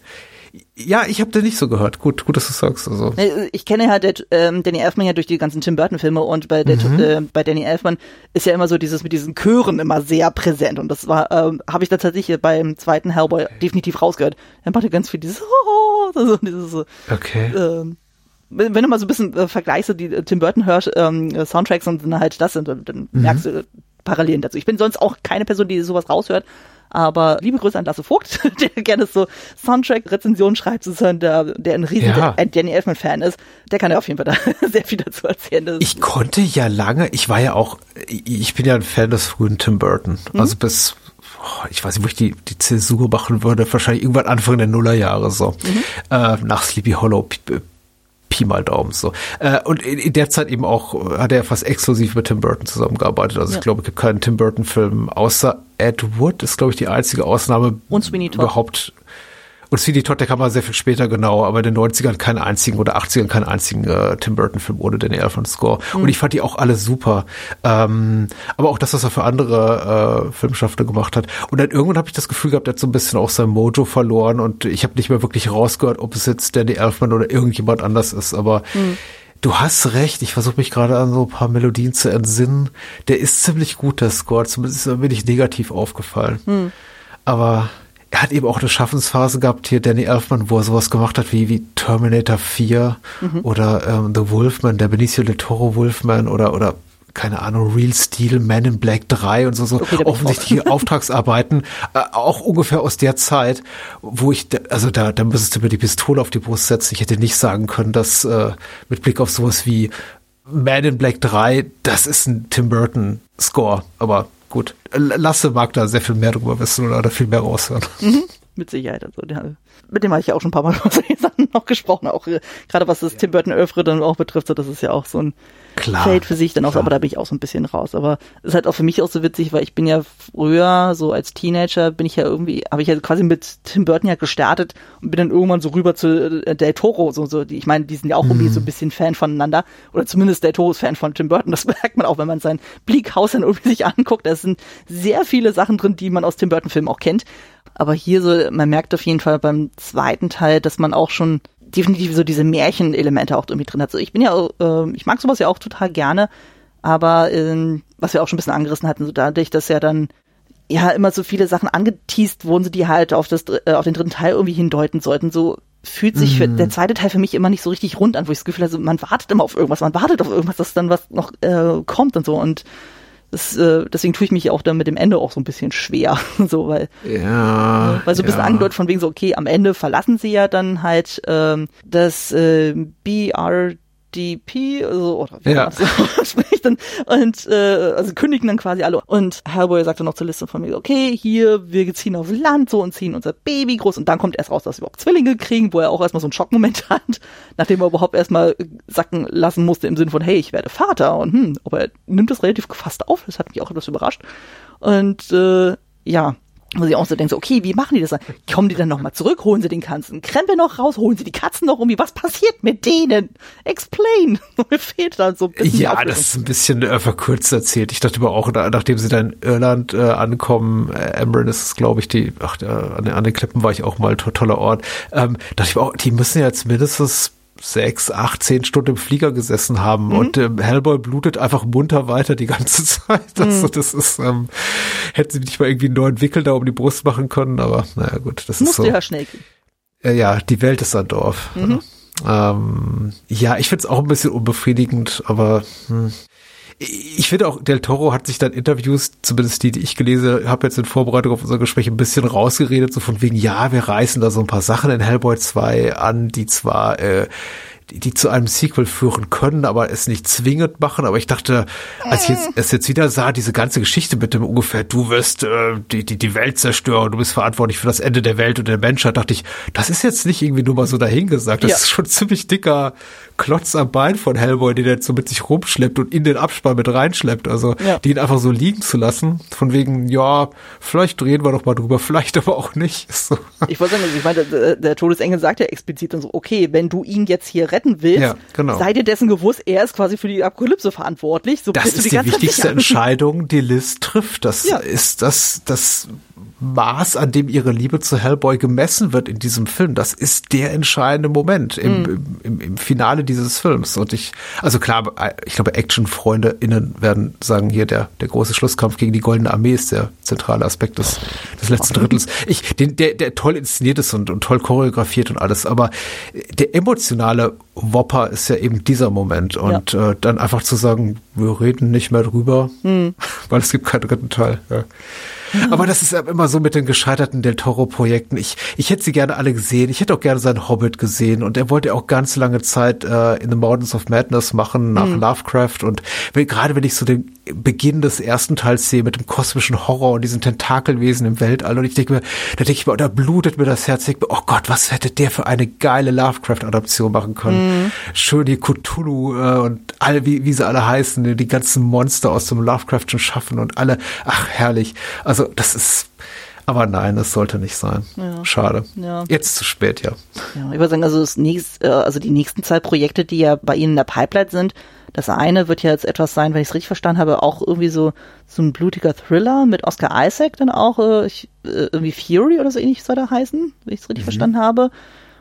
ja, ich habe den nicht so gehört. Gut, gut, dass du sagst. Also. Ich kenne halt der, ähm, Danny Elfman ja durch die ganzen Tim Burton Filme und bei, der, mhm. äh, bei Danny Elfman ist ja immer so dieses mit diesen Chören immer sehr präsent und das war, ähm, habe ich da tatsächlich beim zweiten Hellboy definitiv rausgehört. Er macht ja ganz viel dieses, oh, also dieses so. Okay. Ähm, wenn, wenn du mal so ein bisschen äh, vergleichst, die äh, Tim Burton hörst, ähm, Soundtracks und dann halt das sind, dann, dann mhm. merkst du äh, Parallelen dazu. Ich bin sonst auch keine Person, die sowas raushört. Aber liebe Grüße an Lasse Vogt, der gerne so Soundtrack-Rezensionen schreibt, sozusagen, der, der ein riesen ja. Danny Elfman-Fan ist. Der kann ja auf jeden Fall da sehr viel dazu erzählen. Das ich konnte ja lange, ich war ja auch, ich bin ja ein Fan des frühen Tim Burton. Mhm. Also bis, oh, ich weiß nicht, wo ich die, die Zäsur machen würde, wahrscheinlich irgendwann Anfang der Nullerjahre so. Mhm. Äh, nach Sleepy Hollow, P- Pi mal Daumen so. Äh, und in, in der Zeit eben auch hat er fast exklusiv mit Tim Burton zusammengearbeitet. Also ja. ich glaube, es gibt keinen Tim Burton-Film außer Ed Wood, ist glaube ich die einzige Ausnahme und Sweeney Todd. Überhaupt. Und Sweeney Todd, der kam mal sehr viel später, genau, aber in den neunzigern keinen einzigen oder achtzigern keinen einzigen äh, Tim Burton-Film ohne Danny Elfman-Score. Mhm. Und ich fand die auch alle super. Ähm, aber auch das, was er für andere äh, Filmschaffende gemacht hat. Und dann irgendwann habe ich das Gefühl gehabt, er hat so ein bisschen auch sein Mojo verloren und ich habe nicht mehr wirklich rausgehört, ob es jetzt Danny Elfman oder irgendjemand anders ist. Aber mhm. du hast recht, ich versuche mich gerade an so ein paar Melodien zu entsinnen. Der ist ziemlich gut, der Score, zumindest ist er mir nicht negativ aufgefallen. Mhm. Aber er hat eben auch eine Schaffensphase gehabt, hier Danny Elfman, wo er sowas gemacht hat wie, wie Terminator vier mhm. oder ähm, The Wolfman, der Benicio del Toro Wolfman oder, oder keine Ahnung, Real Steel, Man in Black drei und so, so okay, offensichtliche Auftragsarbeiten, äh, auch ungefähr aus der Zeit, wo ich, also da, da müsstest du mir die Pistole auf die Brust setzen. Ich hätte nicht sagen können, dass äh, mit Blick auf sowas wie Man in Black drei, das ist ein Tim Burton Score, aber gut, Lasse mag da sehr viel mehr drüber wissen oder viel mehr raushören. Mhm, mit Sicherheit. Also, der, mit dem habe ich ja auch schon ein paar Mal über solche Sachen noch gesprochen, auch äh, gerade was das ja. Tim Burton Oeuvre dann auch betrifft, so, das ist ja auch so ein Klar, Feld für sich dann auch, klar. aber da bin ich auch so ein bisschen raus. Aber es ist halt auch für mich auch so witzig, weil ich bin ja früher, so als Teenager, bin ich ja irgendwie, habe ich ja quasi mit Tim Burton ja gestartet und bin dann irgendwann so rüber zu äh, Del Toro, so, so, die, ich meine, die sind ja auch mhm. irgendwie so ein bisschen Fan voneinander, oder zumindest Del Toro ist Fan von Tim Burton, das merkt man auch, wenn man sein Bleak House dann irgendwie sich anguckt, da sind sehr viele Sachen drin, die man aus Tim Burton Filmen auch kennt. Aber hier so, man merkt auf jeden Fall beim zweiten Teil, dass man auch schon definitiv so diese Märchenelemente auch irgendwie drin hat. So, ich bin ja, äh, ich mag sowas ja auch total gerne, aber äh, was wir auch schon ein bisschen angerissen hatten, so dadurch, dass ja dann ja immer so viele Sachen angeteast wurden, so die halt auf das äh, auf den dritten Teil irgendwie hindeuten sollten, so fühlt sich für, der zweite Teil für mich immer nicht so richtig rund an, wo ich das Gefühl habe, man wartet immer auf irgendwas, man wartet auf irgendwas, dass dann was noch äh, kommt und so, und das, äh, deswegen tue ich mich auch dann mit dem Ende auch so ein bisschen schwer, so, weil, ja, äh, weil so ein bisschen ja. angedeutet von wegen so, okay, am Ende verlassen sie ja dann halt ähm, das äh, B R D P, also, oder wie ja. man so spricht, dann, und äh, also kündigen dann quasi alle. Und Hellboy sagt dann noch zur Liste von mir, okay, hier, wir ziehen aufs Land so und ziehen unser Baby groß, und dann kommt erst raus, dass wir überhaupt Zwillinge kriegen, wo er auch erstmal so einen Schockmoment hat, nachdem er überhaupt erstmal sacken lassen musste im Sinne von, hey, ich werde Vater, und hm, aber er nimmt das relativ gefasst auf, das hat mich auch etwas überrascht. Und äh, ja, wo sie auch so denken, so, okay, wie machen die das dann? Kommen die dann nochmal zurück, holen sie den ganzen Krempel noch raus, holen sie die Katzen noch irgendwie, was passiert mit denen? Explain. Mir fehlt dann so ein bisschen. Ja, das ist ein bisschen äh, verkürzt erzählt. Ich dachte aber auch, da, nachdem sie dann in Irland äh, ankommen, äh, Embrun ist es, glaube ich, die, ach, äh, an, den, an den Klippen war ich auch mal, to- toller Ort, ähm, dachte ich mir auch, die müssen ja jetzt mindestens sechs, acht, zehn Stunden im Flieger gesessen haben, mhm. und ähm, Hellboy blutet einfach munter weiter die ganze Zeit. Also mhm. das ist, ähm, hätten sie nicht mal irgendwie einen neuen Wickel da um die Brust machen können, aber naja gut, das Musste ist so. ja schnell gehen. Äh, ja, die Welt ist ein Dorf. Mhm. Ähm, ja, ich finde es auch ein bisschen unbefriedigend, aber hm. Ich finde auch, Del Toro hat sich dann Interviews, zumindest die, die ich gelesen habe, jetzt in Vorbereitung auf unser Gespräch ein bisschen rausgeredet, so von wegen, ja, wir reißen da so ein paar Sachen in Hellboy zwei an, die zwar, äh, die, die zu einem Sequel führen können, aber es nicht zwingend machen. Aber ich dachte, als ich jetzt, es jetzt wieder sah, diese ganze Geschichte mit dem ungefähr, du wirst äh, die, die, die Welt zerstören, du bist verantwortlich für das Ende der Welt und der Menschheit, dachte ich, das ist jetzt nicht irgendwie nur mal so dahingesagt. Das ja. ist schon ein ziemlich dicker Klotz am Bein von Hellboy, den er jetzt so mit sich rumschleppt und in den Abspann mit reinschleppt. Also ja. den einfach so liegen zu lassen, von wegen, ja, vielleicht drehen wir doch mal drüber, vielleicht aber auch nicht. So. Ich wollte sagen, ich meine, der, der Todesengel sagt ja explizit dann so, okay, wenn du ihn jetzt hier retten willst, ja, genau. sei dir dessen gewusst, er ist quasi für die Apokalypse verantwortlich. So das ist die, die wichtigste Entscheidung, die Liz trifft. Das ja. ist das, das Maß, an dem ihre Liebe zu Hellboy gemessen wird in diesem Film. Das ist der entscheidende Moment im, mm. im, im Finale dieses Films. Und ich, also klar, ich glaube, Action-FreundInnen werden sagen, hier der, der große Schlusskampf gegen die Goldene Armee ist der zentrale Aspekt des, des letzten Drittels. Ich, den, der, der toll inszeniert ist und, und toll choreografiert und alles, aber der emotionale Whopper ist ja eben dieser Moment. Und ja. äh, dann einfach zu sagen, wir reden nicht mehr drüber, mm. weil es gibt keinen dritten Teil. Ja. Aber das ist immer so mit den gescheiterten Del Toro-Projekten. Ich, ich hätte sie gerne alle gesehen. Ich hätte auch gerne seinen Hobbit gesehen. Und er wollte auch ganz lange Zeit äh, in the Mountains of Madness machen, nach mhm. Lovecraft. Und wenn, gerade wenn ich so den Beginn des ersten Teils sehe mit dem kosmischen Horror und diesen Tentakelwesen im Weltall, und ich denke mir, da denke ich mir, da blutet mir das Herz. Ich denke mir, oh Gott, was hätte der für eine geile Lovecraft-Adaption machen können. Mhm. Schön die Cthulhu äh, und all, wie, wie sie alle heißen, die ganzen Monster aus dem Lovecraftschen schaffen und alle, ach, herrlich. Also Also das ist Aber nein, es sollte nicht sein. Ja. Schade. Ja. Jetzt zu spät, ja. Ja, ich würde sagen, also, das nächst, also die nächsten zwei Projekte, die ja bei Ihnen in der Pipeline sind, das eine wird ja jetzt etwas sein, wenn ich es richtig verstanden habe, auch irgendwie so so ein blutiger Thriller mit Oscar Isaac, dann auch äh, ich, äh, irgendwie Fury oder so ähnlich soll der heißen, wenn ich es richtig mhm. verstanden habe.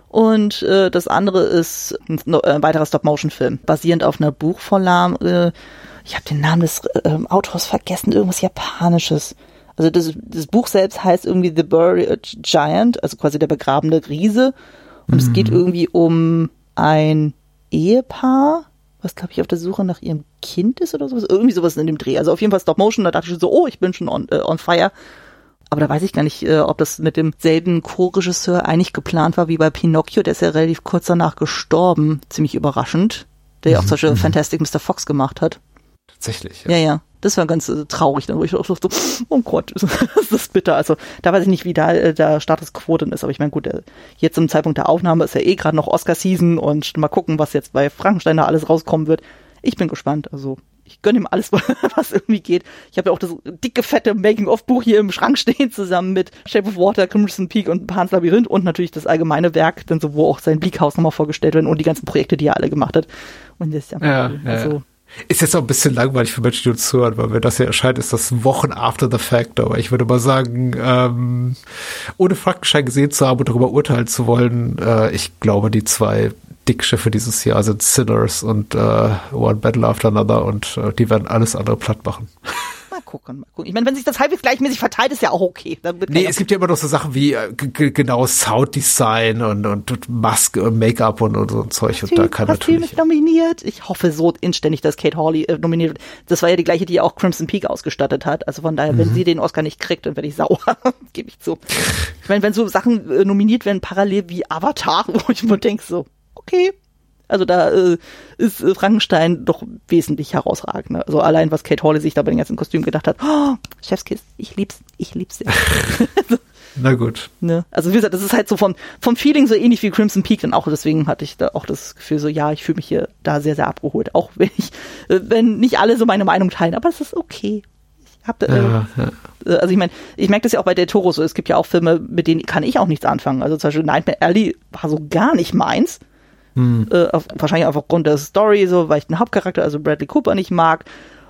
Und äh, das andere ist ein, ein weiterer Stop-Motion-Film, basierend auf einer Buchvorlage. Äh, ich habe den Namen des äh, Autors vergessen, irgendwas Japanisches. Also das, das Buch selbst heißt irgendwie The Buried Giant, also quasi der begrabene Riese. Und mhm. es geht irgendwie um ein Ehepaar, was, glaube ich, auf der Suche nach ihrem Kind ist oder sowas. Irgendwie sowas in dem Dreh. Also auf jeden Fall Stop-Motion, da dachte ich schon so, oh, ich bin schon on, äh, on fire. Aber da weiß ich gar nicht, äh, ob das mit demselben Co-Regisseur eigentlich geplant war wie bei Pinocchio. Der ist ja relativ kurz danach gestorben. Ziemlich überraschend. Der ja auch zum Beispiel Fantastic Mister Fox gemacht hat. Tatsächlich, ja. Ja, ja. Das war ganz äh, traurig, dann wo ich auch so, oh Gott, das ist bitter. Also da weiß ich nicht, wie da äh, der Status quo denn ist, aber ich meine, gut, äh, jetzt zum Zeitpunkt der Aufnahme ist ja eh gerade noch Oscar-Season und mal gucken, was jetzt bei Frankenstein da alles rauskommen wird. Ich bin gespannt, also ich gönne ihm alles, was irgendwie geht. Ich habe ja auch das dicke, fette Making-of-Buch hier im Schrank stehen, zusammen mit Shape of Water, Crimson Peak und Pan's Labyrinth und natürlich das allgemeine Werk, dann so, wo auch sein Bleak House nochmal vorgestellt wird und die ganzen Projekte, die er alle gemacht hat. Und das ist ja, ja, cool. Also ja. Ist jetzt auch ein bisschen langweilig für Menschen, die uns zuhören, weil wenn das hier erscheint, ist das Wochen after the fact. Aber ich würde mal sagen, ähm, ohne Frankenstein gesehen zu haben und darüber urteilen zu wollen, äh, ich glaube, die zwei Dickschiffe dieses Jahr sind Sinners und äh, One Battle After Another und äh, die werden alles andere platt machen. Mal gucken, mal gucken. Ich meine, wenn sich das halbwegs gleichmäßig verteilt, ist ja auch okay. Dann wird nee, es gibt ja immer noch so Sachen wie äh, g- genau Sounddesign und, und Maske und Make-up und, und so ein Zeug. Und Kostüm, da kann Kostüm natürlich ist nominiert. Ich hoffe so inständig, dass Kate Hawley äh, nominiert wird. Das war ja die gleiche, die auch Crimson Peak ausgestattet hat. Also von daher, mhm. wenn sie den Oscar nicht kriegt, dann werde ich sauer. Gebe ich zu. Ich meine, wenn so Sachen äh, nominiert werden, parallel wie Avatar, wo ich mir denke so, okay. Also da äh, ist äh, Frankenstein doch wesentlich herausragender. Also allein, was Kate Hawley sich da bei den ganzen Kostümen gedacht hat. Oh, Chefskiss, ich lieb's, ich lieb's. Na gut. Ne? Also wie gesagt, das ist halt so vom, vom Feeling so ähnlich wie Crimson Peak. Und auch deswegen hatte ich da auch das Gefühl so, ja, ich fühle mich hier da sehr, sehr abgeholt. Auch wenn ich, äh, wenn nicht alle so meine Meinung teilen. Aber es ist okay. Ich hab, äh, ja, ja. Also ich meine, ich merke das ja auch bei Del Toro so. Es gibt ja auch Filme, mit denen kann ich auch nichts anfangen. Also zum Beispiel Nightmare Alley war so gar nicht meins. Hm. Äh, auf, wahrscheinlich einfach aufgrund der Story, so, weil ich den Hauptcharakter, also Bradley Cooper, nicht mag.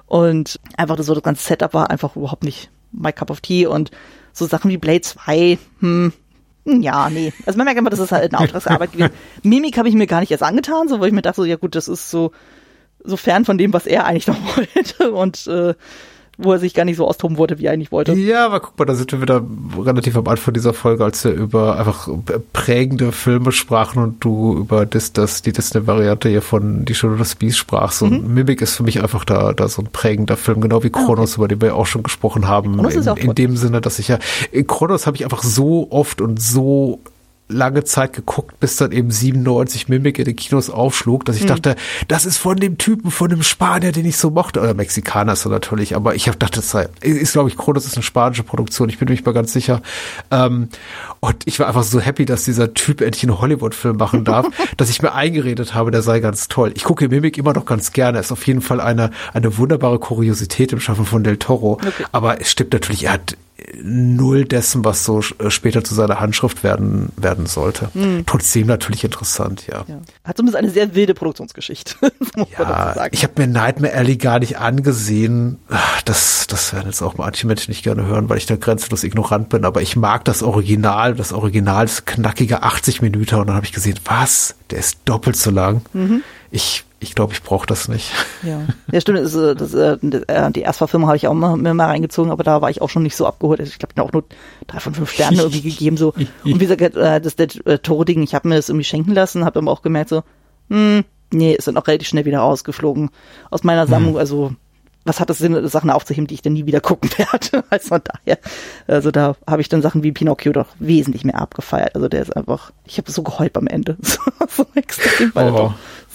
Und einfach das, so das ganze Setup war einfach überhaupt nicht my cup of tea. Und so Sachen wie Blade zwei, hm, ja, nee. Also man merkt immer, das ist halt eine Auftragsarbeit gewesen. Mimik habe ich mir gar nicht erst angetan, so, weil ich mir dachte, so, ja gut, das ist so, so fern von dem, was er eigentlich noch wollte. Und äh, wo er sich gar nicht so austoben wollte, wie er eigentlich wollte. Ja, aber guck mal, da sind wir wieder relativ am Anfang dieser Folge, als wir über einfach prägende Filme sprachen und du über das, das, die Disney-Variante hier von Die Schöne und das Biest sprachst. Und mhm. Mimic ist für mich einfach da, da so ein prägender Film, genau wie Kronos, okay. über den wir ja auch schon gesprochen haben. In, in dem Sinne, dass ich ja, in Kronos habe ich einfach so oft und so lange Zeit geguckt, bis dann eben siebenundneunzig Mimic in den Kinos aufschlug, dass ich hm. dachte, das ist von dem Typen, von dem Spanier, den ich so mochte, oder Mexikaner ist er natürlich, aber ich habe gedacht, das sei, ist glaube ich, Kronos ist eine spanische Produktion, ich bin mir nicht mal ganz sicher. Ähm, und ich war einfach so happy, dass dieser Typ endlich einen Hollywood-Film machen darf, dass ich mir eingeredet habe, der sei ganz toll. Ich gucke Mimic immer noch ganz gerne, ist auf jeden Fall eine, eine wunderbare Kuriosität im Schaffen von Del Toro, okay. aber es stimmt natürlich, er hat null dessen, was so später zu seiner Handschrift werden werden sollte. Mhm. Trotzdem natürlich interessant, ja. ja. Hat zumindest eine sehr wilde Produktionsgeschichte. muss ja, man dazu sagen. Ich habe mir Nightmare Alley gar nicht angesehen. Das, das werden jetzt auch manche Menschen nicht gerne hören, weil ich da grenzenlos ignorant bin, aber ich mag das Original. Das Original ist knackige achtzig Minuten und dann habe ich gesehen, was? Der ist doppelt so lang. Mhm. Ich Ich glaube, ich brauche das nicht. Ja, ja stimmt. Das, das, das, die Erstverfilmung habe ich auch mal, mir mal reingezogen, aber da war ich auch schon nicht so abgeholt. Ich glaube, ich habe auch nur drei von fünf Sterne irgendwie gegeben. So. Und wie gesagt, das, das Toro-Ding, ich habe mir das irgendwie schenken lassen, habe aber auch gemerkt so, hm, nee, ist dann auch relativ schnell wieder rausgeflogen aus meiner Sammlung. Hm. Also was hat das Sinn, Sachen aufzuheben, die ich dann nie wieder gucken werde? Also von daher, also da habe ich dann Sachen wie Pinocchio doch wesentlich mehr abgefeiert. Also der ist einfach, ich habe so geheult am Ende. so extrem, weil oh. er doch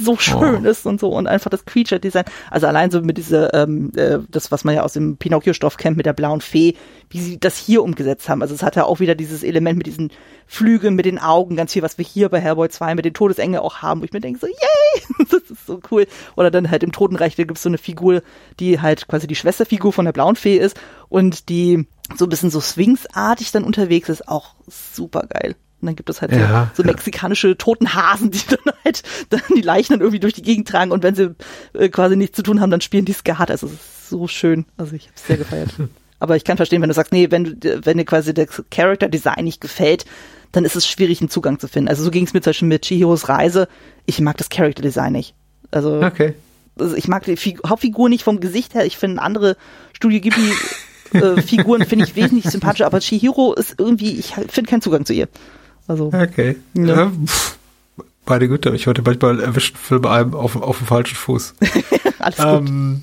so schön oh. ist und so und einfach das Creature-Design, also allein so mit dieser, ähm, äh, das, was man ja aus dem Pinocchio-Stoff kennt, mit der blauen Fee, wie sie das hier umgesetzt haben. Also es hat ja auch wieder dieses Element mit diesen Flügeln, mit den Augen, ganz viel, was wir hier bei Hellboy zwei mit den Todesengel auch haben, wo ich mir denke so, yay, das ist so cool. Oder dann halt im Totenreich, da gibt's so eine Figur, die halt quasi die Schwesterfigur von der blauen Fee ist und die so ein bisschen so Sphinx-artig dann unterwegs ist, auch super geil. Und dann gibt es halt so, ja, so mexikanische ja. Totenhasen, die dann halt dann die Leichen dann irgendwie durch die Gegend tragen und wenn sie äh, quasi nichts zu tun haben, dann spielen die Skat. Also es ist so schön. Also ich habe es sehr gefeiert. Aber ich kann verstehen, wenn du sagst, nee, wenn du, wenn dir quasi das Character Design nicht gefällt, dann ist es schwierig, einen Zugang zu finden. Also so ging es mir zum Beispiel mit Chihiros Reise. Ich mag das Character Design nicht. Also, okay. also ich mag die Fig- Hauptfigur nicht vom Gesicht her. Ich finde andere Studio Ghibli äh, Figuren finde ich wesentlich sympathischer, aber Chihiro ist irgendwie, ich finde keinen Zugang zu ihr. Also, okay. Ja. Ja, meine Güte, ich heute manchmal erwischt Filme einem auf, auf dem falschen Fuß. Alles gut. Ähm,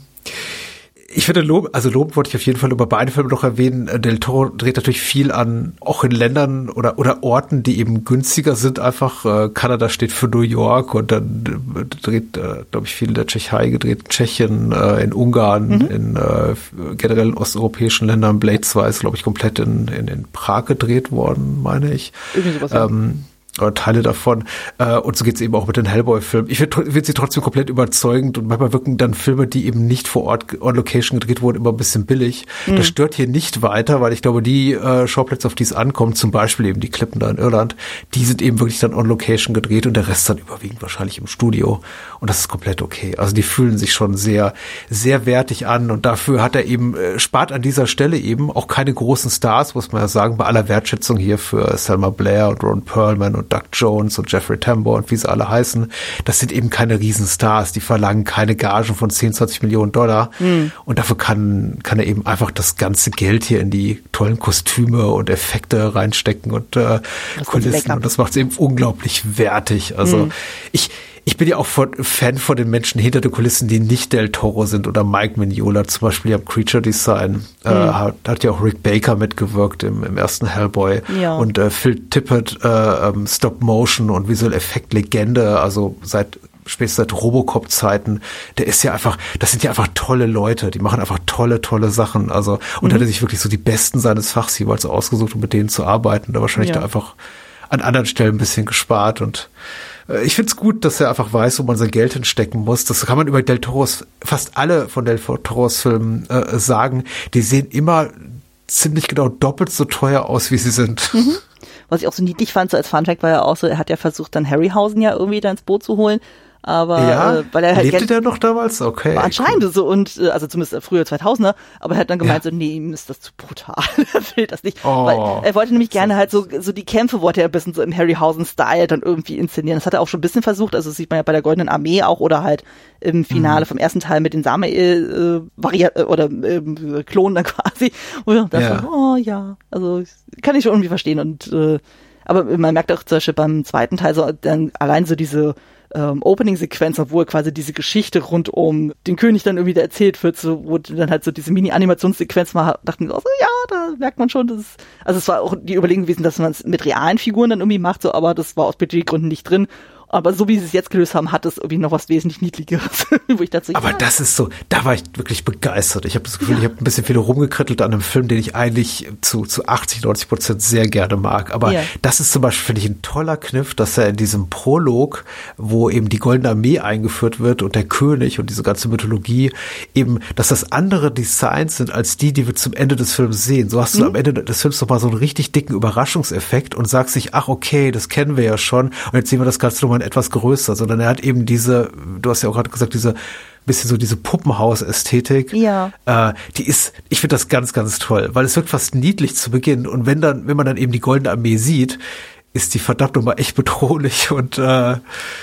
ich finde, Lob, also Lob wollte ich auf jeden Fall über beide Filme noch erwähnen. Del Toro dreht natürlich viel an, auch in Ländern oder oder Orten, die eben günstiger sind. Einfach äh, Kanada steht für New York und dann äh, dreht, äh, glaube ich, viel in der Tschechei gedreht, Tschechien, äh, in Ungarn, mhm. in äh, generell in osteuropäischen Ländern. Blade zwei ist, glaube ich, komplett in, in in Prag gedreht worden, meine ich. Irgendwie sowas. Ähm, oder Teile davon. Äh, und so geht's eben auch mit den Hellboy-Filmen. Ich finde find sie trotzdem komplett überzeugend und manchmal wirken dann Filme, die eben nicht vor Ort on Location gedreht wurden, immer ein bisschen billig. Mhm. Das stört hier nicht weiter, weil ich glaube, die äh, Schauplätze, auf die es ankommt, zum Beispiel eben die Klippen da in Irland, die sind eben wirklich dann on Location gedreht und der Rest dann überwiegend wahrscheinlich im Studio. Und das ist komplett okay. Also die fühlen sich schon sehr, sehr wertig an und dafür hat er eben, äh, spart an dieser Stelle eben auch keine großen Stars, muss man ja sagen, bei aller Wertschätzung hier für Selma Blair und Ron Perlman und Doug Jones und Jeffrey Tambor und wie sie alle heißen, das sind eben keine Riesenstars, die verlangen keine Gagen von zehn, zwanzig Millionen Dollar mhm. und dafür kann kann er eben einfach das ganze Geld hier in die tollen Kostüme und Effekte reinstecken und äh, Kulissen und das macht es eben unglaublich wertig. Also mhm. ich Ich bin ja auch Fan von den Menschen hinter den Kulissen, die nicht Del Toro sind oder Mike Mignola, zum Beispiel am Creature Design. Mhm. Äh, hat, hat ja auch Rick Baker mitgewirkt im, im ersten Hellboy. Ja. Und äh, Phil Tippett, äh, ähm, Stop Motion und Visual Effekt Legende, also seit spätestens seit Robocop-Zeiten, der ist ja einfach, das sind ja einfach tolle Leute, die machen einfach tolle, tolle Sachen. Also, und mhm. hat er sich wirklich so die Besten seines Fachs jeweils ausgesucht, um mit denen zu arbeiten. Da wahrscheinlich ja. da einfach an anderen Stellen ein bisschen gespart und ich finde es gut, dass er einfach weiß, wo man sein Geld hinstecken muss. Das kann man über Del Toros, fast alle von Del Toros Filmen äh, sagen. Die sehen immer ziemlich genau doppelt so teuer aus, wie sie sind. Mhm. Was ich auch so niedlich fand, so als Funfact war ja auch so, er hat ja versucht, dann Harryhausen ja irgendwie da ins Boot zu holen. Aber ja, äh, weil er halt lebte der noch damals? Okay. Anscheinend cool. so und äh, also zumindest früher zweitausender, aber er hat dann gemeint ja. so, nee, ihm ist das zu brutal. Er will das nicht. Oh, weil er wollte nämlich gerne halt so so die Kämpfe wollte er ein bisschen so im Harryhausen-Style dann irgendwie inszenieren. Das hat er auch schon ein bisschen versucht, also das sieht man ja bei der Goldenen Armee auch oder halt im Finale mhm. vom ersten Teil mit den Samael äh, Vari- äh, oder äh, Klonen dann quasi. Und ich dachte, ja. oh ja, also kann ich schon irgendwie verstehen und äh, aber man merkt auch zum Beispiel beim zweiten Teil so dann allein so diese Ähm, Opening-Sequenz, obwohl quasi diese Geschichte rund um den König dann irgendwie da erzählt wird, so, wo dann halt so diese Mini-Animationssequenz war, dachten wir auch so, ja, da merkt man schon, dass es, also es war auch die Überlegung gewesen, dass man es mit realen Figuren dann irgendwie macht, so, aber das war aus Budgetgründen nicht drin. Aber so wie sie es jetzt gelöst haben, hat es irgendwie noch was wesentlich Niedligeres. Wo ich dazu, aber ja. das ist so, da war ich wirklich begeistert. Ich habe das Gefühl, ja. ich habe ein bisschen viel rumgekrittelt an einem Film, den ich eigentlich zu zu achtzig, neunzig Prozent sehr gerne mag. Aber ja. das ist zum Beispiel, finde ich, ein toller Kniff, dass er in diesem Prolog, wo eben die Goldene Armee eingeführt wird und der König und diese ganze Mythologie, eben, dass das andere Designs sind als die, die wir zum Ende des Films sehen. So hast du mhm. am Ende des Films nochmal so einen richtig dicken Überraschungseffekt und sagst sich, ach okay, das kennen wir ja schon und jetzt sehen wir das Ganze nochmal etwas größer, sondern er hat eben diese, du hast ja auch gerade gesagt, diese bisschen so diese Puppenhaus-Ästhetik. Ja. Äh, die ist, ich finde das ganz, ganz toll, weil es wirkt fast niedlich zu Beginn und wenn dann, wenn man dann eben die Goldene Armee sieht, ist die verdammt nochmal echt bedrohlich und äh,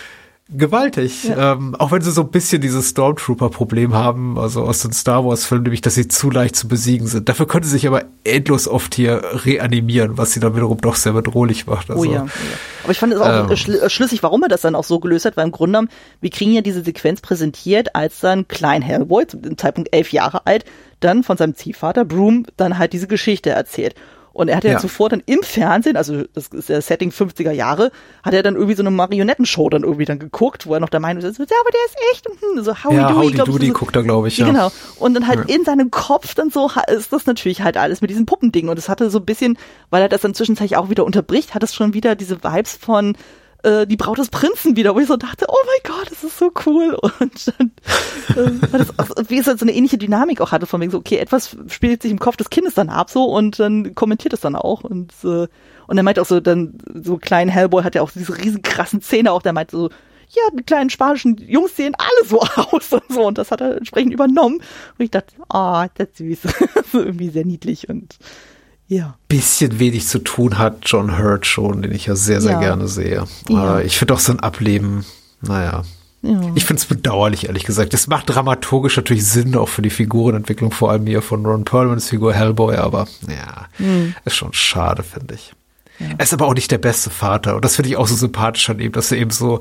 gewaltig. Ja. Ähm, auch wenn sie so ein bisschen dieses Stormtrooper-Problem haben, also aus den Star Wars-Filmen, nämlich, dass sie zu leicht zu besiegen sind. Dafür können sie sich aber endlos oft hier reanimieren, was sie dann wiederum doch sehr bedrohlich macht. Also, oh ja, ja. Aber ich fand es auch ähm, schl- schlüssig, warum er das dann auch so gelöst hat, weil im Grunde genommen, wir kriegen ja diese Sequenz präsentiert, als dann Klein Hellboy, zum Zeitpunkt elf Jahre alt, dann von seinem Ziehvater Broom dann halt diese Geschichte erzählt. Und er hat ja, ja zuvor dann im Fernsehen, also das ist ja Setting fünfziger Jahre, hat er dann irgendwie so eine Marionettenshow dann irgendwie dann geguckt, wo er noch der Meinung ist, ja, aber der ist echt, hm, so Howdy ja, Doody. Howdy Doody so, guckt er, glaube ich, ja. Genau. Und dann halt ja. in seinem Kopf dann so ist das natürlich halt alles mit diesen Puppendingen. Und es hatte so ein bisschen, weil er das dann zwischenzeitlich auch wieder unterbricht, hat es schon wieder diese Vibes von äh, die Braut des Prinzen wieder, wo ich so dachte, oh mein Gott, das ist so cool. Und dann, äh, weil das auch, wie es halt so eine ähnliche Dynamik auch hatte, von wegen so, okay, etwas spielt sich im Kopf des Kindes dann ab so und dann kommentiert es dann auch. Und äh, und er meint auch so, dann so kleinen Hellboy hat ja auch diese riesen krassen Zähne auch, der meint so, ja, die kleinen spanischen Jungs sehen alle so aus und so. Und das hat er entsprechend übernommen. Und ich dachte, ah, oh, das ist süß. So irgendwie sehr niedlich und ja. Bisschen wenig zu tun hat John Hurt schon, den ich ja sehr, sehr ja. gerne sehe. Ja. Ich finde auch so ein Ableben, naja. Ja. Ich finde es bedauerlich, ehrlich gesagt. Es macht dramaturgisch natürlich Sinn, auch für die Figurenentwicklung, vor allem hier von Ron Perlmans Figur Hellboy, aber ja, mhm. ist schon schade, finde ich. Ja. Er ist aber auch nicht der beste Vater. Und das finde ich auch so sympathisch an ihm, dass er eben so,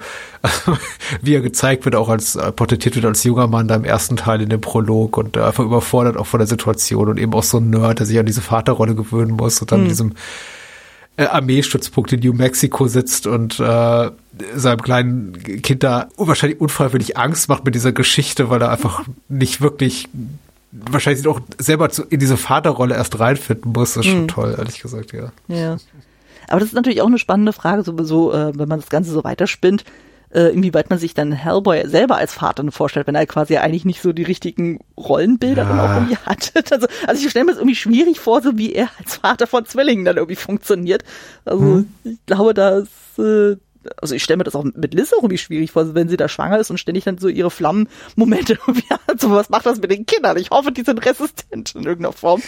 wie er gezeigt wird, auch als äh, porträtiert wird als junger Mann da im ersten Teil in dem Prolog und äh, einfach überfordert auch von der Situation und eben auch so ein Nerd, der sich an diese Vaterrolle gewöhnen muss und dann mhm. in diesem äh, Armeestützpunkt in New Mexico sitzt und äh, seinem kleinen Kind da wahrscheinlich unfreiwillig Angst macht mit dieser Geschichte, weil er einfach nicht wirklich wahrscheinlich auch selber zu, in diese Vaterrolle erst reinfinden muss. Das ist mhm. schon toll, ehrlich gesagt, ja. Ja. Aber das ist natürlich auch eine spannende Frage, sowieso, äh, wenn man das Ganze so weiterspinnt, äh, inwieweit man sich dann Hellboy selber als Vater vorstellt, wenn er quasi eigentlich nicht so die richtigen Rollenbilder ja. dann auch irgendwie hat. Also, also ich stelle mir das irgendwie schwierig vor, so wie er als Vater von Zwillingen dann irgendwie funktioniert. Also hm. ich glaube, dass äh, also ich stelle mir das auch mit Liz auch irgendwie schwierig vor, wenn sie da schwanger ist und ständig dann so ihre Flammenmomente irgendwie hat. So, was macht das mit den Kindern? Ich hoffe, die sind resistent in irgendeiner Form.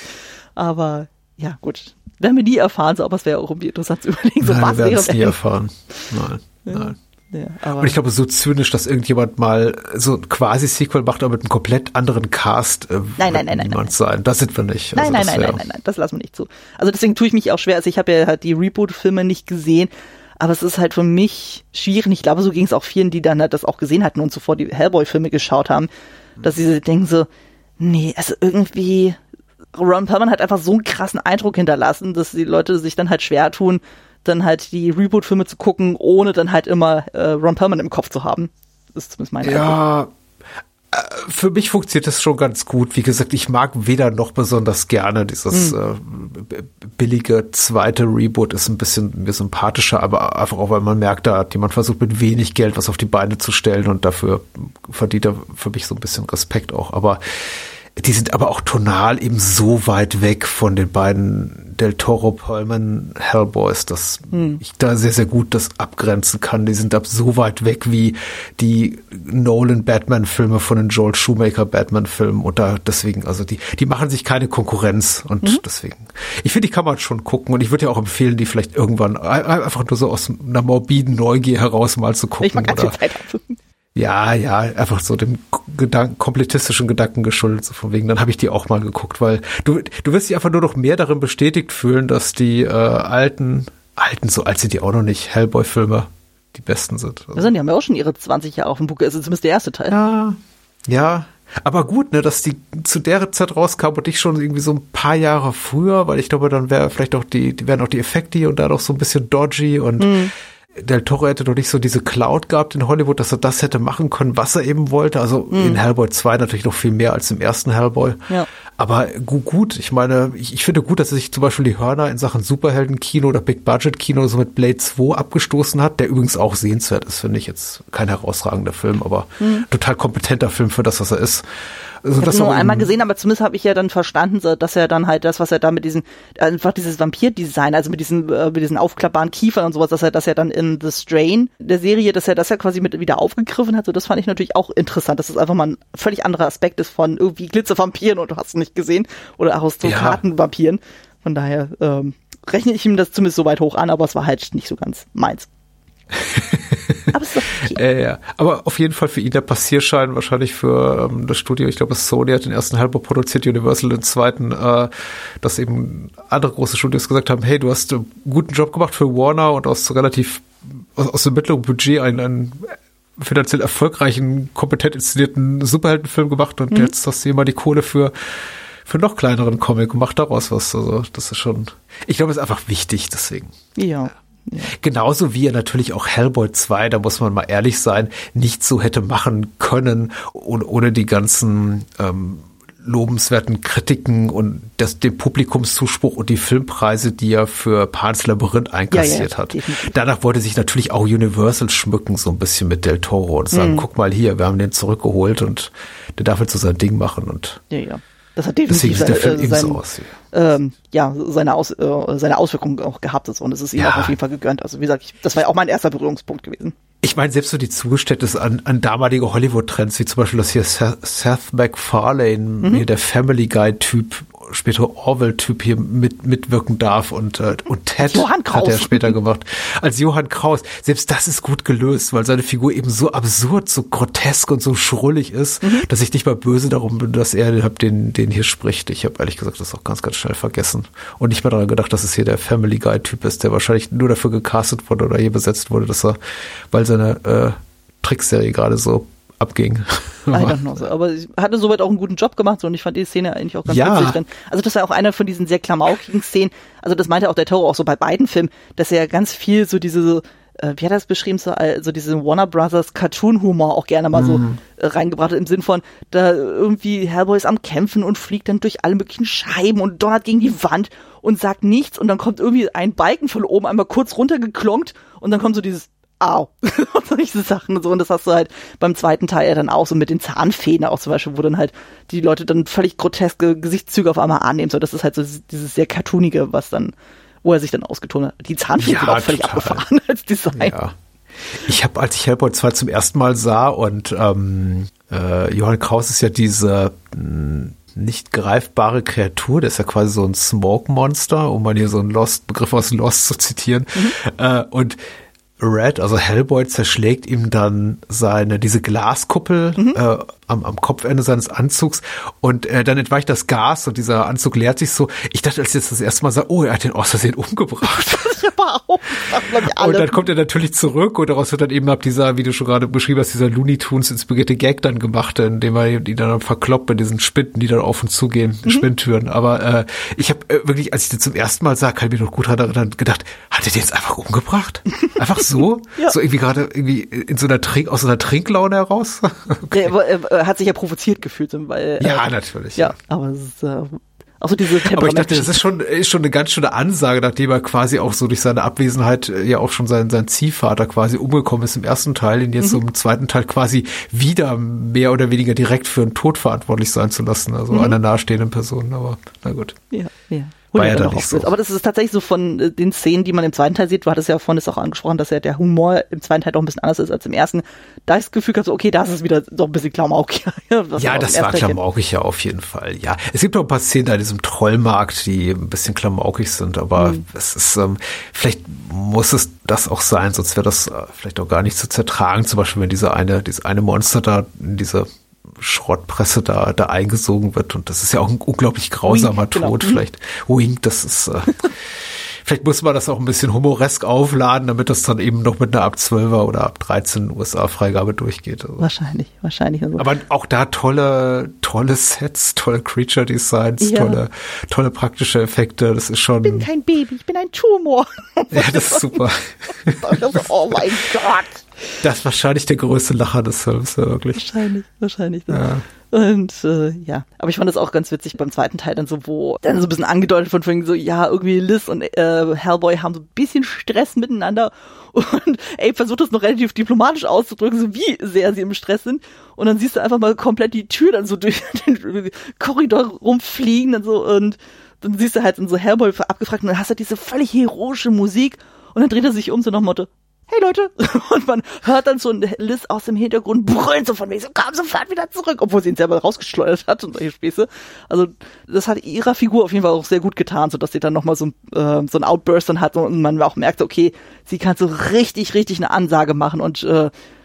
Aber ja, gut. Werden wir nie erfahren, so, aber es wäre auch irgendwie interessant zu überlegen. So, nein, was wir werden es nie wäre erfahren. Nein, ja. nein. Ja, aber und ich glaube, so zynisch, dass irgendjemand mal so ein Quasi-Sequel macht, aber mit einem komplett anderen Cast, äh, nein, nein, nein, niemand nein, nein. sein. Das sind wir nicht. Nein, also nein, nein, nein, nein, nein, das lassen wir nicht zu. Also deswegen tue ich mich auch schwer. Also ich habe ja halt die Reboot-Filme nicht gesehen, aber es ist halt für mich schwierig. Ich glaube, so ging es auch vielen, die dann halt das auch gesehen hatten und zuvor die Hellboy-Filme geschaut haben, dass sie denken so, nee, also irgendwie Ron Perlman hat einfach so einen krassen Eindruck hinterlassen, dass die Leute sich dann halt schwer tun, dann halt die Reboot-Filme zu gucken, ohne dann halt immer äh, Ron Perlman im Kopf zu haben. Das ist zumindest mein Eindruck. Ja, äh, für mich funktioniert das schon ganz gut. Wie gesagt, ich mag weder noch besonders gerne dieses hm. äh, billige zweite Reboot, ist ein bisschen mir sympathischer, aber einfach auch, weil man merkt, da hat jemand versucht, mit wenig Geld was auf die Beine zu stellen und dafür verdient er für mich so ein bisschen Respekt auch. Aber die sind aber auch tonal eben so weit weg von den beiden Del Toro, Perlman, Hellboys, dass hm. ich da sehr, sehr gut das abgrenzen kann. Die sind ab so weit weg wie die Nolan-Batman-Filme von den Joel Schumacher-Batman-Filmen und da deswegen, also die, die machen sich keine Konkurrenz und mhm. deswegen, ich finde, die kann man schon gucken und ich würde ja auch empfehlen, die vielleicht irgendwann einfach nur so aus einer morbiden Neugier heraus mal zu gucken. Ich mag ganz viel Zeit ab. Ja, ja, einfach so dem Gedanken, komplettistischen Gedanken geschuldet, so von wegen, dann habe ich die auch mal geguckt, weil du du wirst dich einfach nur noch mehr darin bestätigt fühlen, dass die äh, alten, alten, so alt sind die auch noch nicht, Hellboy-Filme die besten sind. Also. Also, die haben ja auch schon ihre zwanzig Jahre auf dem Buckel, also zumindest der erste Teil. Ja, ja, aber gut, ne, dass die zu der Zeit rauskam und ich schon irgendwie so ein paar Jahre früher, weil ich glaube, dann wäre vielleicht auch die, die wären auch die Effekte hier und da doch so ein bisschen dodgy und mhm. Del Toro hätte doch nicht so diese Cloud gehabt in Hollywood, dass er das hätte machen können, was er eben wollte. Also mm. in Hellboy zwei natürlich noch viel mehr als im ersten Hellboy. Ja. Aber gut, gut, ich meine, ich, ich finde gut, dass er sich zum Beispiel die Hörner in Sachen Superhelden-Kino oder Big-Budget-Kino so mit Blade zwei abgestoßen hat, der übrigens auch sehenswert ist, finde ich jetzt kein herausragender Film, aber mm. total kompetenter Film für das, was er ist. Also ich habe nur einmal gesehen, aber zumindest habe ich ja dann verstanden, dass er dann halt das, was er da mit diesen, einfach dieses Vampir-Design, also mit diesen, äh, mit diesen aufklappbaren Kiefern und sowas, dass er das ja dann in The Strain der Serie, dass er das ja quasi mit wieder aufgegriffen hat, so das fand ich natürlich auch interessant, dass das einfach mal ein völlig anderer Aspekt ist von irgendwie Glitzervampiren und du hast es nicht gesehen oder Aristokratenvampiren. Von daher ähm, rechne ich ihm das zumindest so weit hoch an, aber es war halt nicht so ganz meins. Aber es ist okay. äh, ja. Aber auf jeden Fall für ihn der Passierschein, wahrscheinlich für ähm, das Studio, ich glaube Sony hat den ersten Hellboy produziert, Universal den zweiten, äh, dass eben andere große Studios gesagt haben, hey, du hast einen guten Job gemacht für Warner und aus relativ, aus, aus dem mittleren Budget einen, einen finanziell erfolgreichen, kompetent inszenierten Superheldenfilm gemacht und mhm. jetzt hast du hier mal die Kohle für für noch kleineren Comic und macht daraus was. Also das ist schon, ich glaube, es ist einfach wichtig, deswegen. Ja. Ja. Genauso wie er natürlich auch Hellboy zwei, da muss man mal ehrlich sein, nicht so hätte machen können, ohne, ohne die ganzen ähm, lobenswerten Kritiken und das, den Publikumszuspruch und die Filmpreise, die er für Pan's Labyrinth einkassiert ja, ja, hat. Definitiv. Danach wollte sich natürlich auch Universal schmücken, so ein bisschen mit Del Toro und sagen, mhm. guck mal hier, wir haben den zurückgeholt und der darf jetzt so sein Ding machen. Und ja, ja. Das hat definitiv seine, äh, sein, aus, ja. Ähm, ja, seine, Aus, äh, seine Auswirkungen auch gehabt ist und es ist ihm ja. auch auf jeden Fall gegönnt. Also wie gesagt, ich, das war ja auch mein erster Berührungspunkt gewesen. Ich meine, selbst so die Zugeständnisse an, an damalige Hollywood-Trends, wie zum Beispiel, dass hier Seth, Seth MacFarlane, mhm. hier der Family Guy-Typ, später Orwell-Typ hier mit mitwirken darf und äh, und Ted hat er später gemacht. Als Johann Kraus. Selbst das ist gut gelöst, weil seine Figur eben so absurd, so grotesk und so schrullig ist, mhm. dass ich nicht mal böse darum bin, dass er den, den hier spricht. Ich habe ehrlich gesagt das auch ganz, ganz schnell vergessen und nicht mehr daran gedacht, dass es hier der Family Guy-Typ ist, der wahrscheinlich nur dafür gecastet wurde oder hier besetzt wurde, dass er, weil seine äh, Trickserie gerade so abging. I don't know. Aber ich hatte soweit auch einen guten Job gemacht und ich fand die Szene eigentlich auch ganz ja. witzig drin. Also das war auch einer von diesen sehr klamaukigen Szenen. Also das meinte auch der Toro auch so bei beiden Filmen, dass er ganz viel so diese, äh, wie hat er das beschrieben, so also diese Warner Brothers Cartoon-Humor auch gerne mal mhm. so äh, reingebracht hat, im Sinn von, da irgendwie Hellboy ist am Kämpfen und fliegt dann durch alle möglichen Scheiben und donnert gegen die Wand und sagt nichts und dann kommt irgendwie ein Balken von oben einmal kurz runtergeklonkt und dann kommt so dieses Au. Und solche Sachen und so. Und das hast du halt beim zweiten Teil ja dann auch so mit den Zahnfäden auch zum Beispiel, wo dann halt die Leute dann völlig groteske Gesichtszüge auf einmal annehmen. So, das ist halt so dieses sehr cartoonige, was dann, wo er sich dann ausgetont hat. Die Zahnfäden ja, sind auch völlig total abgefahren als Design. Ja. Ich habe, als ich Hellboy zwei zum ersten Mal sah und ähm, äh, Johann Kraus ist ja diese mh, nicht greifbare Kreatur, der ist ja quasi so ein Smoke-Monster, um mal hier so einen Lost-Begriff aus Lost zu zitieren. Mhm. Äh, und Red, also Hellboy, zerschlägt ihm dann seine, diese Glaskuppel mhm. äh, am, am Kopfende seines Anzugs und äh, dann entweicht das Gas und dieser Anzug leert sich so. Ich dachte, als ich jetzt das erste Mal sah, oh, er hat den aus Versehen umgebracht. Aber auch, und dann kommt er natürlich zurück und daraus wird dann eben ab dieser, wie du schon gerade beschrieben hast, dieser Looney Tunes inspirierte Gag dann gemacht, indem er die dann verkloppt mit diesen Spinnen, die dann auf und zu gehen, mhm. Spinntüren. Aber äh, ich habe äh, wirklich, als ich den zum ersten Mal sah, kann ich mir noch gut daran gedacht, hat er den jetzt einfach umgebracht? Einfach so? Ja. So irgendwie gerade irgendwie in so einer Trink, aus so einer Trinklaune heraus? Okay. Er, er hat sich ja provoziert gefühlt, weil ja, äh, natürlich. Ja, aber es ist äh, auch so diese Temperament. Aber ich dachte, das ist schon ist schon eine ganz schöne Ansage, nachdem er quasi auch so durch seine Abwesenheit ja auch schon sein sein Ziehvater quasi umgekommen ist im ersten Teil, ihn jetzt mhm. so im zweiten Teil quasi wieder mehr oder weniger direkt für den Tod verantwortlich sein zu lassen, also mhm. einer nahestehenden Person. Aber na gut. Ja, ja. War ja dann nicht so. Aber das ist tatsächlich so von äh, den Szenen, die man im zweiten Teil sieht. Du hattest ja vorhin auch angesprochen, dass ja der Humor im zweiten Teil doch ein bisschen anders ist als im ersten. Da ich das Gefühl gehabt, so, okay, da ist es wieder doch ein bisschen klamaukig. Ja, das war klamaukig ja auf jeden Fall. Ja, es gibt auch ein paar Szenen da in diesem Trollmarkt, die ein bisschen klamaukig sind, aber mhm. es ist, ähm, vielleicht muss es das auch sein, sonst wäre das äh, vielleicht auch gar nicht zu zertragen. Zum Beispiel, wenn diese eine, dieses eine Monster da in diese Schrottpresse da, da eingesogen wird. Und das ist ja auch ein unglaublich grausamer Wink, Tod. Genau. Vielleicht, Wink, das ist, äh, vielleicht muss man das auch ein bisschen humoresk aufladen, damit das dann eben noch mit einer ab zwölfer oder ab dreizehn U S A-Freigabe durchgeht. Also. Wahrscheinlich, wahrscheinlich. Also. Aber auch da tolle, tolle Sets, tolle Creature-Designs, ja. tolle, tolle praktische Effekte. Das ist schon. Ich bin kein Baby, ich bin ein Tumor. Ja, das ist super. Oh mein Gott. Das ist wahrscheinlich der größte Lacher des Films, ja, wirklich. Wahrscheinlich, wahrscheinlich. Ja. Und äh, ja, aber ich fand das auch ganz witzig beim zweiten Teil dann so, wo dann so ein bisschen angedeutet von so, ja, irgendwie Liz und äh, Hellboy haben so ein bisschen Stress miteinander und Abe versucht das noch relativ diplomatisch auszudrücken, so wie sehr sie im Stress sind und dann siehst du einfach mal komplett die Tür dann so durch den Korridor rumfliegen und so und dann siehst du halt dann so Hellboy abgefragt und dann hast du diese völlig heroische Musik und dann dreht er sich um so nach dem Motto, hey Leute, und man hört dann so ein Liz aus dem Hintergrund brüllen so von mir, so komm sofort wieder zurück, obwohl sie ihn selber rausgeschleudert hat und solche Späße. Also das hat ihrer Figur auf jeden Fall auch sehr gut getan, so dass sie dann nochmal so, äh, so ein Outburst dann hat und man auch merkte, okay, sie kann so richtig, richtig eine Ansage machen und äh,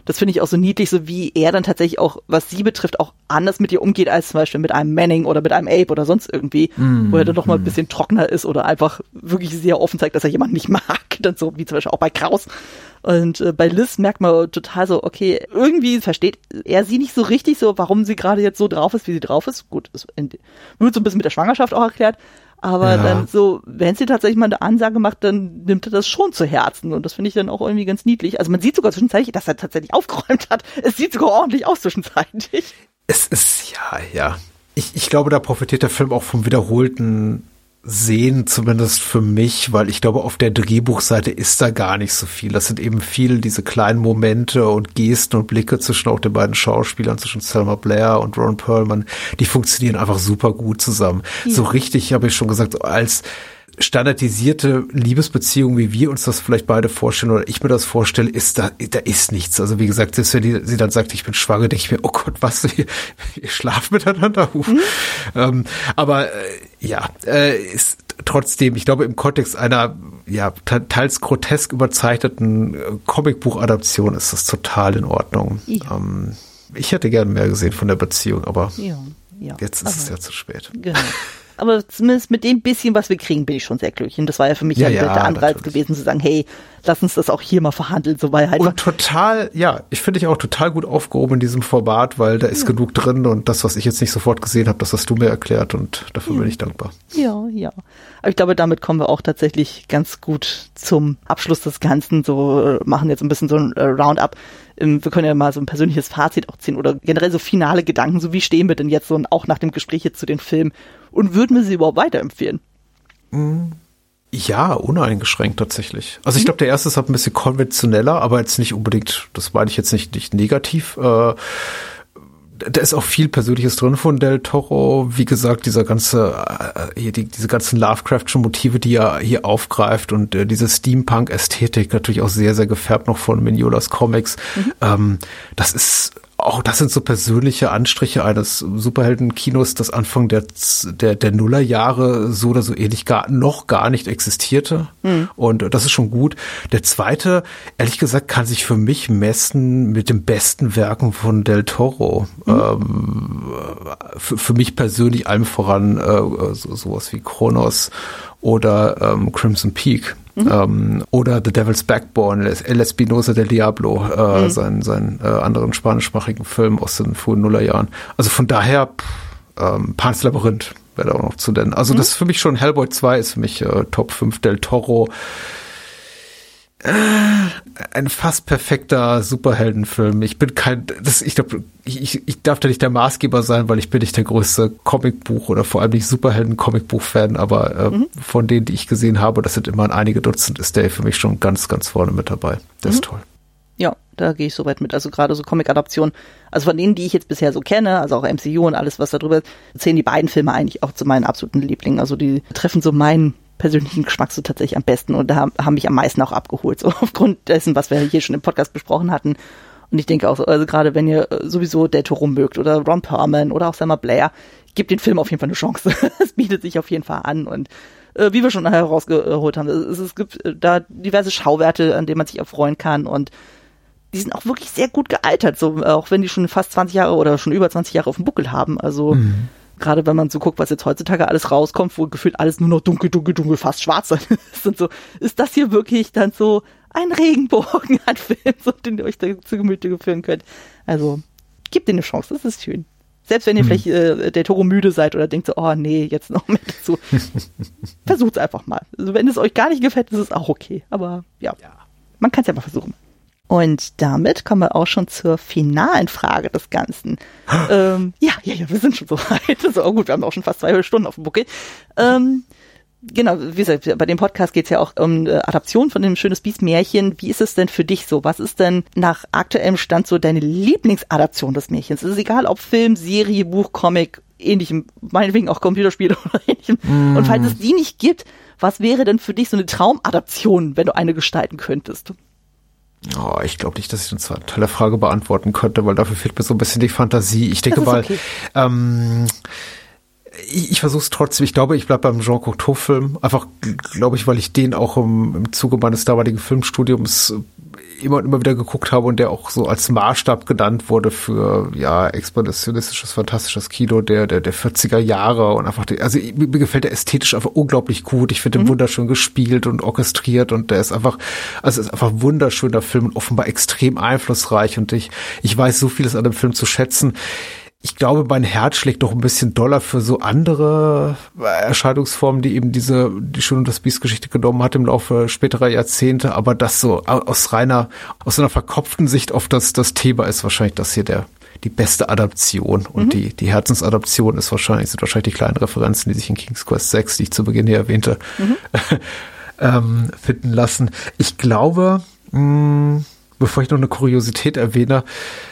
das finde ich auch so niedlich, so wie er dann tatsächlich auch, was sie betrifft, auch anders mit ihr umgeht, als zum Beispiel mit einem Manning oder mit einem Abe oder sonst irgendwie, mm, wo er dann doch mal mm. ein bisschen trockener ist oder einfach wirklich sehr offen zeigt, dass er jemanden nicht mag, dann so wie zum Beispiel auch bei Kraus. Und äh, bei Liz merkt man total so, okay, irgendwie versteht er sie nicht so richtig, so warum sie gerade jetzt so drauf ist, wie sie drauf ist. Gut, das wird so ein bisschen mit der Schwangerschaft auch erklärt. Aber ja. dann so, wenn sie tatsächlich mal eine Ansage macht, dann nimmt er das schon zu Herzen. Und das finde ich dann auch irgendwie ganz niedlich. Also man sieht sogar zwischenzeitlich, dass er tatsächlich aufgeräumt hat. Es sieht sogar ordentlich aus zwischenzeitlich. Es ist, ja, ja. Ich, ich glaube, da profitiert der Film auch vom wiederholten Sehen, zumindest für mich, weil ich glaube, auf der Drehbuchseite ist da gar nicht so viel. Das sind eben viel diese kleinen Momente und Gesten und Blicke zwischen auch den beiden Schauspielern, zwischen Selma Blair und Ron Perlman, die funktionieren einfach super gut zusammen. Ja. So richtig, habe ich schon gesagt, als standardisierte Liebesbeziehung, wie wir uns das vielleicht beide vorstellen oder ich mir das vorstelle, ist da, da ist nichts. Also wie gesagt, selbst wenn die, sie dann sagt, ich bin schwanger, denke ich mir, oh Gott, was, wir, wir schlafen miteinander. Mhm. Ähm, aber äh, ja, äh, ist trotzdem, ich glaube, im Kontext einer ja teils grotesk überzeichneten äh, Comicbuchadaption ist das total in Ordnung. Ja. Ähm, ich hätte gerne mehr gesehen von der Beziehung, aber ja, ja, jetzt ist aber es ja zu spät. Genau. Aber zumindest mit dem bisschen, was wir kriegen, bin ich schon sehr glücklich. Und das war ja für mich ja, ja, der Anreiz natürlich gewesen, zu sagen, hey, lass uns das auch hier mal verhandeln. So, weil halt und total, ja, ich finde dich auch total gut aufgehoben in diesem Format, weil da ist ja. genug drin und das, was ich jetzt nicht sofort gesehen habe, das hast du mir erklärt und dafür ja. bin ich dankbar. Ja, ja. Aber ich glaube, damit kommen wir auch tatsächlich ganz gut zum Abschluss des Ganzen. So machen jetzt ein bisschen so ein äh, Roundup. Ähm, wir können ja mal so ein persönliches Fazit auch ziehen oder generell so finale Gedanken. So wie stehen wir denn jetzt so und auch nach dem Gespräch jetzt zu den Filmen? Und würden wir sie überhaupt weiterempfehlen? Ja, uneingeschränkt tatsächlich. Also ich glaube, der erste ist halt ein bisschen konventioneller, aber jetzt nicht unbedingt, das meine ich jetzt nicht, nicht negativ. Äh, da ist auch viel Persönliches drin von Del Toro. Wie gesagt, dieser ganze, äh, hier die, diese ganzen Lovecraft'schen Motive, die er hier aufgreift und äh, diese Steampunk-Ästhetik, natürlich auch sehr, sehr gefärbt noch von Mignolas Comics. Mhm. Ähm, das ist auch, das sind so persönliche Anstriche eines Superhelden-Kinos, das Anfang der, der, der Nullerjahre so oder so ähnlich gar, noch gar nicht existierte. Mhm. Und das ist schon gut. Der zweite, ehrlich gesagt, kann sich für mich messen mit den besten Werken von Del Toro. Mhm. Ähm, für, für mich persönlich allem voran äh, so, sowas wie Kronos oder ähm, Crimson Peak. Mhm. Ähm, oder The Devil's Backbone, El Espinosa del Diablo, äh, mhm. seinen, seinen äh, anderen spanischsprachigen Film aus den frühen Nullerjahren. Also von daher, pff, ähm, Pan's Labyrinth wäre da auch noch zu nennen. Also mhm. das ist für mich schon, Hellboy zwei ist für mich äh, Top fünf Del Toro. Ein fast perfekter Superheldenfilm. Ich bin kein, das, ich glaube, ich, ich darf da nicht der Maßgeber sein, weil ich bin nicht der größte Comicbuch oder vor allem nicht Superhelden-Comicbuch-Fan, aber äh, mhm. von denen, die ich gesehen habe, das sind immer einige Dutzend, ist der für mich schon ganz, ganz vorne mit dabei. Der mhm. ist toll. Ja, da gehe ich soweit mit. Also gerade so Comic-Adaptionen, also von denen, die ich jetzt bisher so kenne, also auch M C U und alles, was da drüber ist, zählen die beiden Filme eigentlich auch zu meinen absoluten Lieblingen. Also die treffen so meinen persönlichen Geschmack so tatsächlich am besten und da haben, haben mich am meisten auch abgeholt, so aufgrund dessen, was wir hier schon im Podcast besprochen hatten. Und ich denke auch, so, also gerade wenn ihr sowieso Del Toro mögt oder Ron Perlman oder auch Selma Blair, gebt den Film auf jeden Fall eine Chance. Es bietet sich auf jeden Fall an und äh, wie wir schon herausgeholt haben, es, es gibt da diverse Schauwerte, an denen man sich erfreuen kann und die sind auch wirklich sehr gut gealtert, so auch wenn die schon fast zwanzig Jahre oder schon über zwanzig Jahre auf dem Buckel haben. Also mhm. gerade wenn man so guckt, was jetzt heutzutage alles rauskommt, wo gefühlt alles nur noch dunkel, dunkel, dunkel, fast schwarz ist und so, ist das hier wirklich dann so ein Regenbogen an Film, so, den ihr euch da zu Gemüte führen könnt. Also, gebt denen eine Chance, das ist schön. Selbst wenn ihr hm. vielleicht äh, Del Toro müde seid oder denkt so, oh nee, jetzt noch mehr dazu. Versucht's einfach mal. Also, wenn es euch gar nicht gefällt, ist es auch okay. Aber ja, ja. man kann es ja mal versuchen. Und damit kommen wir auch schon zur finalen Frage des Ganzen. ähm, ja, ja, ja, wir sind schon so weit. So, oh gut, wir haben auch schon fast zwei Stunden auf dem Buckel. Ähm, genau, wie gesagt, bei dem Podcast geht es ja auch um äh, Adaption von dem Schönes Biest Märchen. Wie ist es denn für dich so? Was ist denn nach aktuellem Stand so deine Lieblingsadaption des Märchens? Es ist egal, ob Film, Serie, Buch, Comic, ähnlichem, meinetwegen auch Computerspiele oder ähnlichem. Mm. Und falls es die nicht gibt, was wäre denn für dich so eine Traumadaption, wenn du eine gestalten könntest? Oh, ich glaube nicht, dass ich eine tolle Frage beantworten könnte, weil dafür fehlt mir so ein bisschen die Fantasie. Ich denke mal, okay. ähm, ich, ich versuche es trotzdem. Ich glaube, ich bleibe beim Jean Cocteau-Film. Einfach, glaube ich, weil ich den auch im, im Zuge meines damaligen Filmstudiums immer und immer wieder geguckt habe und der auch so als Maßstab genannt wurde für, ja, expressionistisches, fantastisches Kino der, der, der vierziger Jahre und einfach, die, also mir gefällt der ästhetisch einfach unglaublich gut. Ich finde den mhm. wunderschön gespielt und orchestriert und der ist einfach, also ist einfach ein wunderschöner Film und offenbar extrem einflussreich und ich, ich weiß so vieles an dem Film zu schätzen. Ich glaube, mein Herz schlägt doch ein bisschen doller für so andere Erscheinungsformen, die eben diese, die Schön und das Biest Geschichte genommen hat im Laufe späterer Jahrzehnte, aber das so aus reiner, aus einer verkopften Sicht auf das, das Thema ist wahrscheinlich das hier der, die beste Adaption und mhm. die, die Herzensadaption ist wahrscheinlich, sind wahrscheinlich die kleinen Referenzen, die sich in King's Quest sechs, die ich zu Beginn hier erwähnte, mhm. ähm, finden lassen. Ich glaube, mh, bevor ich noch eine Kuriosität erwähne,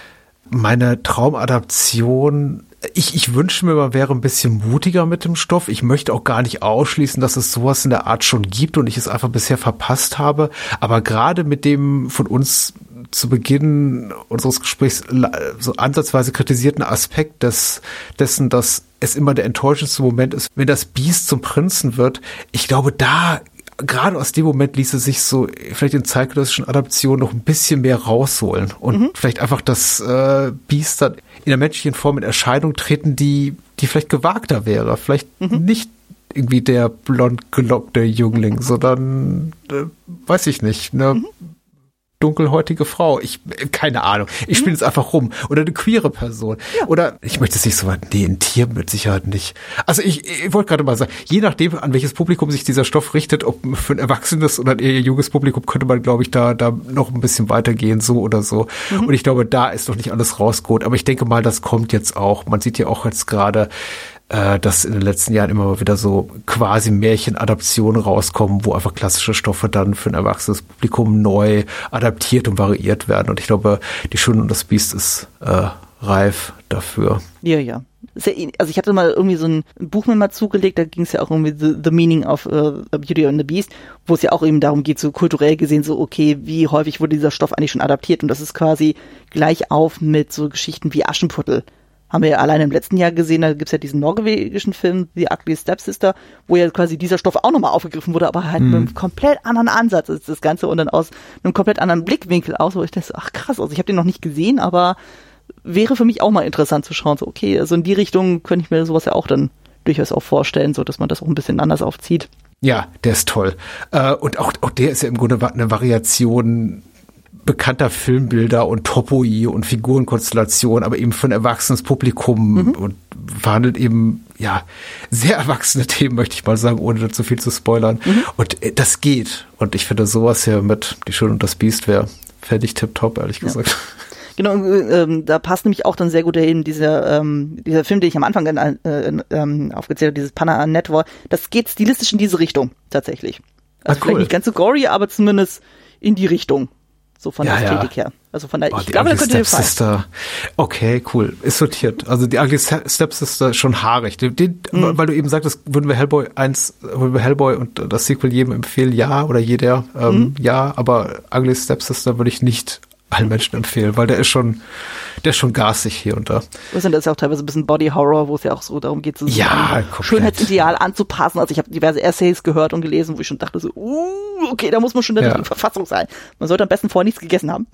meine Traumadaption, ich, ich wünsche mir, man wäre ein bisschen mutiger mit dem Stoff. Ich möchte auch gar nicht ausschließen, dass es sowas in der Art schon gibt und ich es einfach bisher verpasst habe. Aber gerade mit dem von uns zu Beginn unseres Gesprächs so ansatzweise kritisierten Aspekt des, dessen, dass es immer der enttäuschendste Moment ist, wenn das Biest zum Prinzen wird. Ich glaube, da gerade aus dem Moment ließe sich so vielleicht in zeitgenössischen Adaptionen noch ein bisschen mehr rausholen und mhm. vielleicht einfach das äh, Biest dann in der menschlichen Form in Erscheinung treten, die die vielleicht gewagter wäre. Vielleicht mhm. nicht irgendwie der blond gelockte Jüngling, sondern äh, weiß ich nicht, ne? Mhm. dunkelhäutige Frau. Ich, keine Ahnung. Ich spiele es einfach rum. Oder eine queere Person. Ja. Oder, ich möchte es nicht so weit, nee, ein Tier mit Sicherheit nicht. Also ich, ich wollte gerade mal sagen, je nachdem, an welches Publikum sich dieser Stoff richtet, ob für ein erwachsenes oder ein eher junges Publikum, könnte man, glaube ich, da, da noch ein bisschen weitergehen, so oder so. Mhm. Und ich glaube, da ist noch nicht alles rausgeholt. Aber ich denke mal, das kommt jetzt auch. Man sieht ja auch jetzt gerade, dass in den letzten Jahren immer wieder so quasi Märchenadaptionen rauskommen, wo einfach klassische Stoffe dann für ein erwachsenes Publikum neu adaptiert und variiert werden. Und ich glaube, Die Schöne und das Biest ist äh, reif dafür. Ja, ja. Also ich hatte mal irgendwie so ein Buch mir mal zugelegt, da ging es ja auch irgendwie The, the Meaning of uh, Beauty and the Beast, wo es ja auch eben darum geht, so kulturell gesehen, so okay, wie häufig wurde dieser Stoff eigentlich schon adaptiert? Und das ist quasi gleich auf mit so Geschichten wie Aschenputtel. Haben wir ja alleine im letzten Jahr gesehen, da gibt's ja diesen norwegischen Film, The Ugly Stepsister, wo ja quasi dieser Stoff auch nochmal aufgegriffen wurde, aber halt mhm. mit einem komplett anderen Ansatz ist das Ganze und dann aus einem komplett anderen Blickwinkel aus, wo ich dachte, ach krass, also ich habe den noch nicht gesehen, aber wäre für mich auch mal interessant zu schauen, so okay, also in die Richtung könnte ich mir sowas ja auch dann durchaus auch vorstellen, so dass man das auch ein bisschen anders aufzieht. Ja, der ist toll. Äh, und auch, auch der ist ja im Grunde eine Variation bekannter Filmbilder und Topoi und Figurenkonstellation, aber eben für ein erwachsenes Publikum mhm. und verhandelt eben, ja, sehr erwachsene Themen, möchte ich mal sagen, ohne dazu viel zu spoilern. Mhm. Und äh, das geht. Und ich finde sowas hier mit Die Schöne und das Biest wäre fertig tipptopp, ehrlich gesagt. Ja. Genau, ähm, da passt nämlich auch dann sehr gut dahin, dieser, ähm, dieser Film, den ich am Anfang äh, ähm, aufgezählt habe, dieses Panna Network, das geht stilistisch in diese Richtung, tatsächlich. Also ah, cool. Vielleicht nicht ganz so gory, aber zumindest in die Richtung. So von ja, der Ästhetik ja. her. Also von der, oh, ich glaube, da könnte dir gefallen. Okay, cool. Ist sortiert. Also die Ugly Stepsister schon haarig. Den, den, mhm. Weil du eben sagtest, würden wir Hellboy eins, würden wir Hellboy und das Sequel jedem empfehlen? Ja, oder jeder? Ähm, mhm. Ja, aber Ugly Stepsister würde ich nicht allen Menschen empfehlen, weil der ist schon, der ist schon garstig hier und da. Das ist ja auch teilweise ein bisschen Body Horror, wo es ja auch so darum geht, so ja, ein Schönheitsideal anzupassen. Also ich habe diverse Essays gehört und gelesen, wo ich schon dachte so, uh, okay, da muss man schon in der ja. Verfassung sein. Man sollte am besten vorher nichts gegessen haben.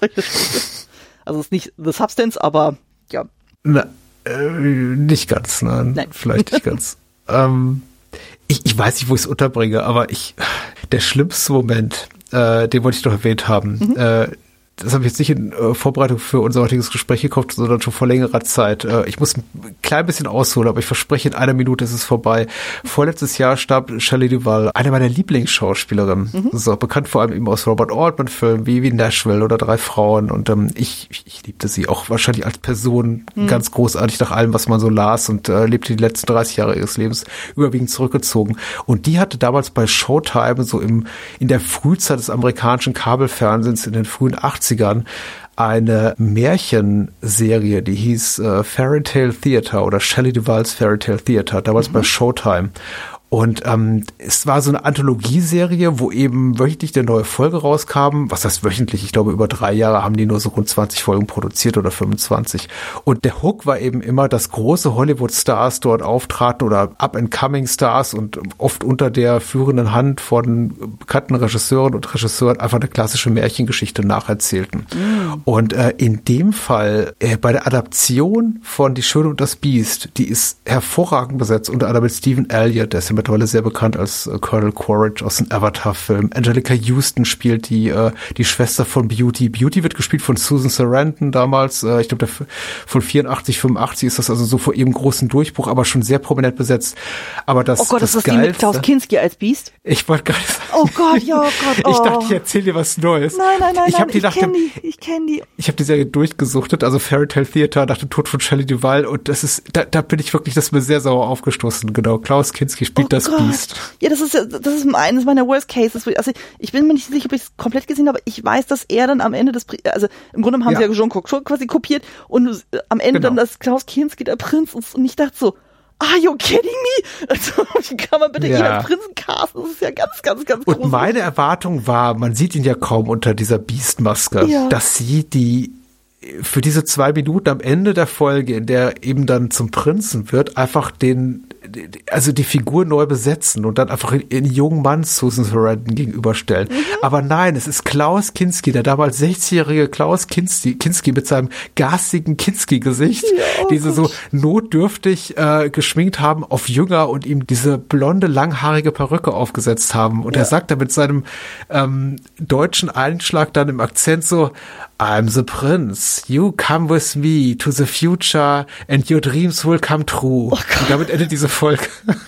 Also es ist nicht The Substance, aber ja. Na, äh, nicht ganz, nein. nein. Vielleicht nicht ganz. ähm, ich, ich weiß nicht, wo ich es unterbringe, aber ich, der schlimmste Moment, äh, den wollte ich doch erwähnt haben, mhm. äh, das habe ich jetzt nicht in äh, Vorbereitung für unser heutiges Gespräch gekauft, sondern schon vor längerer Zeit. Äh, ich muss ein klein bisschen ausholen, aber ich verspreche, in einer Minute ist es vorbei. Vorletztes Jahr starb Shelley Duvall, eine meiner Lieblingsschauspielerinnen. Mhm. So, bekannt vor allem eben aus Robert Altman-Filmen wie, wie Nashville oder Drei Frauen. Und ähm, ich, ich, ich liebte sie auch wahrscheinlich als Person mhm. ganz großartig nach allem, was man so las und äh, lebte die letzten dreißig Jahre ihres Lebens überwiegend zurückgezogen. Und die hatte damals bei Showtime, so im in der Frühzeit des amerikanischen Kabelfernsehens in den frühen achtzigern, eine Märchenserie, die hieß äh, Fairy Tale Theater oder Shelley Duvalls Fairy Tale Theater, damals mhm. bei Showtime. Und ähm, es war so eine Anthologieserie, wo eben wöchentlich eine neue Folge rauskam. Was heißt wöchentlich? Ich glaube, über drei Jahre haben die nur so rund zwanzig Folgen produziert oder fünfundzwanzig. Und der Hook war eben immer, dass große Hollywood-Stars dort auftraten oder Up-and-Coming-Stars und oft unter der führenden Hand von bekannten Regisseuren und Regisseuren einfach eine klassische Märchengeschichte nacherzählten. Mm. Und äh, in dem Fall, äh, bei der Adaption von Die Schöne und das Biest, die ist hervorragend besetzt, unter anderem mit Stephen Elliott, der ist ja mittlerweile sehr bekannt als äh, Colonel Quaritch aus dem Avatar-Film. Angelica Houston spielt die äh, die Schwester von Beauty. Beauty wird gespielt von Susan Sarandon damals. Äh, ich glaube, von vierundachtzig, fünfundachtzig ist das also so vor ihrem großen Durchbruch, aber schon sehr prominent besetzt. Aber das, oh Gott, das ist das die mit Klaus Kinski als Biest? Ich wollte gar nicht sagen. Oh Gott, ja, oh Gott. Oh. Ich dachte, ich erzähle dir was Neues. Nein, nein, nein, ich nein, hab die ich kenne die, ich kenne die. Ich habe die Serie durchgesuchtet, also Fairy Tale Theater nach dem Tod von Shelley Duvall, und das ist, da, da bin ich wirklich, das ist mir sehr sauer aufgestoßen. Genau, Klaus Kinski spielt oh das Gott. Biest. Ja, das ist das ist eines meiner Worst Cases. Also ich bin mir nicht sicher, ob ich es komplett gesehen habe, aber ich weiß, dass er dann am Ende des, also im Grunde haben ja. sie ja Jean Cocteau quasi kopiert und am Ende genau. dann das Klaus Kinski der Prinz ist, und ich dachte so, are you kidding me? Also, wie kann man bitte ja. ihn als Prinzen casten? Das ist ja ganz, ganz, ganz groß. Und meine Erwartung war, man sieht ihn ja kaum unter dieser Biestmaske, ja. dass sie die für diese zwei Minuten am Ende der Folge, in der eben dann zum Prinzen wird, einfach den, also die Figur neu besetzen und dann einfach einen jungen Mann Susan Sarandon gegenüberstellen. Mhm. Aber nein, es ist Klaus Kinski, der damals sechzigjährige Klaus Kinski, Kinski mit seinem garstigen Kinski-Gesicht, ja, oh die sie so notdürftig äh, geschminkt haben auf jünger und ihm diese blonde, langhaarige Perücke aufgesetzt haben. Und ja. er sagt dann mit seinem ähm, deutschen Einschlag dann im Akzent so, I'm the prince. You come with me to the future and your dreams will come true. Oh, und damit endet diese Folge.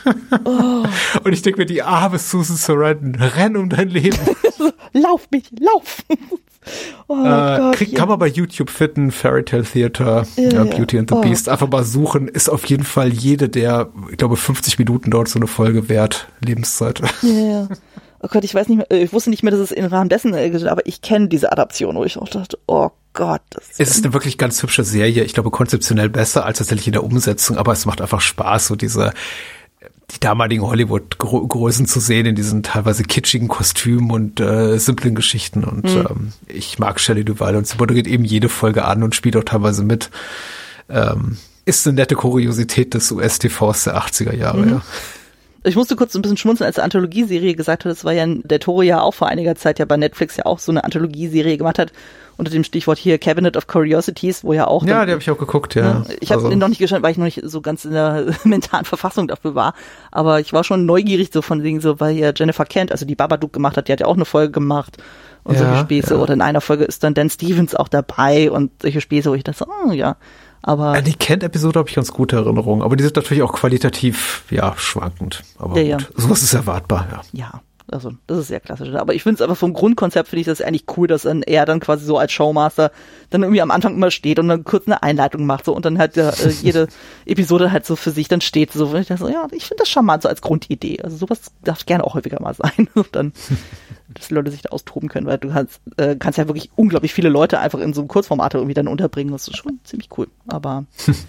Oh. Und ich denke mir, die arme Susan Sarandon, renn um dein Leben. Lauf mich, lauf. Oh äh, Gott, krieg, ja. Kann man bei YouTube finden, Fairy Tale Theater, ja, ja, Beauty and the oh. Beast. Einfach mal suchen, ist auf jeden Fall jede der, ich glaube, fünfzig Minuten dort so eine Folge wert, Lebenszeit. Ja, ja. Oh Gott, ich weiß nicht mehr, ich wusste nicht mehr, dass es im Rahmen dessen, aber ich kenne diese Adaption, wo ich auch dachte, oh Gott. Das ist es ist eine wirklich ganz hübsche Serie. Ich glaube, konzeptionell besser als tatsächlich in der Umsetzung, aber es macht einfach Spaß, so diese, die damaligen Hollywood-Größen zu sehen in diesen teilweise kitschigen Kostümen und äh, simplen Geschichten. Und mhm. ähm, ich mag Shelley Duvall und sie moderiert eben jede Folge an und spielt auch teilweise mit. Ähm, ist eine nette Kuriosität des U S-T Vs der achtziger Jahre, mhm. ja. Ich musste kurz ein bisschen schmunzeln, als der Anthologieserie gesagt hat, das war ja der Toro ja auch vor einiger Zeit ja bei Netflix ja auch so eine Anthologieserie gemacht hat, unter dem Stichwort hier Cabinet of Curiosities, wo ja auch... Ja, dann, die habe ich auch geguckt, ja. Ne, ich habe also. den noch nicht geschaut, weil ich noch nicht so ganz in der mentalen Verfassung dafür war, aber ich war schon neugierig so von wegen so, weil ja Jennifer Kent, also die Babadook gemacht hat, die hat ja auch eine Folge gemacht und ja, solche Späße, ja. oder in einer Folge ist dann Dan Stevens auch dabei und solche Späße, wo ich dachte, oh ja... Aber an die Kent-Episode habe ich ganz gute Erinnerungen, aber die sind natürlich auch qualitativ, ja, schwankend. Aber ja, gut, ja. sowas ist erwartbar, ja. Ja, also das ist sehr klassisch. Aber ich finde es aber vom Grundkonzept finde ich das eigentlich cool, dass dann er dann quasi so als Showmaster dann irgendwie am Anfang immer steht und dann kurz eine Einleitung macht so und dann halt äh, jede Episode halt so für sich dann steht. So, ich dachte so, ja, ich finde das charmant so als Grundidee. Also sowas darf gerne auch häufiger mal sein. Und dann dass die Leute sich da austoben können, weil du kannst, äh, kannst ja wirklich unglaublich viele Leute einfach in so einem Kurzformat irgendwie dann unterbringen. Das ist schon ziemlich cool. Aber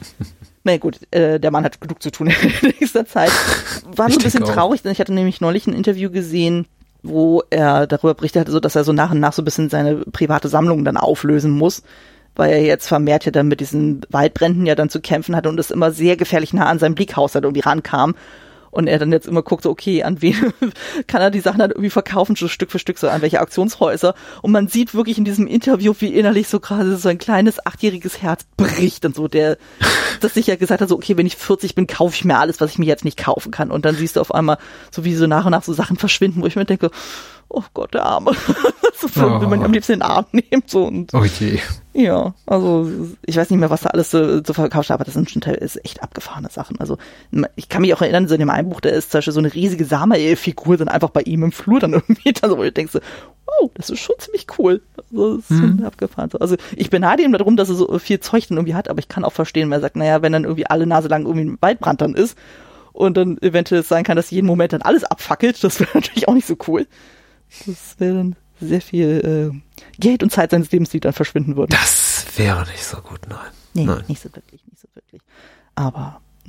na gut, äh, der Mann hat genug zu tun in nächster Zeit. War so ein bisschen traurig, denn ich hatte nämlich neulich ein Interview gesehen, wo er darüber berichtet hatte, so dass er so nach und nach so ein bisschen seine private Sammlung dann auflösen muss, weil er jetzt vermehrt ja dann mit diesen Waldbränden ja dann zu kämpfen hatte und es immer sehr gefährlich nah an sein Blickhaus dann irgendwie rankam. Und er dann jetzt immer guckt, so okay, an wen kann er die Sachen dann irgendwie verkaufen, so Stück für Stück, so an welche Auktionshäuser. Und man sieht wirklich in diesem Interview, wie innerlich so gerade so ein kleines achtjähriges Herz bricht und so, der, das sich ja gesagt hat, so okay, wenn ich vierzig bin, kaufe ich mir alles, was ich mir jetzt nicht kaufen kann. Und dann siehst du auf einmal, so wie so nach und nach so Sachen verschwinden, wo ich mir denke, oh Gott, der Arme. So will man am liebsten in den Arm nehmen. So. Und oh je. Ja, also ich weiß nicht mehr, was da alles so, so verkauft, aber das sind schon teilweise echt abgefahrene Sachen. Also ich kann mich auch erinnern, so in dem einen Buch, da ist zum Beispiel so eine riesige Samael-Figur dann einfach bei ihm im Flur dann irgendwie, also, wo du denkst so, oh, das ist schon ziemlich cool. Also das ist schon mhm. abgefahren. Also ich beneide ihm darum, dass er so viel Zeug dann irgendwie hat, aber ich kann auch verstehen, wenn er sagt, naja, wenn dann irgendwie alle Nase lang irgendwie ein Waldbrand dann ist und dann eventuell sein kann, dass jeden Moment dann alles abfackelt, das wäre natürlich auch nicht so cool. Das wäre dann sehr viel äh, Geld und Zeit seines Lebens, die dann verschwinden würden. Das wäre nicht so gut, nein. Nee, nein. nicht so wirklich, nicht so wirklich. Aber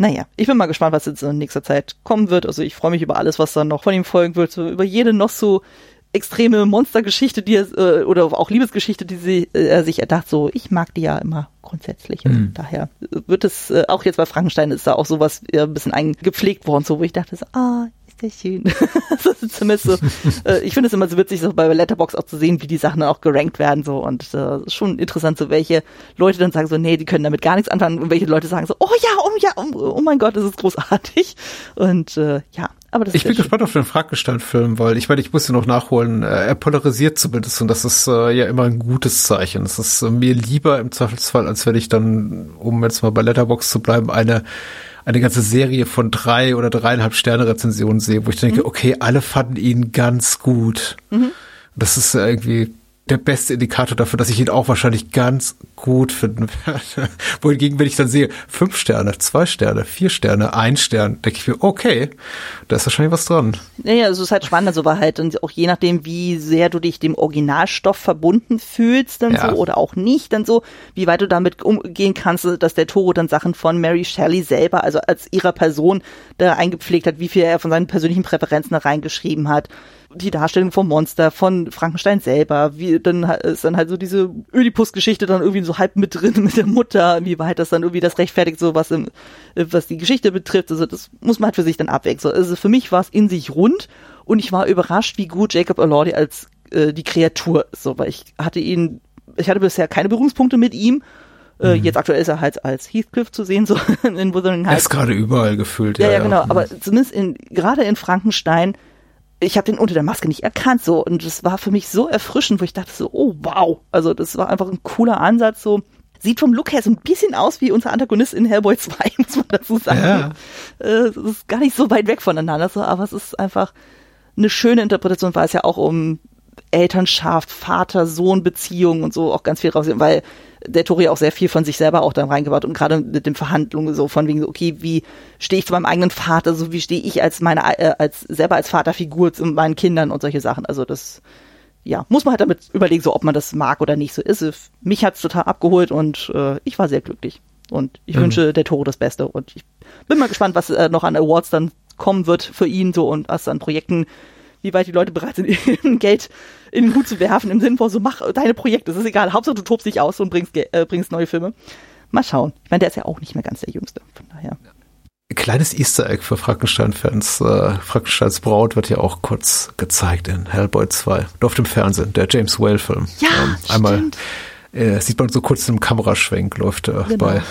Naja, ich bin mal gespannt, was jetzt in nächster Zeit kommen wird. Also ich freue mich über alles, was dann noch von ihm folgen wird, so über jede noch so extreme Monstergeschichte, die er, äh, oder auch Liebesgeschichte, die sie, äh, er sich erdacht, so, ich mag die ja immer grundsätzlich. Und mhm. daher wird es, äh, auch jetzt bei Frankenstein ist da auch sowas äh, ein bisschen eingepflegt worden, so, wo ich dachte so, ah, ist das schön. Das ist zumindest so, äh, ich finde es immer so witzig, so bei Letterboxd auch zu sehen, wie die Sachen dann auch gerankt werden, so, und äh, schon interessant, so welche Leute dann sagen so, nee, die können damit gar nichts anfangen, und welche Leute sagen so, oh ja, oh ja, oh, oh mein Gott, das ist großartig. Und äh, ja, aber das ich ist bin gespannt auf den Frankenstein-Film, weil ich meine, ich muss ihn noch nachholen. Er polarisiert zumindest und das ist äh, ja immer ein gutes Zeichen. Das ist äh, mir lieber im Zweifelsfall, als wenn ich dann, um jetzt mal bei Letterboxd zu bleiben, eine eine ganze Serie von drei oder dreieinhalb Sterne Rezensionen sehe, wo ich denke, mhm. okay, alle fanden ihn ganz gut. Mhm. Das ist irgendwie der beste Indikator dafür, dass ich ihn auch wahrscheinlich ganz gut finden werde. Wohingegen, wenn ich dann sehe, fünf Sterne, zwei Sterne, vier Sterne, ein Stern, denke ich mir, okay, da ist wahrscheinlich was dran. Ja, also es ist halt spannend, also war halt und auch je nachdem, wie sehr du dich dem Originalstoff verbunden fühlst, dann ja. so oder auch nicht, dann so, wie weit du damit umgehen kannst, dass der Toro dann Sachen von Mary Shelley selber, also als ihrer Person da eingepflegt hat, wie viel er von seinen persönlichen Präferenzen da reingeschrieben hat. Die Darstellung vom Monster, von Frankenstein selber, wie dann ist dann halt so diese Ödipus-Geschichte dann irgendwie so halb mit drin mit der Mutter, wie weit das dann irgendwie das rechtfertigt, so was im, was die Geschichte betrifft. Also das muss man halt für sich dann abwägen. So, also für mich war es in sich rund und ich war überrascht, wie gut Jacob Elordi als äh, die Kreatur ist. So, weil ich hatte ihn, ich hatte bisher keine Berührungspunkte mit ihm. Äh, mhm. Jetzt aktuell ist er halt als Heathcliff zu sehen, so in Wuthering Heights. Er ist gerade überall gefühlt. Ja, ja, ja, genau. Ja. Aber zumindest in gerade in Frankenstein, ich habe den unter der Maske nicht erkannt, so, und das war für mich so erfrischend, wo ich dachte so, oh wow, also das war einfach ein cooler Ansatz, so, sieht vom Look her so ein bisschen aus wie unser Antagonist in Hellboy zwei, muss man dazu sagen. Ja. Äh, es ist gar nicht so weit weg voneinander, so, aber es ist einfach eine schöne Interpretation, weil es ja auch um Elternschaft, Vater-Sohn-Beziehungen und so auch ganz viel raus, weil der Tori auch sehr viel von sich selber auch da reingebaut und gerade mit den Verhandlungen so von wegen so, okay, wie stehe ich zu meinem eigenen Vater, so wie stehe ich als meine, äh, als selber als Vaterfigur zu meinen Kindern und solche Sachen. Also das, ja, muss man halt damit überlegen, so ob man das mag oder nicht so ist. Mich hat's total abgeholt und äh, ich war sehr glücklich. Und ich mhm. wünsche der Tori das Beste und ich bin mal gespannt, was äh, noch an Awards dann kommen wird für ihn so und was an Projekten, wie weit die Leute bereit sind, Geld in den Hut zu werfen, im Sinne von so, mach deine Projekte, das ist egal, Hauptsache du tobst dich aus und bringst, äh, bringst neue Filme. Mal schauen. Ich meine, der ist ja auch nicht mehr ganz der Jüngste, von daher. Kleines Easter Egg für Frankenstein-Fans. Äh, Frankensteins Braut wird ja auch kurz gezeigt in Hellboy zwei. Auf dem Fernsehen, der James Whale-Film. Ja, ähm, einmal stimmt. Äh, sieht man so kurz im Kameraschwenk, läuft äh, genau. bei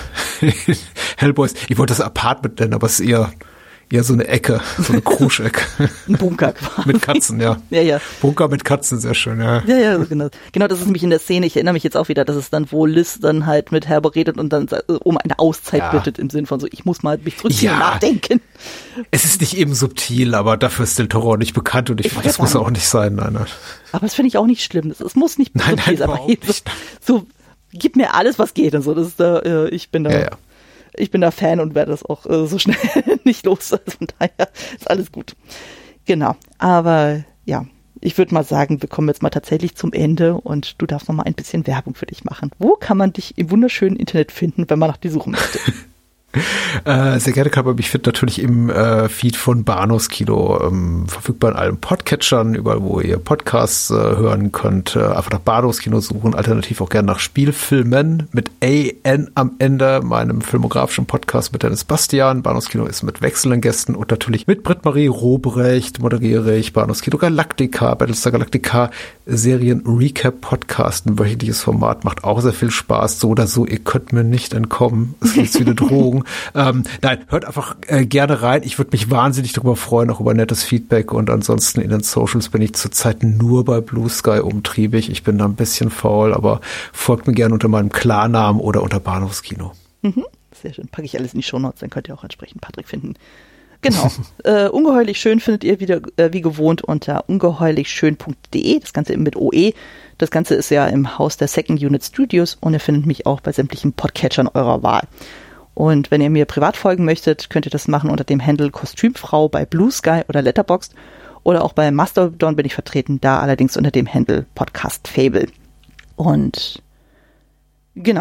Hellboys. Ich wollte das Apartment nennen, aber es ist eher Ja, so eine Ecke, so eine Kruschecke. Ein Bunker quasi. Mit Katzen, ja. Ja, ja. Bunker mit Katzen, sehr schön, ja. Ja, ja, genau. Genau, das ist nämlich in der Szene, ich erinnere mich jetzt auch wieder, dass es dann, wo Liz dann halt mit Herbert redet und dann um eine Auszeit ja. bittet, im Sinn von so, ich muss mal mich zurückziehen ja. und nachdenken. Es ist nicht eben subtil, aber dafür ist Del Toro nicht bekannt und ich, ich finde, das muss auch nicht sein, nein, nein. Aber das finde ich auch nicht schlimm. Es muss nicht nein, subtil sein. Nein, aber nicht. So, so, gib mir alles, was geht und so. Das ist da, äh, ich bin da. Ja, ja. Ich bin da Fan und werde das auch äh, so schnell nicht los. Also von daher ist alles gut. Genau. Aber ja, ich würde mal sagen, wir kommen jetzt mal tatsächlich zum Ende und du darfst noch mal ein bisschen Werbung für dich machen. Wo kann man dich im wunderschönen Internet finden, wenn man nach dir suchen möchte? Äh, sehr gerne kann man mich finden, natürlich im äh, Feed von Bahnhofskino, ähm, verfügbar in allen Podcatchern, überall wo ihr Podcasts äh, hören könnt, äh, einfach nach Bahnhofskino suchen, alternativ auch gerne nach Spielfilmen mit A N am Ende, meinem filmografischen Podcast mit Dennis Bastian. Bahnhofskino ist mit wechselnden Gästen und natürlich mit Britt-Marie Robrecht moderiere ich Bahnhofskino Galactica, Battlestar Galactica Serien-Recap-Podcast, ein wöchentliches Format, macht auch sehr viel Spaß, so oder so, ihr könnt mir nicht entkommen, es ist wie eine Drohung. Ähm, nein, hört einfach äh, gerne rein. Ich würde mich wahnsinnig darüber freuen, auch über nettes Feedback. Und ansonsten in den Socials bin ich zurzeit nur bei Blue Sky umtriebig. Ich bin da ein bisschen faul, aber folgt mir gerne unter meinem Klarnamen oder unter Bahnhofskino. Mhm, sehr schön. Packe ich alles in die Shownotes, dann könnt ihr auch entsprechend Patrick finden. Genau. äh, ungeheuerlich schön findet ihr wieder äh, wie gewohnt unter ungeheuerlichschön punkt de. Das Ganze eben mit O E. Das Ganze ist ja im Haus der Second Unit Studios und ihr findet mich auch bei sämtlichen Podcatchern eurer Wahl. Und wenn ihr mir privat folgen möchtet, könnt ihr das machen unter dem Handle Kostümfrau bei Blue Sky oder Letterboxd oder auch bei Mastodon bin ich vertreten, da allerdings unter dem Handle Podcast Fable. Und genau,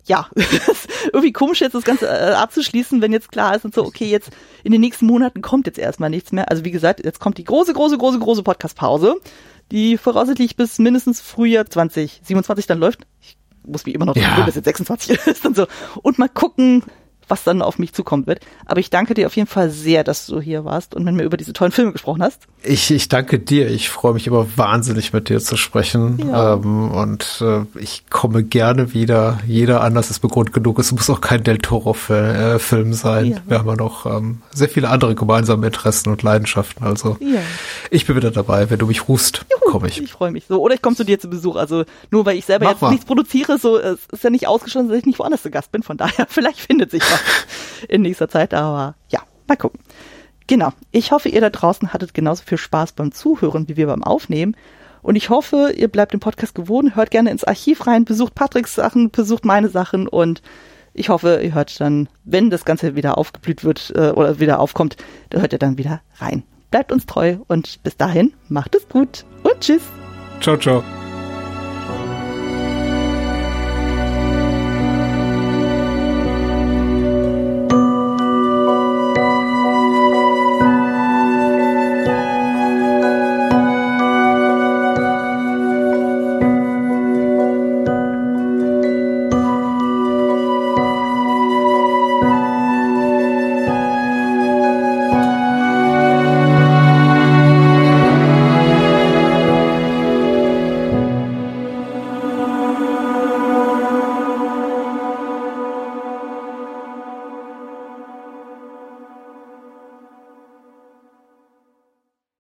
ja, irgendwie komisch jetzt das Ganze äh, abzuschließen, wenn jetzt klar ist und so, okay, jetzt in den nächsten Monaten kommt jetzt erstmal nichts mehr. Also wie gesagt, jetzt kommt die große, große, große, große Podcast-Pause, die voraussichtlich bis mindestens Frühjahr zwanzig siebenundzwanzig dann läuft. Ich muss wie immer noch ja. tun, dass jetzt sechsundzwanzig ist und so. Und mal gucken, was dann auf mich zukommen wird. Aber ich danke dir auf jeden Fall sehr, dass du hier warst und mit mir über diese tollen Filme gesprochen hast. Ich, ich danke dir. Ich freue mich immer wahnsinnig, mit dir zu sprechen. Ja. Ähm, und äh, ich komme gerne wieder. Jeder Anlass ist Grund genug. Es muss auch kein Del Toro-Film sein. Ja. Wir haben ja noch ähm, sehr viele andere gemeinsame Interessen und Leidenschaften. Also ja. ich bin wieder dabei. Wenn du mich rufst, komme ich. Ich freue mich. So, oder ich komme zu dir zu Besuch. Also nur weil ich selber Mach jetzt mal. nichts produziere, so es ist ja nicht ausgeschlossen, dass ich nicht woanders zu Gast bin. Von daher, vielleicht findet sich was in nächster Zeit. Aber ja, mal gucken. Genau. Ich hoffe, ihr da draußen hattet genauso viel Spaß beim Zuhören wie wir beim Aufnehmen. Und ich hoffe, ihr bleibt dem Podcast gewohnt, hört gerne ins Archiv rein, besucht Patricks Sachen, besucht meine Sachen und ich hoffe, ihr hört dann, wenn das Ganze wieder aufgeblüht wird äh, oder wieder aufkommt, dann hört ihr dann wieder rein. Bleibt uns treu und bis dahin, macht es gut und tschüss. Ciao, ciao.